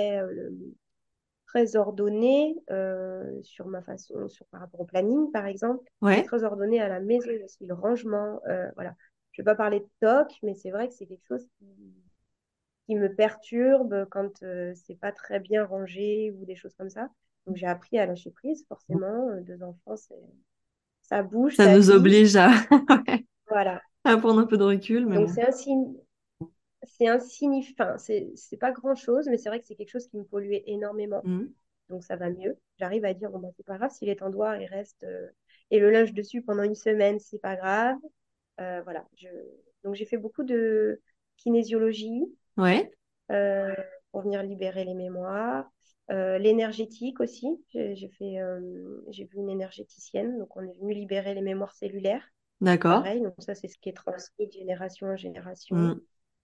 très ordonnée sur ma façon, par rapport au planning, par exemple. Je suis Ouais. très ordonnée à la maison aussi, le rangement, voilà. Je ne vais pas parler de toc, mais c'est vrai que c'est quelque chose qui me perturbe quand c'est pas très bien rangé ou des choses comme ça. Donc j'ai appris à lâcher prise, forcément. 2 enfants, ça bouge, Ça ça nous vit. oblige ouais, Voilà. à prendre un peu de recul, mais Donc bon. c'est insignifiant. C'est pas grand-chose, mais c'est vrai que c'est quelque chose qui me polluait énormément. Hmm. Donc ça va mieux. J'arrive à dire, bon, bah, c'est pas grave, si les tendoirs, ils restent et le linge dessus pendant une semaine, c'est pas grave. Voilà. Donc j'ai fait beaucoup de kinésiologie Ouais. euh, pour venir libérer les mémoires. L'énergétique aussi, j'ai vu une énergéticienne, donc on est venu libérer les mémoires cellulaires. D'accord. Pareil, donc ça c'est ce qui est transmis de génération en génération. Hmm.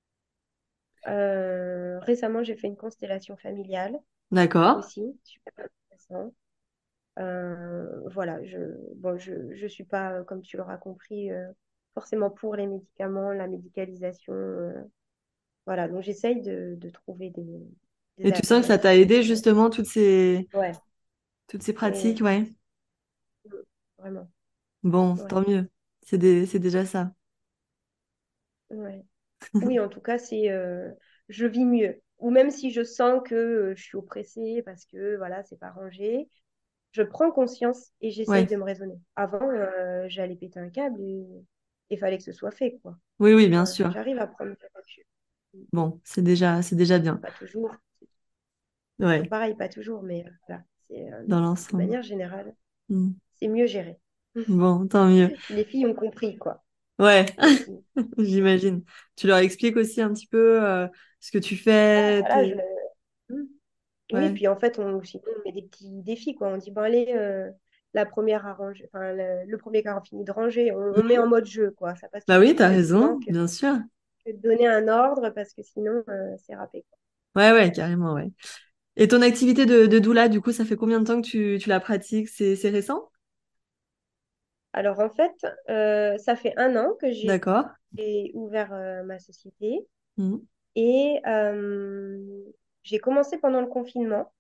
Récemment, j'ai fait une constellation familiale D'accord. aussi, super intéressant. Voilà, bon, je suis pas, comme tu l'auras compris, forcément pour les médicaments, la médicalisation. Voilà, donc j'essaye de trouver des Et tu sens que ça t'a alternatives. aidé, justement, Ouais, toutes ces et pratiques, ouais. vraiment, Bon, ouais, tant mieux. C'est déjà ça. ouais. Oui, en tout cas, je vis mieux. Ou même si je sens que je suis oppressée parce que voilà, c'est pas rangé, je prends conscience et j'essaye Ouais. de me raisonner. Avant, j'allais péter un câble et il fallait que ce soit fait, quoi. Oui, oui, bien Voilà, sûr. j'arrive à prendre du recul. Bon, c'est déjà bien. Pas toujours, c'est toujours Ouais, pareil, pas toujours, mais voilà, dans de l'ensemble. manière générale, Hmm. c'est mieux géré. Bon, tant mieux. Puis les filles ont compris, quoi, Ouais, aussi. j'imagine. Tu leur expliques aussi un petit peu ce que tu Ouais, fais, voilà, Hmm. Oui, Ouais. puis en fait, sinon, on met des petits défis, quoi. On dit, bon, allez, la première à ranger, enfin, le premier quart fini de ranger, on met Mhm. en mode jeu, quoi. Ça passe Bah toujours oui, plus t'as facilement raison, bien sûr. que de donner un ordre, parce que sinon, c'est râpé, quoi. Ouais, ouais, carrément, ouais. Et ton activité de doula, du coup, ça fait combien de temps que tu la pratiques? C'est récent? Alors, en fait, ça fait 1 an que j'ai D'accord. ouvert ma société Mhm. et j'ai commencé pendant le confinement.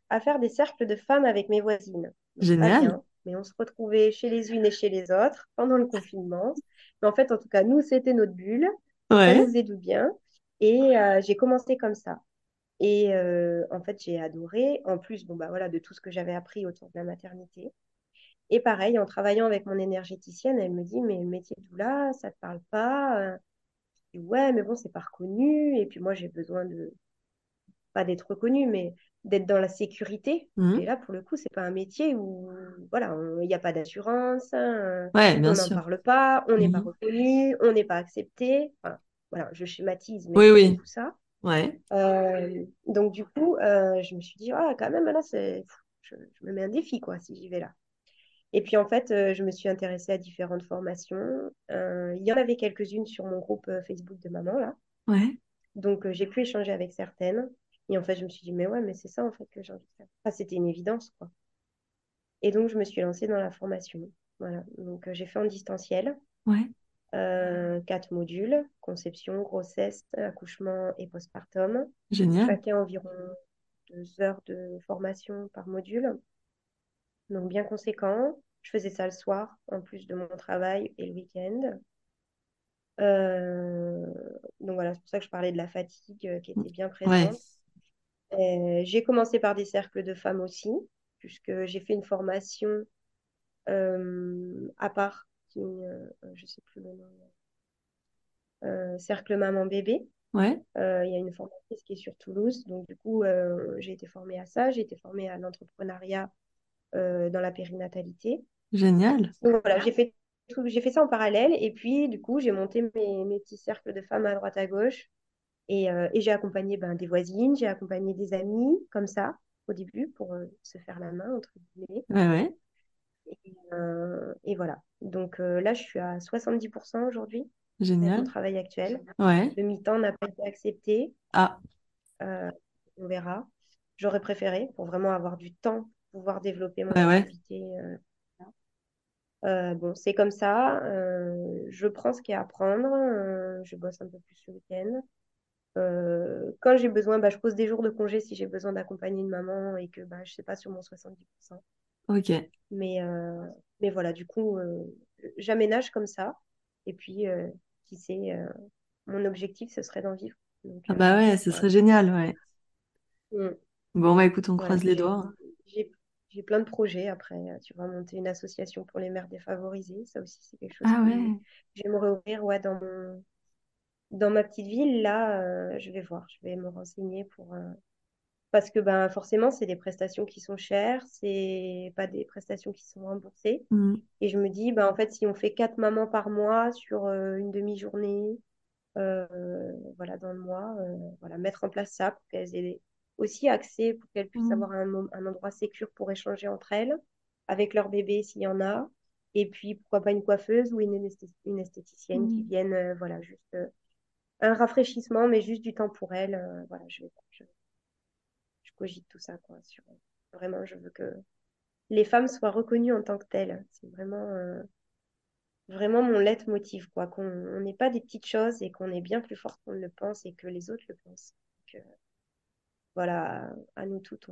à faire des cercles de femmes avec mes voisines. Donc, pas Génial. bien, mais on se retrouvait chez les unes et chez les autres pendant le confinement. Mais en fait, en tout cas, nous, c'était notre bulle. Ça nous Ouais. faisait du bien. Et j'ai commencé comme ça. Et en fait, j'ai adoré. En plus, bon, bah, voilà, de tout ce que j'avais appris autour de la maternité. Et pareil, en travaillant avec mon énergéticienne, elle me dit, mais le métier de doula, ça te parle pas? Je dis, ouais, mais bon, c'est pas reconnu. Et puis moi, j'ai besoin de, pas d'être reconnue, mais d'être dans la sécurité. Et Mhm. là, pour le coup, c'est pas un métier où, voilà, il n'y a pas d'assurance, hein, Ouais, bien on n'en sûr. parle pas, on n'est pas Mhm. reconnu, on n'est pas accepté. Enfin, voilà, je schématise, mais Oui, c'est oui. beaucoup ça. Ouais. Donc, du coup, je me suis dit, ah, quand même, là, je me mets un défi, quoi, si j'y vais là. Et puis, en fait, je me suis intéressée à différentes formations. Il y en avait quelques-unes sur mon groupe Facebook de maman, là. Ouais. Donc, j'ai pu échanger avec certaines. Et en fait, je me suis dit, mais ouais, mais c'est ça, en fait, que j'ai envie de faire. Enfin, c'était une évidence, quoi. Et donc, je me suis lancée dans la formation. Voilà. Donc, j'ai fait en distanciel, Ouais. 4 modules, conception, grossesse, accouchement et postpartum. Génial. Chacun environ 2 heures de formation par module. Donc, bien conséquent. Je faisais ça le soir, en plus de mon travail et le week-end. Euh, donc, voilà, c'est pour ça que je parlais de la fatigue qui était bien Ouais. présente. J'ai commencé par des cercles de femmes aussi, puisque j'ai fait une formation à part, je ne sais plus le nom, cercle maman-bébé. Ouais. Il y a une formatrice qui est sur Toulouse, donc du coup, j'ai été formée à ça, j'ai été formée à l'entrepreneuriat dans la périnatalité. Génial. Donc voilà, j'ai fait ça en parallèle, et puis du coup, j'ai monté mes petits cercles de femmes à droite à gauche. Et j'ai accompagné ben, des voisines, j'ai accompagné des amis, comme ça, au début, pour se faire la main, entre guillemets. Ouais, ouais. Et voilà. Donc là, je suis à 70% aujourd'hui avec mon Génial. travail actuel. Ouais. Le mi-temps n'a pas été accepté. Ah. Euh, on verra. J'aurais préféré pour vraiment avoir du temps pour pouvoir développer mon Ouais, ouais. activité. Bon, c'est comme ça. Je prends ce qu'il y a à prendre. Je bosse un peu plus le week-end. Quand j'ai besoin, bah, je pose des jours de congé si j'ai besoin d'accompagner une maman et que bah, je ne sais pas sur mon 70%. Ok. Mais, euh, mais voilà, du coup, j'aménage comme ça. Et puis, qui sait, mon objectif, ce serait d'en vivre. Donc, Ah bah ouais, ce voilà. serait génial, ouais. Mm. Bon, bah écoute, on Voilà. croise Puis les doigts. j'ai, j'ai plein de projets après. Tu vois, monter une association pour les mères défavorisées. Ça aussi, c'est quelque chose Ah que ouais. j'aimerais ouvrir ouais, dans ma petite ville. Là, je vais voir. Je vais me renseigner pour, parce que ben, forcément, c'est des prestations qui sont chères, c'est pas des prestations qui sont remboursées. Mm. Et je me dis, ben, en fait, si on fait 4 mamans par mois sur une demi-journée, voilà, dans le mois, voilà, mettre en place ça pour qu'elles aient aussi accès, pour qu'elles puissent Mm. avoir un endroit sécur pour échanger entre elles, avec leur bébé s'il y en a. Et puis, pourquoi pas une coiffeuse ou une esthéticienne qui Mm. viennent, voilà, juste un rafraîchissement, mais juste du temps pour elles. Voilà, je cogite tout ça, quoi. Vraiment, je veux que les femmes soient reconnues en tant que telles. C'est vraiment mon leitmotiv, quoi. On n'ait pas des petites choses et qu'on est bien plus fort qu'on ne le pense et que les autres le pensent. Donc, voilà, à nous toutes,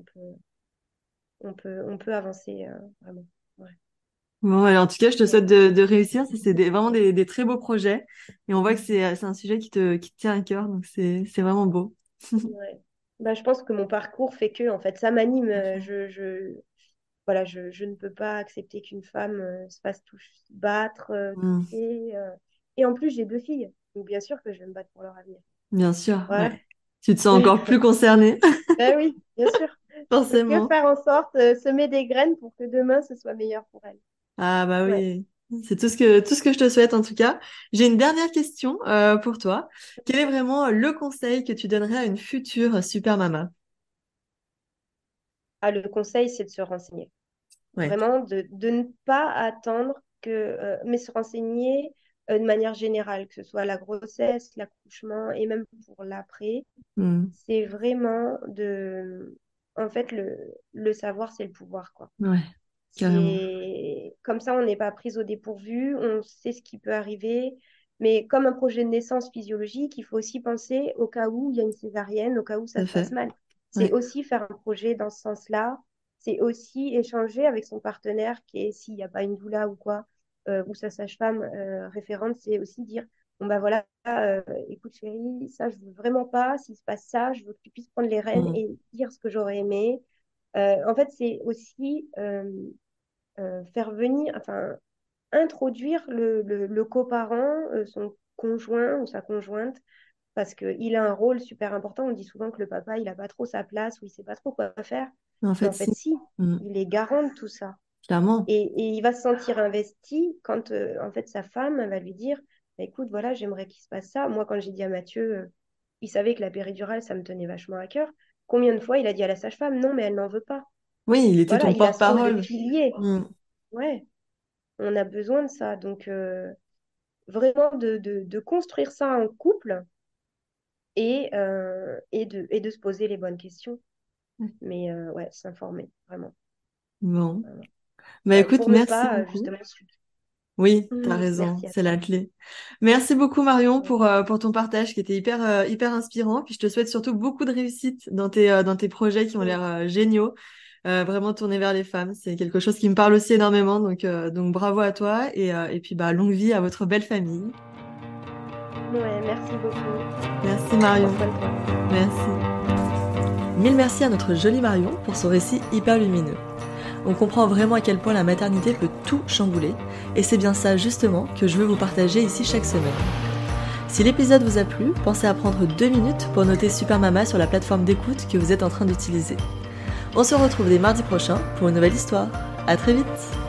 on peut avancer, vraiment. Ouais. Bon, alors, en tout cas, je te souhaite Ouais. de réussir. C'est vraiment des très beaux projets. Et on voit que c'est un sujet qui te tient à cœur. Donc, c'est vraiment beau. Ouais. Bah, je pense que mon parcours fait que, en fait, ça m'anime. Parfait. Voilà, je ne peux pas accepter qu'une femme se fasse battre, Mm. toucher. Et en plus, j'ai 2 filles. Donc, bien sûr que je vais me battre pour leur avenir. Bien sûr, Voilà. ouais. Tu te sens encore plus concernée, Ben oui, bien sûr. Je peux que forcément. faire en sorte, semer des graines pour que demain, ce soit meilleur pour elles. Ah bah Ouais. oui, c'est tout ce que je te souhaite en tout cas. J'ai une dernière question pour toi. Quel est vraiment le conseil que tu donnerais à une future super mama? Ah, le conseil, c'est de se renseigner. Ouais. Vraiment, de ne pas attendre mais se renseigner de manière générale, que ce soit la grossesse, l'accouchement et même pour l'après. Hmm. C'est vraiment de. En fait, le savoir, c'est le pouvoir, quoi. Ouais, carrément. C'est comme ça, on n'est pas pris au dépourvu, on sait ce qui peut arriver. Mais comme un projet de naissance physiologique, il faut aussi penser au cas où il y a une césarienne, au cas où Tout ça à se passe fait. mal. C'est Ouais. aussi faire un projet dans ce sens-là. C'est aussi échanger avec son partenaire qui est, s'il n'y a pas une doula ou quoi, ou sa sage-femme référente, c'est aussi dire, bon bah voilà, écoute chérie, ça je veux vraiment pas, s'il se passe ça, je veux que tu puisses prendre les rênes Mm. et dire ce que j'aurais aimé. En fait, c'est aussi faire venir, enfin, introduire le coparent, son conjoint ou sa conjointe, parce qu'il a un rôle super important. On dit souvent que le papa, il n'a pas trop sa place ou il ne sait pas trop quoi faire. En Mais fait, en fait, si. si, Mm. il est garant de tout ça. Clairement. Et il va se sentir investi quand, en fait, sa femme elle va lui dire, bah, écoute, voilà, j'aimerais qu'il se passe ça. Moi, quand j'ai dit à Mathieu, il savait que la péridurale, ça me tenait vachement à cœur. Combien de fois il a dit à la sage-femme, non, mais elle n'en veut pas. Oui, il était Voilà, ton il a ce rôle de porte-parole. pilier. Mm. Ouais, on a besoin de ça. Donc, vraiment de construire ça en couple et de se poser les bonnes questions. Mais ouais, s'informer, vraiment. Bon. Bah écoute, Pour ne merci pas, beaucoup. justement, Oui, t'as raison, merci à c'est la toi. clé. Merci beaucoup Marion Ouais. pour ton partage qui était hyper inspirant. Puis je te souhaite surtout beaucoup de réussite dans tes projets qui ont l'air géniaux. Vraiment tournés vers les femmes, c'est quelque chose qui me parle aussi énormément. Donc bravo à toi et puis bah longue vie à votre belle famille. Ouais, merci beaucoup. Merci Prends Marion. soin de toi. Merci. Mille merci à notre jolie Marion pour son récit hyper lumineux. On comprend vraiment à quel point la maternité peut tout chambouler, et c'est bien ça justement que je veux vous partager ici chaque semaine. Si l'épisode vous a plu, pensez à prendre 2 minutes pour noter Super Mama sur la plateforme d'écoute que vous êtes en train d'utiliser. On se retrouve dès mardi prochain pour une nouvelle histoire. À très vite!